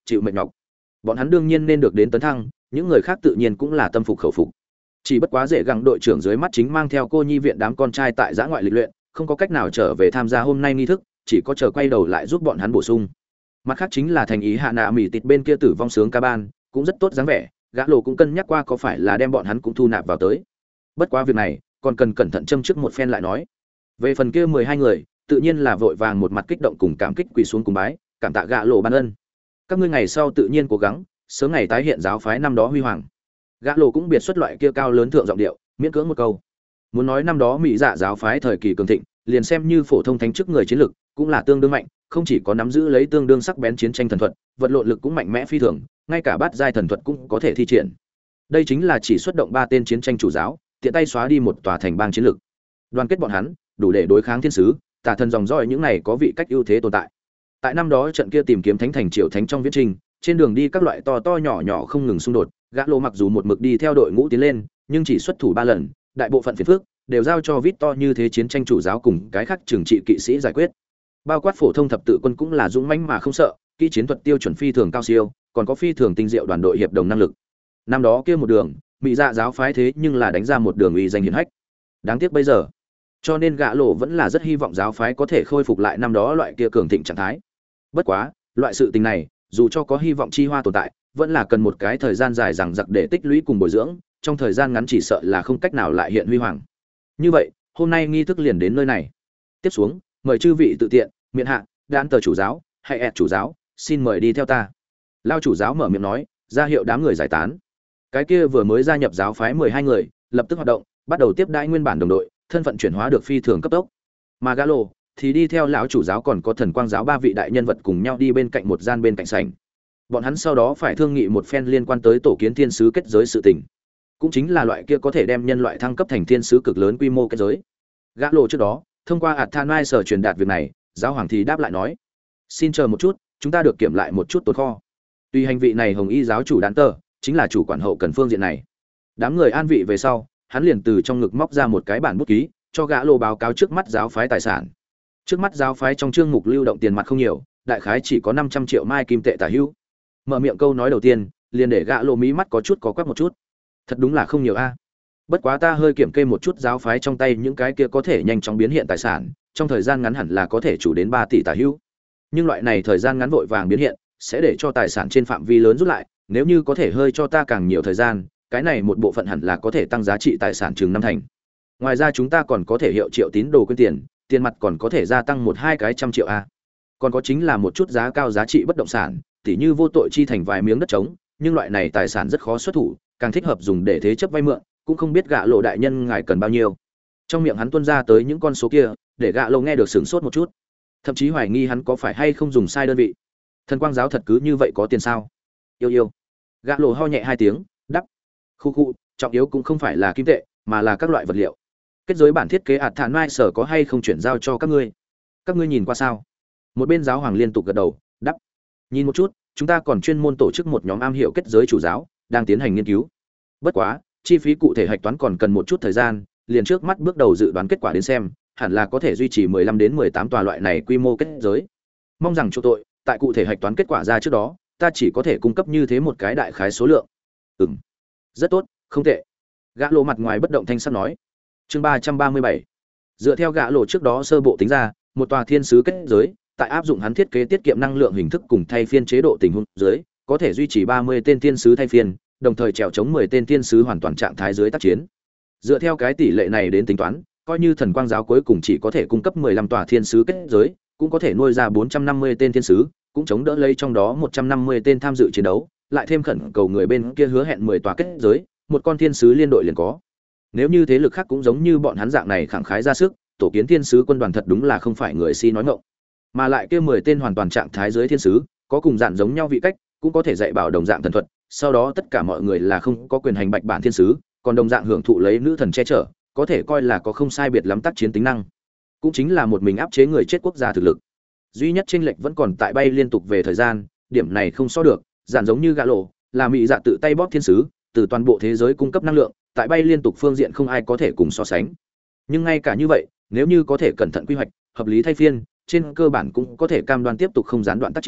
chịu mệt nhọc. Bọn hắn đương nhiên nên được đến tấn thăng, những người khác tự nhiên cũng là tâm phục khẩu phục. Chỉ bất quá dễ gắng đội trưởng dưới mắt chính mang theo cô nhi viện đám con trai tại giã ngoại lịch luyện, không có cách nào trở về tham gia hôm nay nghi thức, chỉ có chờ quay đầu lại giúp bọn hắn bổ sung. Mặt khác chính là thành ý hạ nạ mỹ tịt bên kia tử vong sướng ca ban, cũng rất tốt dáng vẻ, gã lộ cũng cân nhắc qua có phải là đem bọn hắn cũng thu nạp vào tới. Bất quá việc này, còn cần cẩn thận châm trước một phen lại nói. Về phần kia mười hai người, tự nhiên là vội vàng một mặt kích động cùng cảm kích quỳ xuống cùng bái, cảm tạ gã lộ ban ân. Các ngươi ngày sau tự nhiên cố gắng, sớm ngày tái hiện giáo phái năm đó huy hoàng. Gã lộ cũng biệt xuất loại kia cao lớn thượng giọng điệu, miễn cưỡng một câu. Muốn nói năm đó mỹ dạ giáo phái thời kỳ cường thịnh, liền xem như phổ thông thánh chức người chiến lực, cũng là tương đương mạnh, không chỉ có nắm giữ lấy tương đương sắc bén chiến tranh thần thuật, vật lộn lực cũng mạnh mẽ phi thường, ngay cả bát giai thần thuật cũng có thể thi triển. Đây chính là chỉ xuất động ba tên chiến tranh chủ giáo, tiện tay xóa đi một tòa thành bang chiến lực. Đoàn kết bọn hắn, đủ để đối kháng thiên sứ, tà thần dòng dõi những này có vị cách ưu thế tồn tại. Tại năm đó trận kia tìm kiếm thánh thành triều thánh trong viễn trình, trên đường đi các loại to to nhỏ nhỏ không ngừng xung đột, gã lô mặc dù một mực đi theo đội ngũ tiến lên, nhưng chỉ xuất thủ ba lần, đại bộ phận phiền phức đều giao cho vít to như thế chiến tranh chủ giáo cùng cái khác trừng trị kỵ sĩ giải quyết. Bao quát phổ thông thập tự quân cũng là dũng mãnh mà không sợ, kỹ chiến thuật tiêu chuẩn phi thường cao siêu, còn có phi thường tinh diệu đoàn đội hiệp đồng năng lực. Năm đó kia một đường, mỹ dạ giáo phái thế nhưng là đánh ra một đường uy danh hiển hách. Đáng tiếc bây giờ, cho nên gã lộ vẫn là rất hy vọng giáo phái có thể khôi phục lại năm đó loại kia cường thịnh trạng thái. Bất quá, loại sự tình này, dù cho có hy vọng chi hoa tồn tại, vẫn là cần một cái thời gian dài dằng dặc để tích lũy cùng bồi dưỡng, trong thời gian ngắn chỉ sợ là không cách nào lại hiện huy hoàng. Như vậy, hôm nay nghi thức liền đến nơi này. Tiếp xuống, mời chư vị tự tiện, miện hạ, đan tờ chủ giáo, hay ẹt chủ giáo, xin mời đi theo ta. Lao chủ giáo mở miệng nói, ra hiệu đám người giải tán. Cái kia vừa mới gia nhập giáo phái mười hai người, lập tức hoạt động, bắt đầu tiếp đãi nguyên bản đồng đội, thân phận chuyển hóa được phi thường cấp tốc. Mà Galo thì đi theo lão chủ giáo còn có thần quang giáo ba vị đại nhân vật cùng nhau đi bên cạnh một gian bên cạnh sảnh. Bọn hắn sau đó phải thương nghị một phen liên quan tới tổ kiến thiên sứ kết giới sự tình, cũng chính là loại kia có thể đem nhân loại thăng cấp thành thiên sứ cực lớn quy mô kết giới. Galo trước đó, thông qua Athanai sở truyền đạt việc này, giáo hoàng thì đáp lại nói: "Xin chờ một chút, chúng ta được kiểm lại một chút tồn kho." Tuy hành vị này Hồng Y giáo chủ đán tờ, chính là chủ quản hậu cần phương diện này. Đám người an vị về sau, hắn liền từ trong ngực móc ra một cái bản bút ký, cho gã lô báo cáo trước mắt giáo phái tài sản. Trước mắt giáo phái trong chương mục lưu động tiền mặt không nhiều, đại khái chỉ có năm trăm triệu mai kim tệ tả hữu. Mở miệng câu nói đầu tiên, liền để gã lô mí mắt có chút có quắc một chút. Thật đúng là không nhiều a. Bất quá ta hơi kiểm kê một chút giáo phái trong tay những cái kia có thể nhanh chóng biến hiện tài sản, trong thời gian ngắn hẳn là có thể chủ đến ba tỷ tả hữu. Nhưng loại này thời gian ngắn vội vàng biến hiện, sẽ để cho tài sản trên phạm vi lớn rút lại, nếu như có thể hơi cho ta càng nhiều thời gian, cái này một bộ phận hẳn là có thể tăng giá trị tài sản chừng năm thành. Ngoài ra chúng ta còn có thể hiệu triệu tín đồ quyên tiền, tiền mặt còn có thể gia tăng một hai cái trăm triệu a. Còn có chính là một chút giá cao giá trị bất động sản, tỉ như vô tội chi thành vài miếng đất trống, nhưng loại này tài sản rất khó xuất thủ, càng thích hợp dùng để thế chấp vay mượn, cũng không biết gạ lộ đại nhân ngài cần bao nhiêu. Trong miệng hắn tuôn ra tới những con số kia, để gạ lộ nghe được sửng sốt một chút, thậm chí hoài nghi hắn có phải hay không dùng sai đơn vị. Thần quang giáo thật cứ như vậy có tiền sao? Yêu yêu. Gạ lộ ho nhẹ hai tiếng, đắp. Khu khu, trọng yếu cũng không phải là kim tệ, mà là các loại vật liệu. Kết giới bản thiết kế ạt thản mai sở có hay không chuyển giao cho các ngươi? Các ngươi nhìn qua sao? Một bên giáo hoàng liên tục gật đầu, đắp. Nhìn một chút, chúng ta còn chuyên môn tổ chức một nhóm am hiểu kết giới chủ giáo, đang tiến hành nghiên cứu. Bất quá, chi phí cụ thể hạch toán còn cần một chút thời gian, liền trước mắt bước đầu dự đoán kết quả đến xem, hẳn là có thể duy trì mười lăm đến mười tám tòa loại này quy mô kết giới. Mong rằng chỗ tội, tại cụ thể hạch toán kết quả ra trước đó, ta chỉ có thể cung cấp như thế một cái đại khái số lượng. Ừm. Rất tốt, không tệ. Gã lộ mặt ngoài bất động thanh sắc nói. Chương ba trăm ba mươi bảy. Dựa theo gã lộ trước đó sơ bộ tính ra, một tòa thiên sứ kết giới, tại áp dụng hắn thiết kế tiết kiệm năng lượng hình thức cùng thay phiên chế độ tình huống dưới, có thể duy trì ba mươi tên thiên sứ thay phiên, đồng thời trèo chống mười tên thiên sứ hoàn toàn trạng thái dưới tác chiến. Dựa theo cái tỷ lệ này đến tính toán, coi như thần quang giáo cuối cùng chỉ có thể cung cấp mười lăm tòa thiên sứ kết giới, cũng có thể nuôi ra bốn trăm năm mươi tên thiên sứ, cũng chống đỡ lấy trong đó một trăm năm mươi tên tham dự chiến đấu, lại thêm khẩn cầu người bên kia hứa hẹn mười tòa kết giới, một con thiên sứ liên đội liền có. Nếu như thế lực khác cũng giống như bọn hắn dạng này khẳng khái ra sức, tổ kiến thiên sứ quân đoàn thật đúng là không phải người si nói ngọng. Mà lại kia mười tên hoàn toàn trạng thái dưới thiên sứ, có cùng dạng giống nhau vị cách, cũng có thể dạy bảo đồng dạng thần thuật, sau đó tất cả mọi người là không có quyền hành bạch bản thiên sứ, còn đồng dạng hưởng thụ lấy nữ thần che chở, có thể coi là có không sai biệt lắm tác chiến tính năng. Cũng chính là một mình áp chế người chết quốc gia thực lực. Duy nhất chênh lệch vẫn còn tại bay liên tục về thời gian, điểm này không so được, giản giống như gã lộ, là mỹ dạ tự tay bóp thiên sứ, từ toàn bộ thế giới cung cấp năng lượng, tại bay liên tục phương diện không ai có thể cùng so sánh. Nhưng ngay cả như vậy, nếu như có thể cẩn thận quy hoạch, hợp lý thay phiên, trên cơ bản cũng có thể cam đoan tiếp tục không gián đoạn tác chiến,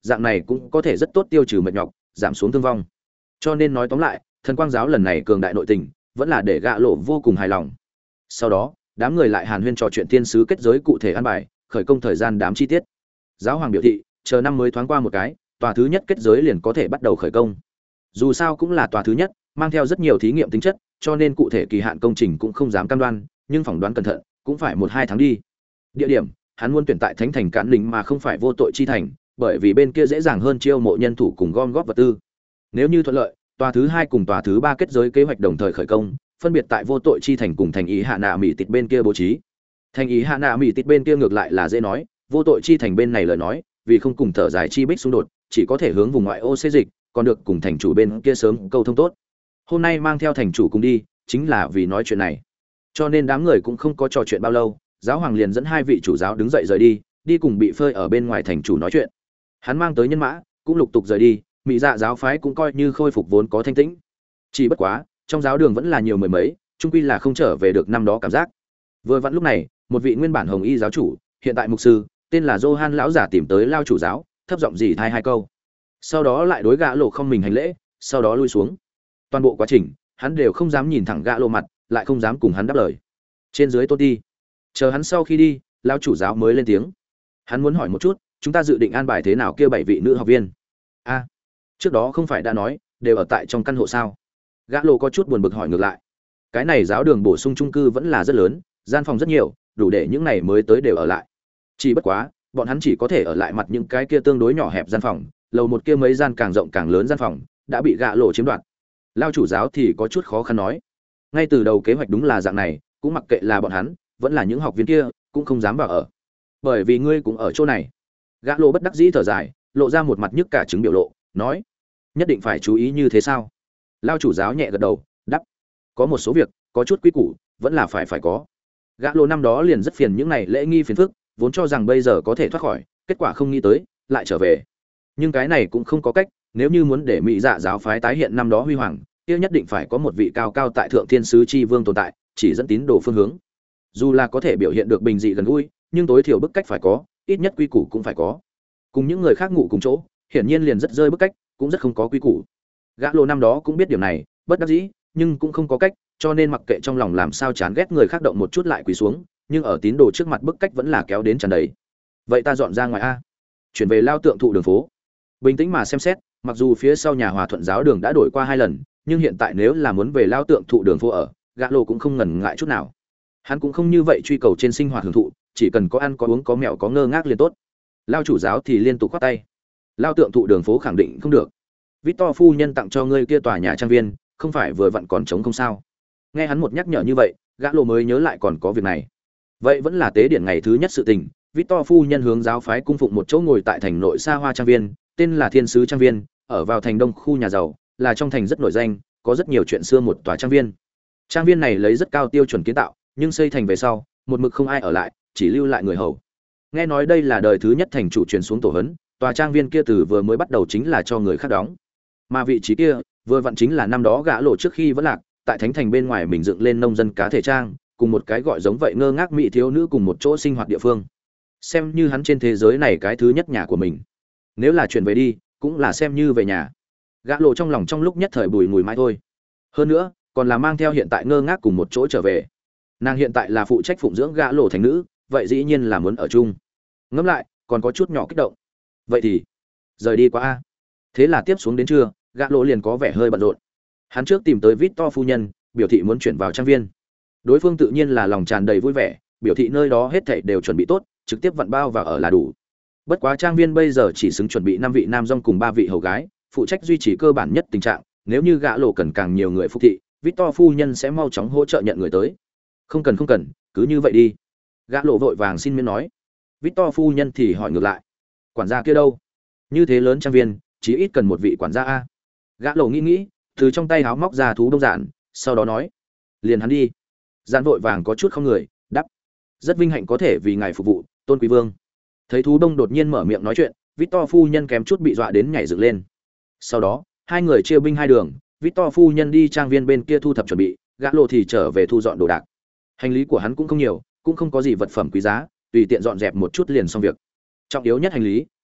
dạng này cũng có thể rất tốt tiêu trừ mệt nhọc, giảm xuống thương vong. Cho nên nói tóm lại, thần quang giáo lần này cường đại nội tình, vẫn là để gã lộ vô cùng hài lòng. Sau đó, đám người lại hàn huyên trò chuyện thiên sứ kết giới cụ thể an bài, khởi công thời gian đám chi tiết. Giáo hoàng biểu thị, chờ năm mới thoáng qua một cái, tòa thứ nhất kết giới liền có thể bắt đầu khởi công. Dù sao cũng là tòa thứ nhất, mang theo rất nhiều thí nghiệm tính chất, cho nên cụ thể kỳ hạn công trình cũng không dám cam đoan, nhưng phỏng đoán cẩn thận, cũng phải một hai tháng đi. Địa điểm, hắn muốn tuyển tại Thánh thành Cản Đình mà không phải Vô Tội chi thành, bởi vì bên kia dễ dàng hơn chiêu mộ nhân thủ cùng gom góp vật tư. Nếu như thuận lợi, tòa thứ hai cùng tòa thứ ba kết giới kế hoạch đồng thời khởi công, phân biệt tại Vô Tội chi thành cùng thành ý Hạ Nạ Mỹ Tịt bên kia bố trí. Thành ý Hạ Nạ Mỹ Tịt bên kia ngược lại là dễ nói, Vô Tội chi thành bên này lời nói, vì không cùng thở dài chi bích xung đột, chỉ có thể hướng vùng ngoại ô xê dịch, còn được cùng thành chủ bên kia sớm câu thông tốt. Hôm nay mang theo thành chủ cùng đi, chính là vì nói chuyện này. Cho nên đám người cũng không có trò chuyện bao lâu, giáo hoàng liền dẫn hai vị chủ giáo đứng dậy rời đi, đi cùng bị phơi ở bên ngoài thành chủ nói chuyện. Hắn mang tới nhân mã, cũng lục tục rời đi, mỹ dạ giáo phái cũng coi như khôi phục vốn có thanh tĩnh. Chỉ bất quá, trong giáo đường vẫn là nhiều mười mấy, chung quy là không trở về được năm đó cảm giác. Vừa vặn lúc này, một vị nguyên bản hồng y giáo chủ, hiện tại mục sư, tên là Johan lão giả tìm tới lao chủ giáo, thấp giọng dì thai hai câu. Sau đó lại đối gã lộ không mình hành lễ, sau đó lui xuống. Toàn bộ quá trình, hắn đều không dám nhìn thẳng gã lộ mặt, lại không dám cùng hắn đáp lời. Trên dưới tốt đi. Chờ hắn sau khi đi, lão chủ giáo mới lên tiếng. Hắn muốn hỏi một chút, chúng ta dự định an bài thế nào kia bảy vị nữ học viên? A, trước đó không phải đã nói, đều ở tại trong căn hộ sao? Gã lộ có chút buồn bực hỏi ngược lại. Cái này giáo đường bổ sung chung cư vẫn là rất lớn, gian phòng rất nhiều, đủ để những này mới tới đều ở lại. Chỉ bất quá, bọn hắn chỉ có thể ở lại mặt những cái kia tương đối nhỏ hẹp gian phòng, lầu một kia mấy gian càng rộng càng lớn gian phòng đã bị gã lộ chiếm đoạt. Lao chủ giáo thì có chút khó khăn nói. Ngay từ đầu kế hoạch đúng là dạng này, cũng mặc kệ là bọn hắn, vẫn là những học viên kia, cũng không dám vào ở. Bởi vì ngươi cũng ở chỗ này. Gã lộ bất đắc dĩ thở dài, lộ ra một mặt nhức cả trứng biểu lộ, nói: nhất định phải chú ý như thế sao? Lao chủ giáo nhẹ gật đầu, đáp: có một số việc, có chút quy củ, vẫn là phải phải có. Gã lộ năm đó liền rất phiền những này lễ nghi phiền phức, vốn cho rằng bây giờ có thể thoát khỏi, kết quả không nghĩ tới, lại trở về. Nhưng cái này cũng không có cách, nếu như muốn để mỹ dạ giáo phái tái hiện năm đó huy hoàng, kia nhất định phải có một vị cao cao tại thượng thiên sứ chi vương tồn tại, chỉ dẫn tín đồ phương hướng. Dù là có thể biểu hiện được bình dị gần gũi, nhưng tối thiểu bức cách phải có, ít nhất quy củ cũng phải có. Cùng những người khác ngủ cùng chỗ, hiển nhiên liền rất rơi bức cách, cũng rất không có quy củ. Gã lộ năm đó cũng biết điều này, bất đắc dĩ, nhưng cũng không có cách, cho nên mặc kệ trong lòng làm sao chán ghét người khác động một chút lại quỳ xuống, nhưng ở tín đồ trước mặt bức cách vẫn là kéo đến tràn đầy. Vậy ta dọn ra ngoài a, chuyển về lao tượng thụ đường phố. Bình tĩnh mà xem xét, mặc dù phía sau nhà Hòa Thuận giáo đường đã đổi qua hai lần, nhưng hiện tại nếu là muốn về lao tượng thụ đường phố ở, gã lộ cũng không ngần ngại chút nào. Hắn cũng không như vậy truy cầu trên sinh hoạt hưởng thụ, chỉ cần có ăn có uống có mẹo có ngơ ngác liền tốt. Lao chủ giáo thì liên tục khoát tay. Lao tượng thụ đường phố khẳng định không được. Victor phu nhân tặng cho ngươi kia tòa nhà trang viên, không phải vừa vặn còn trống không sao? Nghe hắn một nhắc nhở như vậy, gã lộ mới nhớ lại còn có việc này. Vậy vẫn là tế điển ngày thứ nhất sự tình, Victor phu nhân hướng giáo phái cung phụng một chỗ ngồi tại thành nội xa hoa trang viên, tên là Thiên sứ trang viên, ở vào thành đông khu nhà giàu, là trong thành rất nổi danh, có rất nhiều chuyện xưa một tòa trang viên. Trang viên này lấy rất cao tiêu chuẩn kiến tạo, nhưng xây thành về sau, một mực không ai ở lại, chỉ lưu lại người hầu. Nghe nói đây là đời thứ nhất thành chủ truyền xuống tổ huấn, tòa trang viên kia từ vừa mới bắt đầu chính là cho người khác đóng. Mà vị trí kia, vừa vặn chính là năm đó gã lộ trước khi vẫn lạc, tại thánh thành bên ngoài mình dựng lên nông dân cá thể trang, cùng một cái gọi giống vậy ngơ ngác mỹ thiếu nữ cùng một chỗ sinh hoạt địa phương. Xem như hắn trên thế giới này cái thứ nhất nhà của mình. Nếu là chuyển về đi, cũng là xem như về nhà. Gã lộ trong lòng trong lúc nhất thời bùi ngùi mãi thôi. Hơn nữa, còn là mang theo hiện tại ngơ ngác cùng một chỗ trở về. Nàng hiện tại là phụ trách phụng dưỡng gã lộ thành nữ, vậy dĩ nhiên là muốn ở chung. Ngẫm lại, còn có chút nhỏ kích động. Vậy thì, rời đi quá a. Thế là tiếp xuống đến trưa, gã lộ liền có vẻ hơi bận rộn. Hắn trước tìm tới Victor phu nhân, biểu thị muốn chuyển vào trang viên. Đối phương tự nhiên là lòng tràn đầy vui vẻ, biểu thị nơi đó hết thảy đều chuẩn bị tốt, trực tiếp vận bao vào ở là đủ. Bất quá trang viên bây giờ chỉ xứng chuẩn bị năm vị nam dong cùng ba vị hầu gái, phụ trách duy trì cơ bản nhất tình trạng, nếu như gã lộ cần càng nhiều người phục thị, Victor phu nhân sẽ mau chóng hỗ trợ nhận người tới. Không cần không cần, cứ như vậy đi. Gã lộ vội vàng xin miễn nói. Victor phu nhân thì hỏi ngược lại, quản gia kia đâu? Như thế lớn trang viên, chỉ ít cần một vị quản gia a. Gã lộ nghĩ nghĩ, từ trong tay háo móc ra thú đông giản, sau đó nói, liền hắn đi. Giản vội vàng có chút không người, đáp, rất vinh hạnh có thể vì ngài phục vụ, tôn quý vương. Thấy thú đông đột nhiên mở miệng nói chuyện, Victor phu nhân kém chút bị dọa đến nhảy dựng lên. Sau đó, hai người chia binh hai đường, Victor phu nhân đi trang viên bên kia thu thập chuẩn bị, gã lộ thì trở về thu dọn đồ đạc. Hành lý của hắn cũng không nhiều, cũng không có gì vật phẩm quý giá, tùy tiện dọn dẹp một chút liền xong việc. Trọng yếu nhất hành lý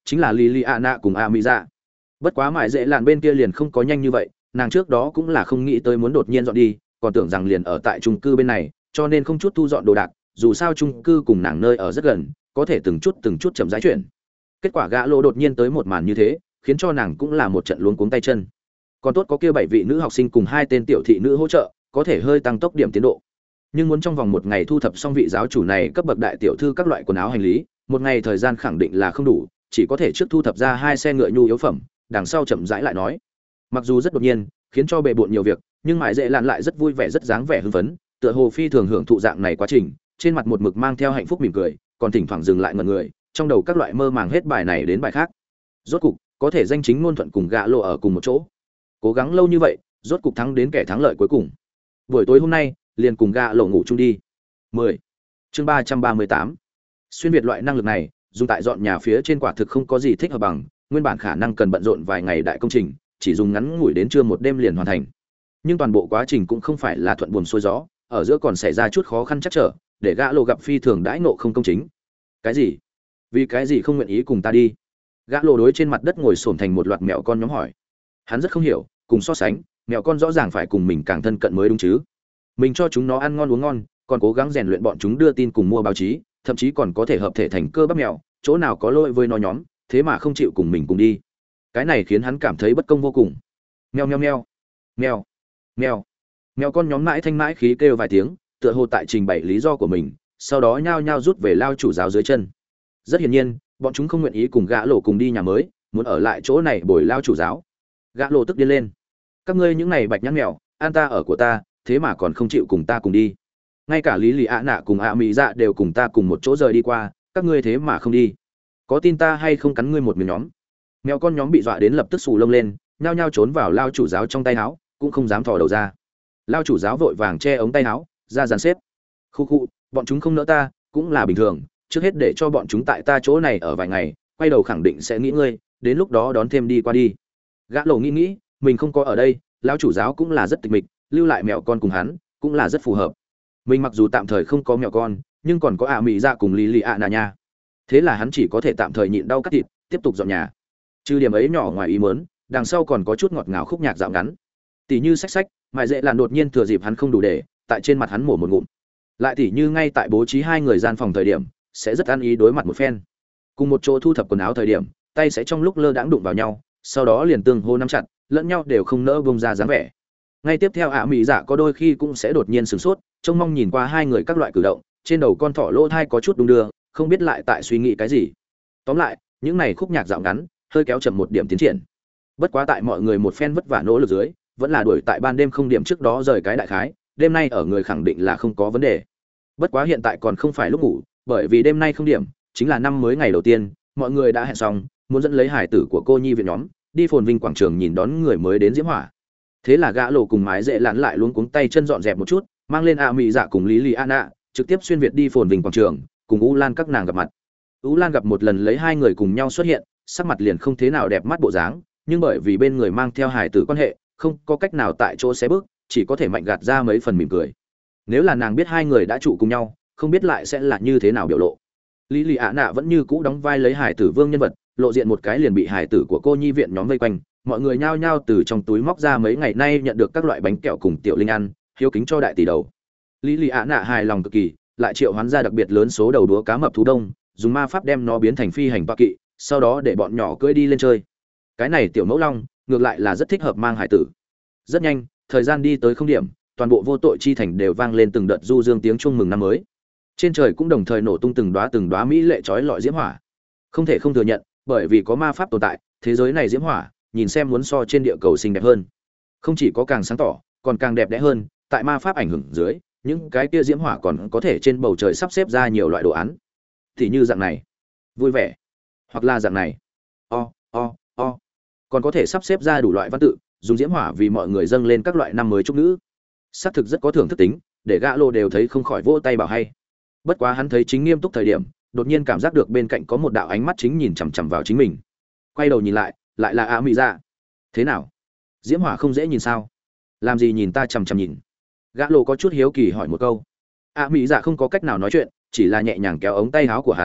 chính là Liliana cùng A Mỹ Dạ. Bất quá mại dễ lạn bên kia liền không có nhanh như vậy, nàng trước đó cũng là không nghĩ tới muốn đột nhiên dọn đi, còn tưởng rằng liền ở tại chung cư bên này, cho nên không chút thu dọn đồ đạc, dù sao chung cư cùng nàng nơi ở rất gần, có thể từng chút từng chút chậm rãi chuyển. Kết quả gã lô đột nhiên tới một màn như thế, khiến cho nàng cũng là một trận luống cuống tay chân. Còn tốt có kia bảy vị nữ học sinh cùng hai tên tiểu thị nữ hỗ trợ, có thể hơi tăng tốc điểm tiến độ. Nhưng muốn trong vòng một ngày thu thập xong vị giáo chủ này cấp bậc đại tiểu thư các loại quần áo hành lý, một ngày thời gian khẳng định là không đủ, chỉ có thể trước thu thập ra hai xe ngựa nhu yếu phẩm, đằng sau chậm rãi lại nói. Mặc dù rất đột nhiên, khiến cho bệ bội nhiều việc, nhưng mãi dễ lạn lại rất vui vẻ rất dáng vẻ hưng phấn, tựa hồ phi thường hưởng thụ dạng này quá trình, trên mặt một mực mang theo hạnh phúc mỉm cười, còn thỉnh thoảng dừng lại ngẩn người, trong đầu các loại mơ màng hết bài này đến bài khác. Rốt cục, có thể danh chính ngôn thuận cùng gã lộ ở cùng một chỗ. Cố gắng lâu như vậy, rốt cục thắng đến kẻ thắng lợi cuối cùng. Buổi tối hôm nay, liền cùng gã lộ ngủ chung đi. mười. Chương ba trăm ba mươi tám. Xuyên việt loại năng lực này, dùng tại dọn nhà phía trên quả thực không có gì thích hợp bằng, nguyên bản khả năng cần bận rộn vài ngày đại công trình, chỉ dùng ngắn ngủi đến trưa một đêm liền hoàn thành. Nhưng toàn bộ quá trình cũng không phải là thuận buồm xuôi gió, ở giữa còn xảy ra chút khó khăn chắc trở, để gã lộ gặp phi thường đãi nộ không công chính. Cái gì? Vì cái gì không nguyện ý cùng ta đi? Gã lộ đối trên mặt đất ngồi xổm thành một loạt mèo con nhóm hỏi. Hắn rất không hiểu, cùng so sánh, mèo con rõ ràng phải cùng mình càng thân cận mới đúng chứ. Mình cho chúng nó ăn ngon uống ngon, còn cố gắng rèn luyện bọn chúng đưa tin cùng mua báo chí, thậm chí còn có thể hợp thể thành cơ bắp mèo, chỗ nào có lỗi với nó nhóm, thế mà không chịu cùng mình cùng đi. Cái này khiến hắn cảm thấy bất công vô cùng. Meo meo meo, meo, meo. Mèo con nhóm mãi thanh mãi khí kêu vài tiếng, tựa hồ tại trình bày lý do của mình, sau đó nhao nhao rút về lao chủ giáo dưới chân. Rất hiển nhiên, bọn chúng không nguyện ý cùng gã lộ cùng đi nhà mới, muốn ở lại chỗ này bồi lao chủ giáo. Gã lộ tức điên lên. Các ngươi những này bạch nhãn mèo, an ta ở của ta, thế mà còn không chịu cùng ta cùng đi. Ngay cả Lý Lì ạ nạ cùng ạ Mỹ Dạ đều cùng ta cùng một chỗ rời đi qua, các ngươi thế mà không đi. Có tin ta hay không cắn ngươi một miếng nhóm? Mèo con nhóm bị dọa đến lập tức xù lông lên, nhao nhao trốn vào lao chủ giáo trong tay áo, cũng không dám thò đầu ra. Lao chủ giáo vội vàng che ống tay áo, ra dàn xếp. Khu khu, bọn chúng không nỡ ta, cũng là bình thường, trước hết để cho bọn chúng tại ta chỗ này ở vài ngày, quay đầu khẳng định sẽ nghĩ ngươi, đến lúc đó đón thêm đi qua đi. Gã lộ nghĩ nghĩ, mình không có ở đây, lão chủ giáo cũng là rất tịch mịch, lưu lại mèo con cùng hắn, cũng là rất phù hợp. Mình mặc dù tạm thời không có mèo con, nhưng còn có ạ Mỹ Dạ cùng Lý Lì ạ nà nha. Thế là hắn chỉ có thể tạm thời nhịn đau cắt thịt, tiếp tục dọn nhà. Trừ điểm ấy nhỏ ngoài ý muốn, đằng sau còn có chút ngọt ngào khúc nhạc dạo ngắn. Tỷ như sách sách, mại dễ làn đột nhiên thừa dịp hắn không đủ để, tại trên mặt hắn mổ một ngụm. Lại tỷ như ngay tại bố trí hai người gian phòng thời điểm, sẽ rất ăn ý đối mặt một phen. Cùng một chỗ thu thập quần áo thời điểm, tay sẽ trong lúc lơ đãng đụng vào nhau, sau đó liền tương hô nắm chặt, lẫn nhau đều không nỡ bông ra dáng vẻ. Ngay tiếp theo ạ Mỹ Dạ có đôi khi cũng sẽ đột nhiên sửng sốt, trông mong nhìn qua hai người các loại cử động, trên đầu con thỏ lỗ thai có chút đung đưa, không biết lại tại suy nghĩ cái gì. Tóm lại, những này khúc nhạc dạo ngắn, hơi kéo chậm một điểm tiến triển. Bất quá tại mọi người một phen vất vả nỗ lực dưới, vẫn là đuổi tại ban đêm không điểm trước đó rời cái đại khái, đêm nay ở người khẳng định là không có vấn đề. Bất quá hiện tại còn không phải lúc ngủ, bởi vì đêm nay không điểm, chính là năm mới ngày đầu tiên, mọi người đã hẹn xong, muốn dẫn lấy hải tử của cô nhi viện nhóm, đi phồn vinh quảng trường nhìn đón người mới đến diễm hỏa. Thế là gã lộ cùng mái dễ lặn lại luống cuống tay chân dọn dẹp một chút, mang lên ạ Mỹ Dạ cùng Lý Lì Anna, trực tiếp xuyên việt đi phồn vinh quảng trường, cùng U Lan các nàng gặp mặt. U Lan gặp một lần lấy hai người cùng nhau xuất hiện, sắc mặt liền không thế nào đẹp mắt bộ dáng, nhưng bởi vì bên người mang theo hải tử quan hệ, không có cách nào tại chỗ xé bước, chỉ có thể mạnh gạt ra mấy phần mỉm cười. Nếu là nàng biết hai người đã trụ cùng nhau, không biết lại sẽ là như thế nào biểu lộ. Lý Lì ạ nạ vẫn như cũ đóng vai lấy hải tử vương nhân vật, lộ diện một cái liền bị hải tử của cô nhi viện nhóm vây quanh, mọi người nhao nhao từ trong túi móc ra mấy ngày nay nhận được các loại bánh kẹo cùng tiểu linh ăn, hiếu kính cho đại tỷ đầu. Lý Lì ạ nạ hài lòng cực kỳ, lại triệu hoán ra đặc biệt lớn số đầu đúa cá mập thú đông, dùng ma pháp đem nó biến thành phi hành toa kỵ, sau đó để bọn nhỏ cưỡi đi lên chơi. Cái này tiểu mẫu long, ngược lại là rất thích hợp mang hải tử. Rất nhanh, thời gian đi tới không điểm, toàn bộ vô tội chi thành đều vang lên từng đợt du dương tiếng chuông mừng năm mới. Trên trời cũng đồng thời nổ tung từng đóa từng đóa mỹ lệ chói lọi diễm hỏa. Không thể không thừa nhận, bởi vì có ma pháp tồn tại, thế giới này diễm hỏa, nhìn xem muốn so trên địa cầu xinh đẹp hơn. Không chỉ có càng sáng tỏ, còn càng đẹp đẽ hơn, tại ma pháp ảnh hưởng dưới, những cái kia diễm hỏa còn có thể trên bầu trời sắp xếp ra nhiều loại đồ án. Thì như dạng này, vui vẻ, hoặc là dạng này, o o o, còn có thể sắp xếp ra đủ loại văn tự, dùng diễm hỏa vì mọi người dâng lên các loại năm mới chúc ngữ. Xác thực rất có thưởng thức tính, để gã lô đều thấy không khỏi vỗ tay bảo hay. Bất quá hắn thấy chính nghiêm túc thời điểm, đột nhiên cảm giác được bên cạnh có một đạo ánh mắt chính nhìn chằm chằm vào chính mình. Quay đầu nhìn lại, lại là A Mỹ Dạ. Thế nào? Diễm hỏa không dễ nhìn sao? Làm gì nhìn ta chằm chằm nhìn? Gã lô có chút hiếu kỳ hỏi một câu. A Mỹ Dạ không có cách nào nói chuyện, chỉ là nhẹ nhàng kéo ống tay áo của hắn,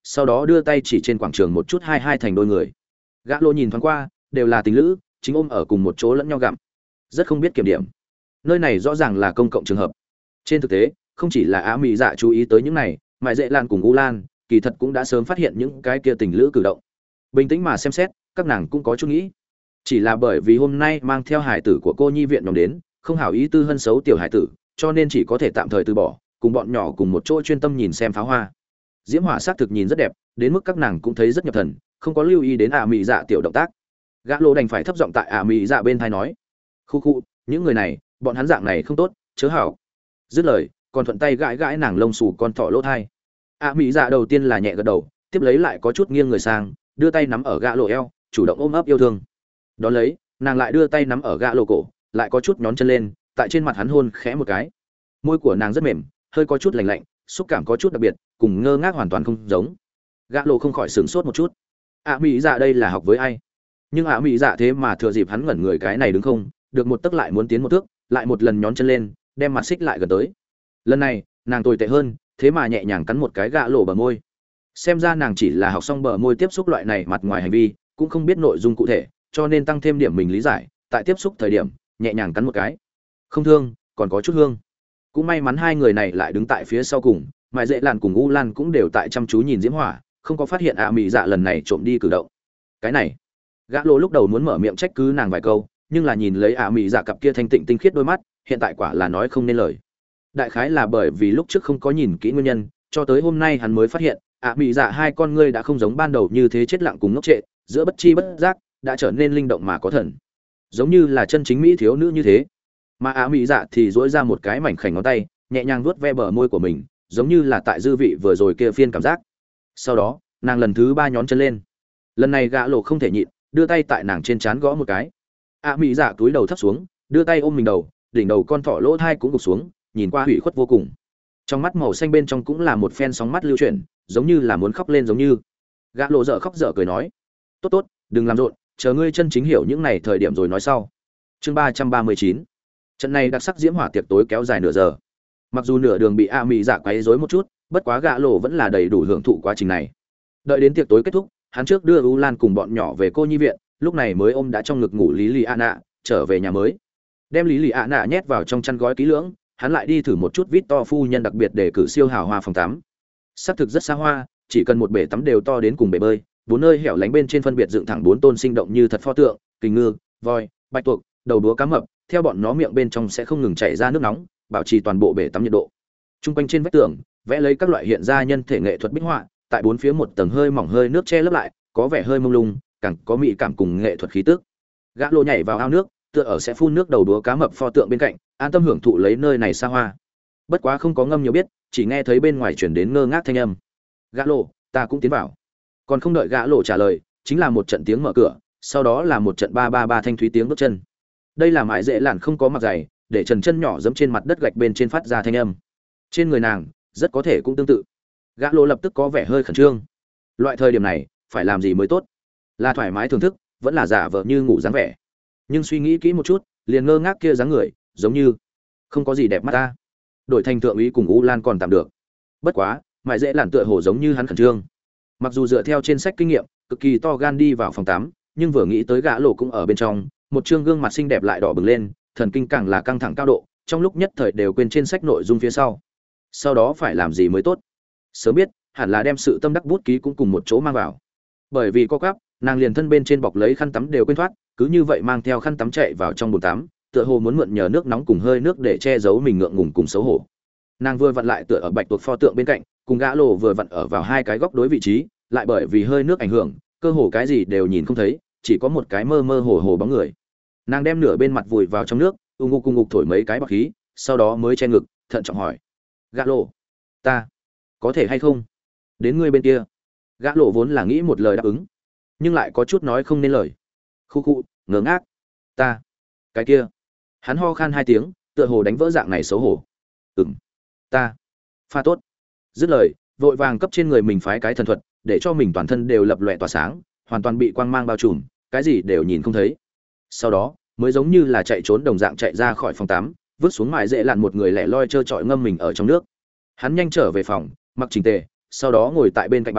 sau đó đưa tay chỉ trên quảng trường một chút hai hai thành đôi người. Gã lô nhìn thoáng qua, đều là tình lữ, chính ôm ở cùng một chỗ lẫn nhau gặm, rất không biết kiểm điểm. Nơi này rõ ràng là công cộng trường hợp. Trên thực tế, không chỉ là Á Mỹ Dạ chú ý tới những này, Mại Dệ Lan cùng U Lan, kỳ thật cũng đã sớm phát hiện những cái kia tình lữ cử động. Bình tĩnh mà xem xét, các nàng cũng có chút nghĩ, chỉ là bởi vì hôm nay mang theo hải tử của cô nhi viện nhóm đến, không hảo ý tư hân xấu tiểu hải tử, cho nên chỉ có thể tạm thời từ bỏ, cùng bọn nhỏ cùng một chỗ chuyên tâm nhìn xem pháo hoa. Diễm hỏa xác thực nhìn rất đẹp, đến mức các nàng cũng thấy rất nhập thần, không có lưu ý đến Ả Mỹ Dạ tiểu động tác. Gã lô đành phải thấp giọng tại Ả Mỹ Dạ bên tai nói: "Khu khu, những người này, bọn hắn dạng này không tốt, chớ hảo." Dứt lời, còn thuận tay gãi gãi nàng lông xù con thỏ lỗ thai. Ả Mỹ Dạ đầu tiên là nhẹ gật đầu, tiếp lấy lại có chút nghiêng người sang, đưa tay nắm ở gã lô eo, chủ động ôm ấp yêu thương. Đón lấy, nàng lại đưa tay nắm ở gã lô cổ, lại có chút nhón chân lên, tại trên mặt hắn hôn khẽ một cái. Môi của nàng rất mềm, hơi có chút lạnh lạnh, xúc cảm có chút đặc biệt, cùng ngơ ngác hoàn toàn không giống. Gã lô không khỏi sửng sốt một chút. Ả Mỹ Dạ đây là học với ai? Nhưng Ả Mỹ Dạ thế mà thừa dịp hắn ngẩn người cái này đứng không, được một tấc lại muốn tiến một thước, lại một lần nhón chân lên, đem mặt xích lại gần tới. Lần này, nàng tồi tệ hơn, thế mà nhẹ nhàng cắn một cái gã lô bờ môi. Xem ra nàng chỉ là học xong bờ môi tiếp xúc loại này mặt ngoài hành vi, cũng không biết nội dung cụ thể, cho nên tăng thêm điểm mình lý giải, tại tiếp xúc thời điểm, nhẹ nhàng cắn một cái. Không thương, còn có chút hương. Cũng may mắn hai người này lại đứng tại phía sau cùng, Mại Dệ Lan cùng U Lan cũng đều tại chăm chú nhìn Diễm Hỏa, không có phát hiện Ả Mỹ Dạ lần này trộm đi cử động. Cái này, gã lô lúc đầu muốn mở miệng trách cứ nàng vài câu, nhưng là nhìn lấy Ả Mỹ Dạ cặp kia thanh tịnh tinh khiết đôi mắt, hiện tại quả là nói không nên lời. Đại khái là bởi vì lúc trước không có nhìn kỹ nguyên nhân, cho tới hôm nay hắn mới phát hiện, Ả Mỹ Dạ hai con ngươi đã không giống ban đầu như thế chết lặng cùng ngốc trệ, giữa bất chi bất giác đã trở nên linh động mà có thần, giống như là chân chính mỹ thiếu nữ như thế. Mà Ả Mỹ Dạ thì duỗi ra một cái mảnh khảnh ngón tay, nhẹ nhàng vuốt ve bờ môi của mình, giống như là tại dư vị vừa rồi kia phiên cảm giác. Sau đó, nàng lần thứ ba nhón chân lên. Lần này gã lộ không thể nhịn, đưa tay tại nàng trên trán gõ một cái. Ả Mỹ Dạ túi đầu thấp xuống, đưa tay ôm mình đầu, đỉnh đầu con thỏ lỗ thai cũng gục xuống, nhìn qua hủy khuất vô cùng. Trong mắt màu xanh bên trong cũng là một phen sóng mắt lưu chuyển, giống như là muốn khóc lên giống như. Gã lộ dở khóc dở cười nói: "Tốt tốt, đừng làm rộn, chờ ngươi chân chính hiểu những này thời điểm rồi nói sau." Chương ba trăm ba mươi chín. Trận này đặc sắc diễm hỏa tiệc tối kéo dài nửa giờ. Mặc dù nửa đường bị Ả Mỹ Dạ quấy rối một chút, bất quá gã lộ vẫn là đầy đủ hưởng thụ quá trình này. Đợi đến tiệc tối kết thúc, hắn trước đưa U Lan cùng bọn nhỏ về cô nhi viện, lúc này mới ôm đã trong ngực ngủ Lý Lì Ạ Nạ, trở về nhà mới. Đem Lý Lì Ạ Nạ nhét vào trong chăn gói kỹ lưỡng, hắn lại đi thử một chút Victor phu nhân đặc biệt để cử siêu hào hoa phòng tắm. Sắc thực rất xa hoa, chỉ cần một bể tắm đều to đến cùng bể bơi, bốn nơi hẻo lánh bên trên phân biệt dựng thẳng bốn tôn sinh động như thật pho tượng, kình ngư, voi, bạch tuộc, đầu đúa cá mập, theo bọn nó miệng bên trong sẽ không ngừng chảy ra nước nóng, bảo trì toàn bộ bể tắm nhiệt độ. Trung quanh trên vách tường, vẽ lấy các loại hiện ra nhân thể nghệ thuật bích họa, tại bốn phía một tầng hơi mỏng hơi nước che lấp lại, có vẻ hơi mông lung, càng có mỹ cảm cùng nghệ thuật khí tức. Gã lô nhảy vào ao nước, tựa ở sẽ phun nước đầu đúa cá mập pho tượng bên cạnh, an tâm hưởng thụ lấy nơi này xa hoa. Bất quá không có ngâm nhiều biết, chỉ nghe thấy bên ngoài truyền đến ngơ ngác thanh âm. Gã lô, ta cũng tiến vào. Còn không đợi gã lô trả lời, chính là một trận tiếng mở cửa, sau đó là một trận ba ba ba thanh thúy tiếng bước chân. Đây là Mại Dệ Lạn không có mặc giày, để trần chân nhỏ giẫm trên mặt đất gạch bên trên phát ra thanh âm. Trên người nàng, rất có thể cũng tương tự. Gã lô lập tức có vẻ hơi khẩn trương. Loại thời điểm này, phải làm gì mới tốt? Là thoải mái thưởng thức, vẫn là giả vờ như ngủ dáng vẻ. Nhưng suy nghĩ kỹ một chút, liền ngơ ngác kia dáng người, giống như không có gì đẹp mắt ta. Đổi thành thượng úy cùng U Lan còn tạm được. Bất quá, Mại Dễ Lạn tựa hồ giống như hắn khẩn trương. Mặc dù dựa theo trên sách kinh nghiệm, cực kỳ to gan đi vào phòng tắm, nhưng vừa nghĩ tới gã lộ cũng ở bên trong, một trương gương mặt xinh đẹp lại đỏ bừng lên, thần kinh càng là căng thẳng cao độ, trong lúc nhất thời đều quên trên sách nội dung phía sau. Sau đó phải làm gì mới tốt? Sớm biết, hẳn là đem sự tâm đắc bút ký cũng cùng một chỗ mang vào. Bởi vì co quắp, nàng liền thân bên trên bọc lấy khăn tắm đều quên thoát, cứ như vậy mang theo khăn tắm chạy vào trong bồn tắm, tựa hồ muốn mượn nhờ nước nóng cùng hơi nước để che giấu mình ngượng ngùng cùng xấu hổ. Nàng vừa vặn lại tựa ở bạch tuộc pho tượng bên cạnh, cùng gã lộ vừa vặn ở vào hai cái góc đối vị trí, lại bởi vì hơi nước ảnh hưởng, cơ hồ cái gì đều nhìn không thấy, chỉ có một cái mơ mơ hồ hồ bóng người. Nàng đem nửa bên mặt vùi vào trong nước, ung ngục cùng ngục thổi mấy cái bọt khí, sau đó mới che ngực, thận trọng hỏi: "Gã lộ, ta có thể hay không đến ngươi bên kia?" Gã lộ vốn là nghĩ một lời đáp ứng, nhưng lại có chút nói không nên lời. Khu khu, ngớ ngác. "Ta, cái kia." Hắn ho khan hai tiếng, tựa hồ đánh vỡ dạng này xấu hổ. "Ừm, ta pha tốt." Dứt lời, vội vàng cấp trên người mình phái cái thần thuật, để cho mình toàn thân đều lập lòe tỏa sáng, hoàn toàn bị quang mang bao trùm, cái gì đều nhìn không thấy. Sau đó, mới giống như là chạy trốn đồng dạng chạy ra khỏi phòng tắm, vứt xuống Mại Dễ Lạn một người lẻ loi trơ trọi ngâm mình ở trong nước. Hắn nhanh trở về phòng, mặc chỉnh tề, sau đó ngồi tại bên cạnh bàn,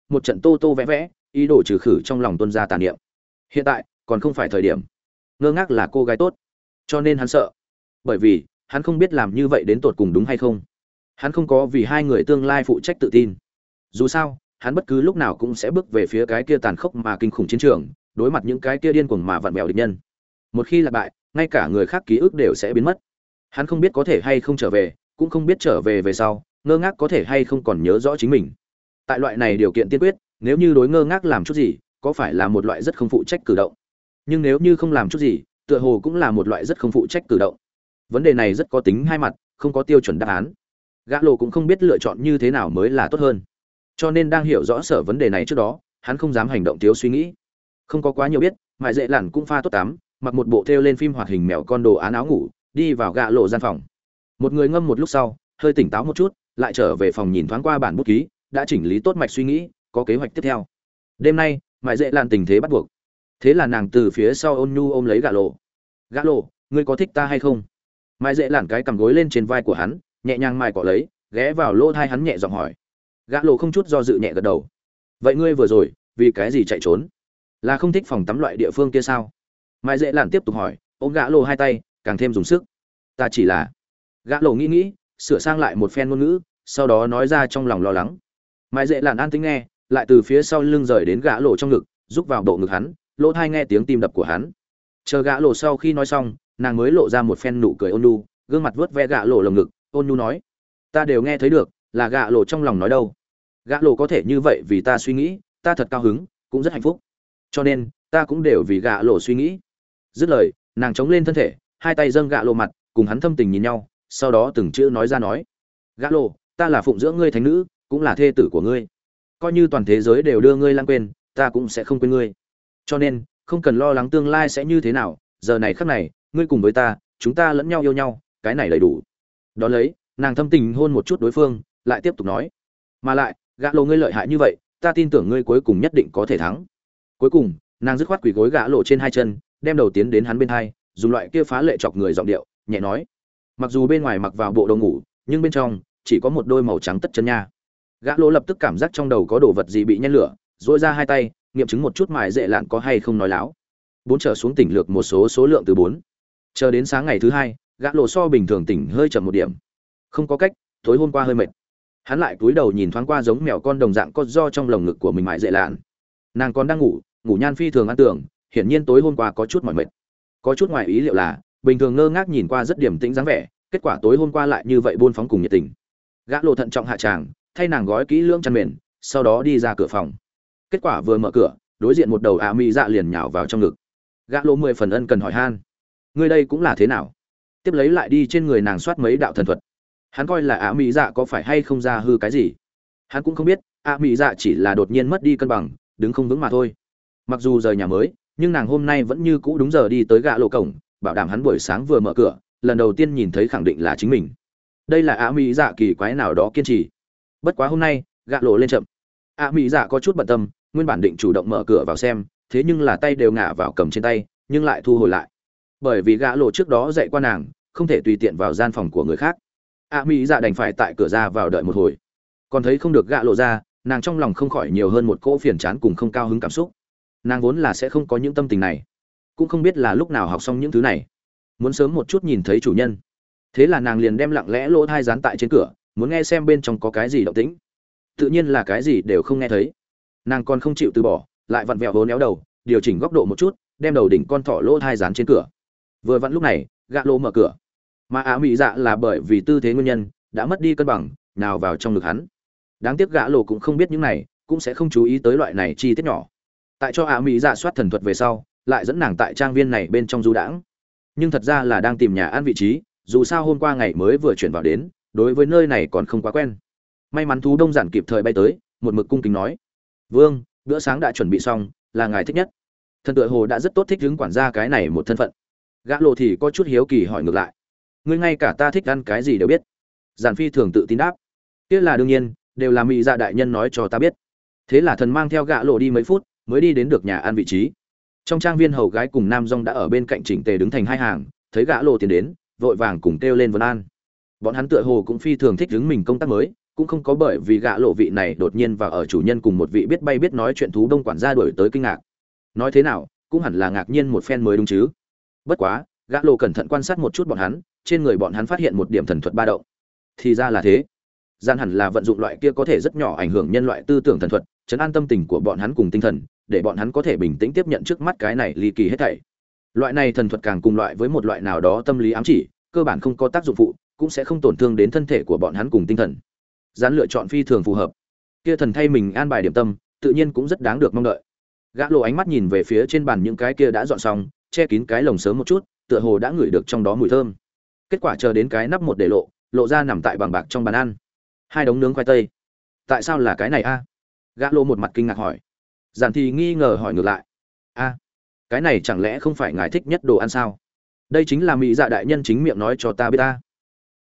một trận tô tô vẽ vẽ, ý đồ trừ khử trong lòng tuân ra tà niệm. Hiện tại còn không phải thời điểm. Ngơ ngác là cô gái tốt, cho nên hắn sợ, bởi vì hắn không biết làm như vậy đến tột cùng đúng hay không. Hắn không có vì hai người tương lai phụ trách tự tin. Dù sao, hắn bất cứ lúc nào cũng sẽ bước về phía cái kia tàn khốc mà kinh khủng chiến trường, đối mặt những cái kia điên cuồng mà vặn vẹo địch nhân. Một khi là bại, ngay cả người khác ký ức đều sẽ biến mất. Hắn không biết có thể hay không trở về, cũng không biết trở về về sau, ngơ ngác có thể hay không còn nhớ rõ chính mình. Tại loại này điều kiện tiên quyết, nếu như đối ngơ ngác làm chút gì, có phải là một loại rất không phụ trách cử động. Nhưng nếu như không làm chút gì, tựa hồ cũng là một loại rất không phụ trách cử động. Vấn đề này rất có tính hai mặt, không có tiêu chuẩn đáp án. Gã Lộ cũng không biết lựa chọn như thế nào mới là tốt hơn. Cho nên đang hiểu rõ sở vấn đề này trước đó, hắn không dám hành động thiếu suy nghĩ. Không có quá nhiều biết, Mại Dệ Lặn cũng pha tốt tắm, mặc một bộ thêu lên phim hoạt hình mèo con đồ án áo ngủ, đi vào Gã Lộ gian phòng. Một người ngâm một lúc sau, hơi tỉnh táo một chút, lại trở về phòng nhìn thoáng qua bản bút ký, đã chỉnh lý tốt mạch suy nghĩ, có kế hoạch tiếp theo. Đêm nay, Mại Dệ Lặn tình thế bắt buộc. Thế là nàng từ phía sau ôn nhu ôm lấy Gã Lộ. "Gã Lộ, ngươi có thích ta hay không?" Mại Dệ Lặn cái cầm gối lên trên vai của hắn, nhẹ nhàng mài cọ lấy, ghé vào lỗ tai hắn nhẹ giọng hỏi. Gã Lộ không chút do dự nhẹ gật đầu. "Vậy ngươi vừa rồi, vì cái gì chạy trốn? Là không thích phòng tắm loại địa phương kia sao?" Mại Dệ Lặn tiếp tục hỏi, ôm Gã Lộ hai tay, càng thêm dùng sức. "Ta chỉ là..." Gã Lộ nghĩ nghĩ, sửa sang lại một phen ngôn ngữ, sau đó nói ra trong lòng lo lắng. Mại Dệ Lặn an tĩnh nghe, lại từ phía sau lưng rời đến Gã Lộ trong ngực, rúc vào bộ ngực hắn, lỗ tai nghe tiếng tim đập của hắn. Chờ Gã Lộ sau khi nói xong, nàng mới lộ ra một phen nụ cười ôn nhu, gương mặt vuốt ve Gã Lộ lồng ngực, ôn nhu nói: "Ta đều nghe thấy được, là Gã Lộ trong lòng nói đâu. Gã Lộ có thể như vậy vì ta suy nghĩ, ta thật cao hứng, cũng rất hạnh phúc. Cho nên, ta cũng đều vì Gã Lộ suy nghĩ." Dứt lời, nàng chống lên thân thể, hai tay dâng Gã Lộ mặt, cùng hắn thâm tình nhìn nhau, sau đó từng chữ nói ra nói: "Gã Lộ, ta là phụng dưỡng ngươi thánh nữ, cũng là thê tử của ngươi. Coi như toàn thế giới đều đưa ngươi lãng quên, ta cũng sẽ không quên ngươi. Cho nên, không cần lo lắng tương lai sẽ như thế nào, giờ này khắc này, ngươi cùng với ta, chúng ta lẫn nhau yêu nhau, cái này đầy đủ." Đó lấy, nàng thâm tình hôn một chút đối phương, lại tiếp tục nói: "Mà lại, Gã Lộ ngươi lợi hại như vậy, ta tin tưởng ngươi cuối cùng nhất định có thể thắng." Cuối cùng, nàng dứt khoát quỳ gối Gã Lộ trên hai chân, đem đầu tiến đến hắn bên hai, dùng loại kia phá lệ chọc người giọng điệu, nhẹ nói: "Mặc dù bên ngoài mặc vào bộ đồ ngủ, nhưng bên trong chỉ có một đôi màu trắng tất chân nha." Gã Lộ lập tức cảm giác trong đầu có đồ vật gì bị nhen lửa, duỗi ra hai tay, nghiệm chứng một chút Mại Dệ Lặn có hay không nói láo. Bốn trở xuống tỉnh lược một số số lượng từ bốn. Chờ đến sáng ngày thứ hai, Gã Lộ so bình thường tỉnh hơi chậm một điểm. Không có cách, tối hôm qua hơi mệt. Hắn lại cúi đầu nhìn thoáng qua giống mèo con đồng dạng con do trong lồng ngực của mình Mại Dệ Lặn. Nàng còn đang ngủ, ngủ nhan phi thường ăn tưởng, hiển nhiên tối hôm qua có chút mỏi mệt. Có chút ngoài ý liệu là, bình thường ngơ ngác nhìn qua rất điềm tĩnh dáng vẻ, kết quả tối hôm qua lại như vậy buôn phóng cùng nhiệt tình. Gã Lộ thận trọng hạ tràng, thay nàng gói kỹ lưỡng chăn mền, sau đó đi ra cửa phòng. Kết quả vừa mở cửa, đối diện một đầu ả mỹ dạ liền nhào vào trong ngực. Gã Lộ mười phần ân cần hỏi han: "Ngươi đây cũng là thế nào?" Tiếp lấy lại đi trên người nàng soát mấy đạo thần thuật. Hắn coi là ả mỹ dạ có phải hay không ra hư cái gì. Hắn cũng không biết, ả mỹ dạ chỉ là đột nhiên mất đi cân bằng, đứng không vững mà thôi. Mặc dù rời nhà mới, nhưng nàng hôm nay vẫn như cũ đúng giờ đi tới Gã Lộ cổng, bảo đảm hắn buổi sáng vừa mở cửa, lần đầu tiên nhìn thấy khẳng định là chính mình. Đây là ả mỹ dạ kỳ quái nào đó kiên trì. Bất quá hôm nay, Gã Lộ lên chậm. ả mỹ dạ có chút bận tâm, nguyên bản định chủ động mở cửa vào xem, thế nhưng là tay đều ngả vào cầm trên tay, nhưng lại thu hồi lại. Bởi vì Gã Lộ trước đó dạy qua nàng, không thể tùy tiện vào gian phòng của người khác. ả mỹ dạ đành phải tại cửa ra vào đợi một hồi. Còn thấy không được Gã Lộ ra, nàng trong lòng không khỏi nhiều hơn một cỗ phiền chán cùng không cao hứng cảm xúc. Nàng vốn là sẽ không có những tâm tình này, cũng không biết là lúc nào học xong những thứ này, muốn sớm một chút nhìn thấy chủ nhân. Thế là nàng liền đem lặng lẽ lỗ tai dán tại trên cửa, muốn nghe xem bên trong có cái gì động tĩnh. Tự nhiên là cái gì đều không nghe thấy. Nàng còn không chịu từ bỏ, lại vặn vẹo vốn éo đầu, điều chỉnh góc độ một chút, đem đầu đỉnh con thỏ lỗ tai dán trên cửa. Vừa vặn lúc này, Gã Lộ mở cửa, mà ả mỹ dạ là bởi vì tư thế nguyên nhân đã mất đi cân bằng, nào vào trong ngực hắn. Đáng tiếc Gã Lộ cũng không biết những này, cũng sẽ không chú ý tới loại này chi tiết nhỏ. Tại cho ả mỹ dạ soát thần thuật về sau, lại dẫn nàng tại trang viên này bên trong du đãng. Nhưng thật ra là đang tìm nhà ăn vị trí, dù sao hôm qua ngày mới vừa chuyển vào đến, đối với nơi này còn không quá quen. May mắn thú đông giản kịp thời bay tới, một mực cung kính nói: "Vương, bữa sáng đã chuẩn bị xong, là ngài thích nhất." Thần tựa hồ đã rất tốt thích hứng quản gia cái này một thân phận. Gã Lộ thì có chút hiếu kỳ hỏi ngược lại: "Ngươi ngay cả ta thích ăn cái gì đều biết?" Giản Phi thường tự tin đáp: "Kia là đương nhiên, đều là mỹ dạ đại nhân nói cho ta biết." Thế là thần mang theo Gã Lộ đi mấy phút, mới đi đến được nhà ăn vị trí. Trong trang viên hầu gái cùng nam dong đã ở bên cạnh chỉnh tề đứng thành hai hàng, thấy Gã Lộ tiến đến, vội vàng cùng kêu lên vân an. Bọn hắn tựa hồ cũng phi thường thích hứng mình công tác mới, cũng không có bởi vì gã lộ vị này đột nhiên vào ở chủ nhân cùng một vị biết bay biết nói chuyện thú đông quản gia đuổi tới kinh ngạc. Nói thế nào cũng hẳn là ngạc nhiên một phen mới đúng chứ. Bất quá gã lộ cẩn thận quan sát một chút bọn hắn, trên người bọn hắn phát hiện một điểm thần thuật ba động. Thì ra là thế, gian hẳn là vận dụng loại kia có thể rất nhỏ ảnh hưởng nhân loại tư tưởng thần thuật, chấn an tâm tình của bọn hắn cùng tinh thần, để bọn hắn có thể bình tĩnh tiếp nhận trước mắt cái này ly kỳ hết thảy. Loại này thần thuật càng cùng loại với một loại nào đó tâm lý ám chỉ, cơ bản không có tác dụng phụ, cũng sẽ không tổn thương đến thân thể của bọn hắn cùng tinh thần. Gián lựa chọn phi thường phù hợp. Kia thần thay mình an bài điểm tâm, tự nhiên cũng rất đáng được mong đợi. Gã lộ ánh mắt nhìn về phía trên bàn những cái kia đã dọn xong, che kín cái lồng sớm một chút, tựa hồ đã ngửi được trong đó mùi thơm. Kết quả chờ đến cái nắp một để lộ, lộ ra nằm tại bằng bạc trong bàn ăn. Hai đống nướng khoai tây. Tại sao là cái này a? Gã lộ một mặt kinh ngạc hỏi. Giản thì nghi ngờ hỏi ngược lại. A, cái này chẳng lẽ không phải ngài thích nhất đồ ăn sao? Đây chính là mỹ dạ đại nhân chính miệng nói cho ta biết ta.